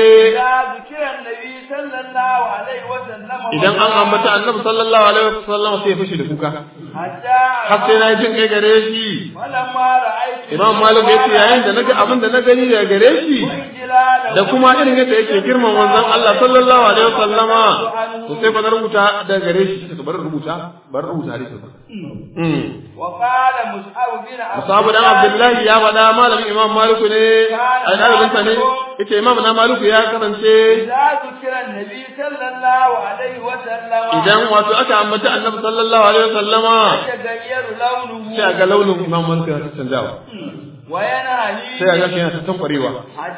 idan an ambata annabi sallallahu alaihi wasallam sai ya fushi da kuka har sai na yi jin kai gare shi Imam Malik yace yayin da naga abin da na gani daga gare shi da kuma irin yadda yake girman manzon Allah sallallahu alaihi wasallama to sai ba rubuta daga gare shi ka bar rubuta hadisi wa qala Mus'ab bin Abdullah ya faɗa malamin Imam Malik ne a dalilin sa ne yace Imam na Malik ya karance idan wato aka ambata annabi sallallahu alaihi wasallama sai ga launin Imam Malik ya canjawa sai ga shi yana tankwarewa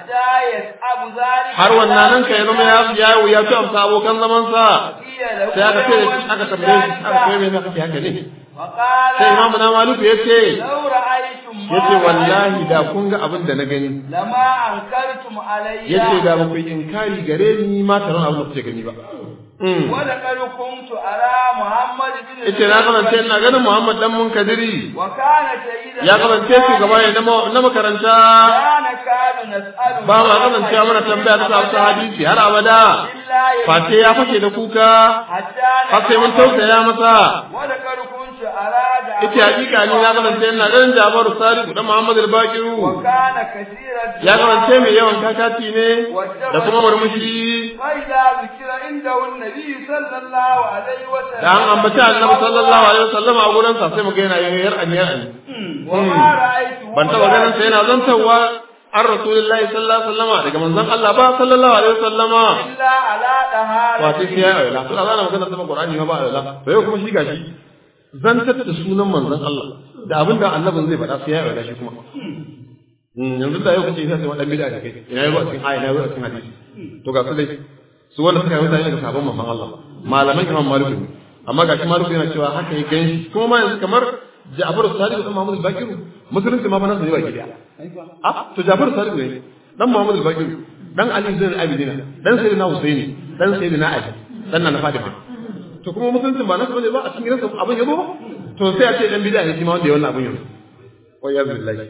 har wannan nan kai zama ya fi amsa abokan zaman sa sai aka ce aka tambaye shi aka ce me kake haka ne sai Imam na Malik yace wallahi da kun ga abin da na gani lama ankartum alayya yace da ba ku inkari gare ni ma taron abin da kuke gani ba wala kuntu ara Muhammad bin yace na kasance ina ganin Muhammad dan Munkadiri wa kana sayyidan ya kasance shugaba ne na makaranta kana kadu nas'alu ba ma kasance mana tambaya ta hadisi har abada fate ya fashe da kuka har sai mun tausaya masa wala kuntu ara da yace hakika ni na kasance ina ganin Jabaru Sadiq dan Muhammad al-Baqiru wa kana kaseeran ya kasance mai yawan kakati ne da kuma murmushi faida zikira inda annabi sallallahu alaihi wasallam dan ambata annabi sallallahu alaihi wasallam a gurin sa sai mu ga yana yar aniyar ban taba ganin sa yana zantawa an rasulullahi sallallahu alaihi wasallama daga manzon Allah ba sallallahu alaihi wasallama illa ala dahara wato sai ya ayyala to Allah na magana sama Qur'ani ba ayyala to yau kuma shi gashi zantar da sunan manzon Allah da abinda annabin zai faɗa sai ya ayyala shi kuma yanzu da yau kace sai wadan bid'a kai ina yau a cikin aya ina yau a cikin hadisi to ga su dai su wanda suka yi mutane daga sabon manzon Allah malaman Imam Malik amma gashi Malik yana cewa haka ya gani kuma ma yanzu kamar Ja'far Sadiq da Muhammad al-Baqir musulunci ma bana sai baki daya to Ja'far Sadiq ne dan Muhammad al-Baqir dan Ali Zain al-Abidin dan Sayyidina Husaini dan Sayyidina Ali dan na Fatima to kuma musulunci ba nasu bane ba a cikin gidansa abin yabo to sai a ce dan bid'a ne shi ma wanda ya wannan abin yabo wa ya billahi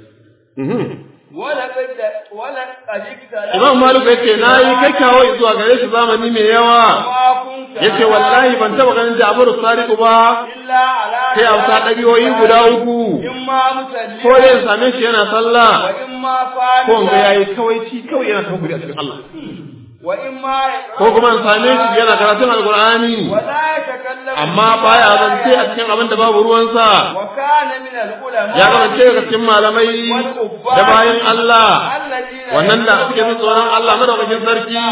Imam Malik yace nayi kai kawo zuwa gare shi zamani mai yawa yace wallahi ban taba ganin Ja'far Sadiq ba sai a sa dabiyoyi guda uku ko ya same shi yana sallah ko ga yayi kawai yana tawakkuli a cikin Allah ko kuma an same shi yana karatun alqur'ani amma baya zance a cikin abin da babu ruwansa ya kasance daga cikin malamai da bayan Allah wannan da suke jin tsoron Allah madaukakin sarki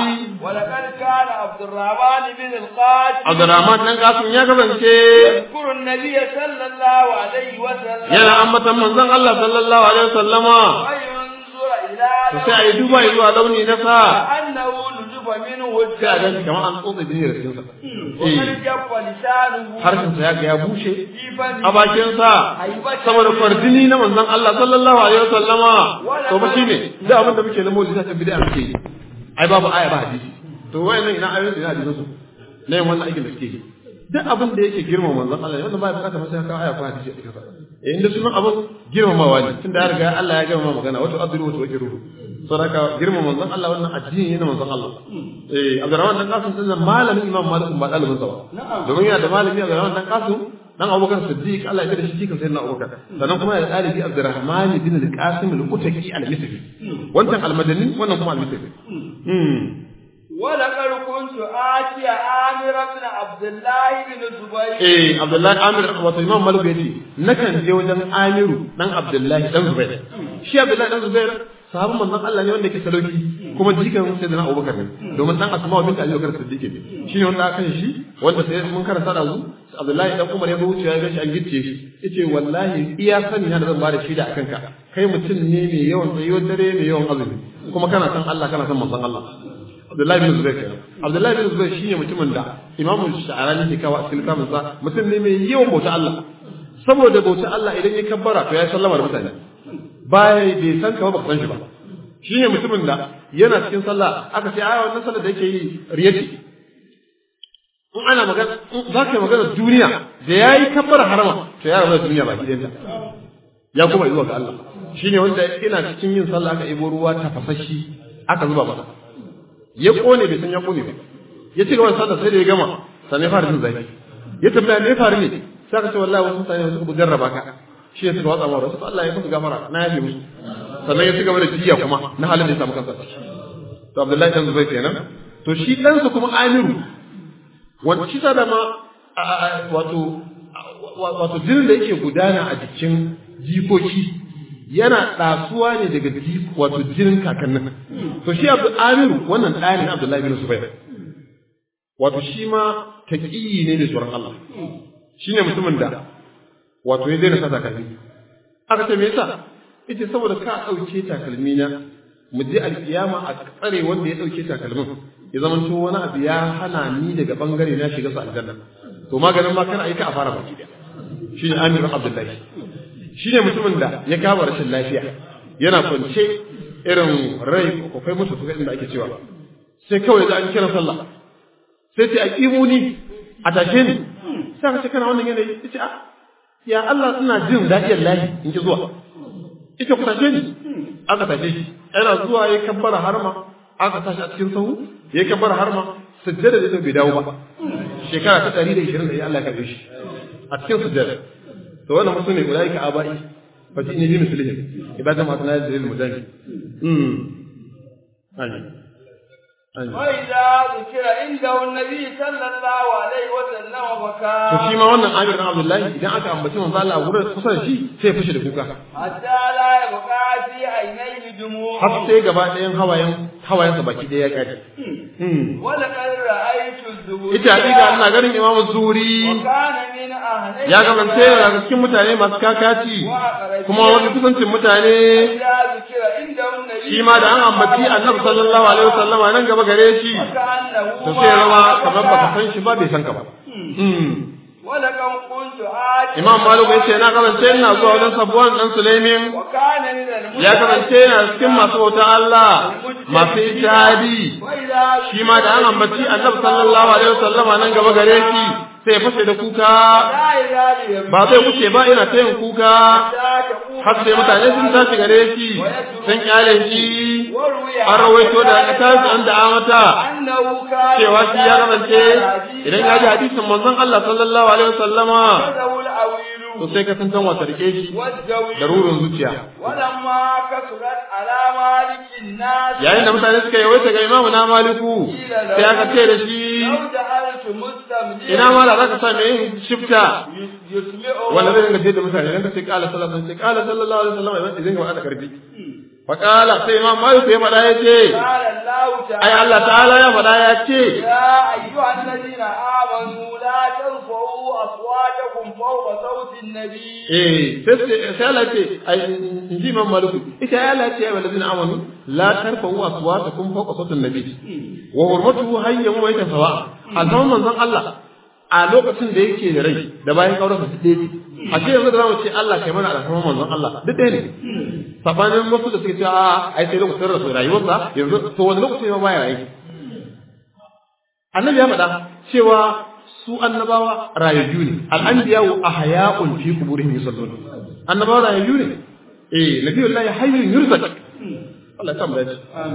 Abdurrahman dan Qasim ya kasance yana ambatan manzon Allah sallallahu alaihi wasallama to sai ayi duba zuwa launi na sa sai a gani kamar an tsotsa jini da cikinsa harshen sa ya bushe a bakin sa saboda kwardini na manzon Allah sallallahu alaihi wasallama to ba shine da abin da muke na maulidi ta bid'a muke yi ai babu aya ba hadisi to wayannan ina ayoyin ina hadisin su ne wannan aikin da suke yi duk abin da yake girma manzon Allah wannan ba ya bukata masa ka aya ko hadisi a cikin sa inda sunan abin girmamawa ne tunda ya riga Allah ya gama magana wato abdul wato wakiru saraka girma manzon Allah wannan addini ne manzon Allah Abdurrahman dan Qasim din malamin Imam Malik ba dalibin sa ba domin yana da malami Abdurrahman dan Qasim dan Abubakar Siddiq Allah ya yarda shi kan sayyidina Abubakar sannan kuma ya da dalibi Abdurrahman bin al-Qasim al-Utaki al-Misri wannan al-Madani wannan kuma al-Misri ولقد كنت آتي عامر بن عبد الله بن زبير عبد الله عامر wato Imam Malik yace nakan je wajen Amiru dan Abdullah dan Zubair shi Abdullah dan Zubair sahabban manzon Allah ne wanda yake sadauki kuma jikan sayyidina Abubakar ne domin dan Asma bint Abi Bakr Siddiq ne shine wanda aka yi shi wanda sai mun karanta da zu Abdullah dan Umar ya zo wuce ya ga shi an gicce shi yace wallahi iya sani na da zan bada shaida akan ka kai mutum ne mai yawan tsayuwar dare mai yawan azumi kuma kana san Allah kana san manzon Allah Abdullahi bin Zubair kenan Abdullahi bin Zubair shine mutumin da Imam Sha'rani ke kawo a cikin littafin sa mutum ne mai yawan bauta Allah saboda bauta Allah idan ya kabbara to ya sallama da mutane bai san ka ba san shi ba shine mutumin da yana cikin sallah aka ce ai wannan sallar da yake yi riyati in ana magana za ka yi magana duniya da yayi kabbara harama to ya rabu duniya baki ɗayanta ya kuma zuwa ga Allah shine wanda ina cikin yin sallah aka ibo ruwa tafasashi aka zuba masa ya kone bai san ya kone ba ya ci gaba da sallah sai da ya gama sannan ya fara jin zafi ya tambaya me ya faru ne sai ka ce wallahi wasu mutane suka jarraba ka shi ya suka watsa mawar wasu Allah ya kusa gafara na yafe musu sannan ya ci gaba da jiya kuma na halin da ya samu kansa to Abdullahi dan Zubair kenan to shi ɗansa kuma Amiru wanda shi ta dama wato jinin da yake gudana a jikin jikoki yana ɗasuwa ne daga wato jinin kakannin to shi Amiru wannan ɗaya ne Abdullahi bin Zubair wato shi ma taqiyi ne da tsoron Allah shine mutumin da wato ya daina sa takalmi aka ce me yasa yace saboda ka dauke takalmi na mu je alkiyama a tsare wanda ya dauke takalmin ya zama to wani abu ya hana ni daga bangare na shiga su aljanna to maganin ma kana aika a fara baki da shine Amir Abdullahi shine mutumin da ya kama rashin lafiya yana kwance irin rai ko kai musu suka inda ake cewa sai kawai da an kira sallah sai ce aqimuni a tashe ni sai ka ce kana wannan yanayi yace a ya Allah ina jin daɗin lahi in ki zuwa ita ku tashe ni aka tashe shi yana zuwa ya kabbara harma aka tashi a cikin sahu ya kabbara harma sujjada da bai dawo ba shekara ta 120 da Allah ya karbe shi a cikin sujjada to wannan mutum ne guda yake abai fa shi ne bi mislihi ibadan ma tana da mujahid amin وإذا ذكر عنده النبي صلى الله عليه وسلم وبكى to shi ma wannan Amir bin Abdullahi idan aka ambaci manzo Allah wurin kusa da shi sai fushi da kuka hatta la yabqa fi aynayhi dumu har sai gaba ɗayan hawayensa baki ɗaya ya kare wala qad ra'aytu zuhuri ita hakika ina ganin Imam Zuhri kana min ahli ya gamance daga cikin mutane masu kakaci kuma wani kusancin mutane shi ma da an ambaci Annabi sallallahu alaihi wasallama nan gaba gare shi to sai rawa kamar baka san shi ba bai san ka ba Imam Malik yace na karance ina zuwa wajen Safwan dan Sulaimin ya karance yana cikin masu bauta Allah masu ijtihadi shi ma da an ambaci Annabi sallallahu alaihi wasallama nan gaba gare shi sai ya fashe da kuka ba zai wuce ba ina ta yin kuka har sai mutane sun tashi gare shi sun kyale shi an rawaito da aka tashi an da amata cewa shi ya karance idan ya ji hadisin manzon Allah sallallahu alaihi wasallama to sai ka san wata rike shi da rurin zuciya yayin da mutane suka yawaita ga imamu na Maliku sai aka ce da shi ina ma da zaka sa mai shifta wanda zai dinga ce da mutane dan ka ce qala sallallahu alaihi wasallam idan ga wada karfi fa qala sai imam Malik ya fada yace ai Allah ta'ala ya fada yace ya ayyuhal ladina amanu la tarfa'u aswatakum fawqa sawti an-nabi sai Allah ce ai inji imam Malik ita ya Allah ce ya ladina amanu la tarfa'u aswatakum fawqa sawti an-nabi wa hurmatuhu hayyan wa yata sawa azaman manzon Allah a lokacin da yake da rai da bayan kaurarsa su ɗaya a ce yanzu da zamu ce Allah kai mana alfarman manzon Allah duk ɗaya ne sabanin wasu da suke cewa ai sai lokacin rasu rayuwarsa yanzu to wani lokaci ma baya rayu annabi ya faɗa cewa su annabawa rayayyu ne al-anbiya'u ahya'un fi quburihim yusallun annabawa rayayyu ne nabiyullahi hayyun yurzaq Allah ya tambaya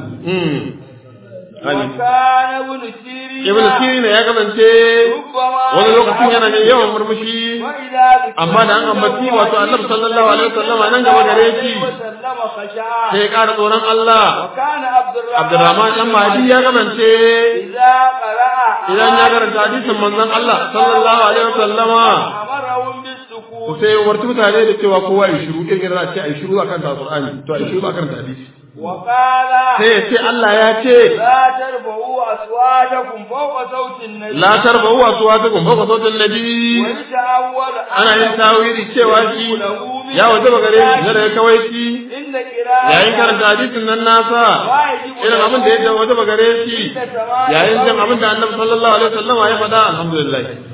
Ibn Sirin ya kasance wani lokacin yana ne yawan murmushi amma da an ambaci wato Annabi sallallahu alaihi wasallam nan gaba gare shi sai ya ƙara tsoron Allah Abdurrahman dan Mahdi ya kasance idan ya karanta hadisin manzon Allah sallallahu alaihi wasallama to sai wartu mutane da cewa kowa ya shiru irin da ce ai shiru akan Qur'ani to ai shiru akan hadisi sai ya ce Allah ya ce la tarbahu aswatakum fawqa sautin nabi ana yin tawili cewa shi ya wajaba gare shi da kawai shi yayin karanta hadisin nan nasa irin abin da ya wajaba gare shi yayin jin abin da Annabi sallallahu alaihi wasallam ya faɗa alhamdulillah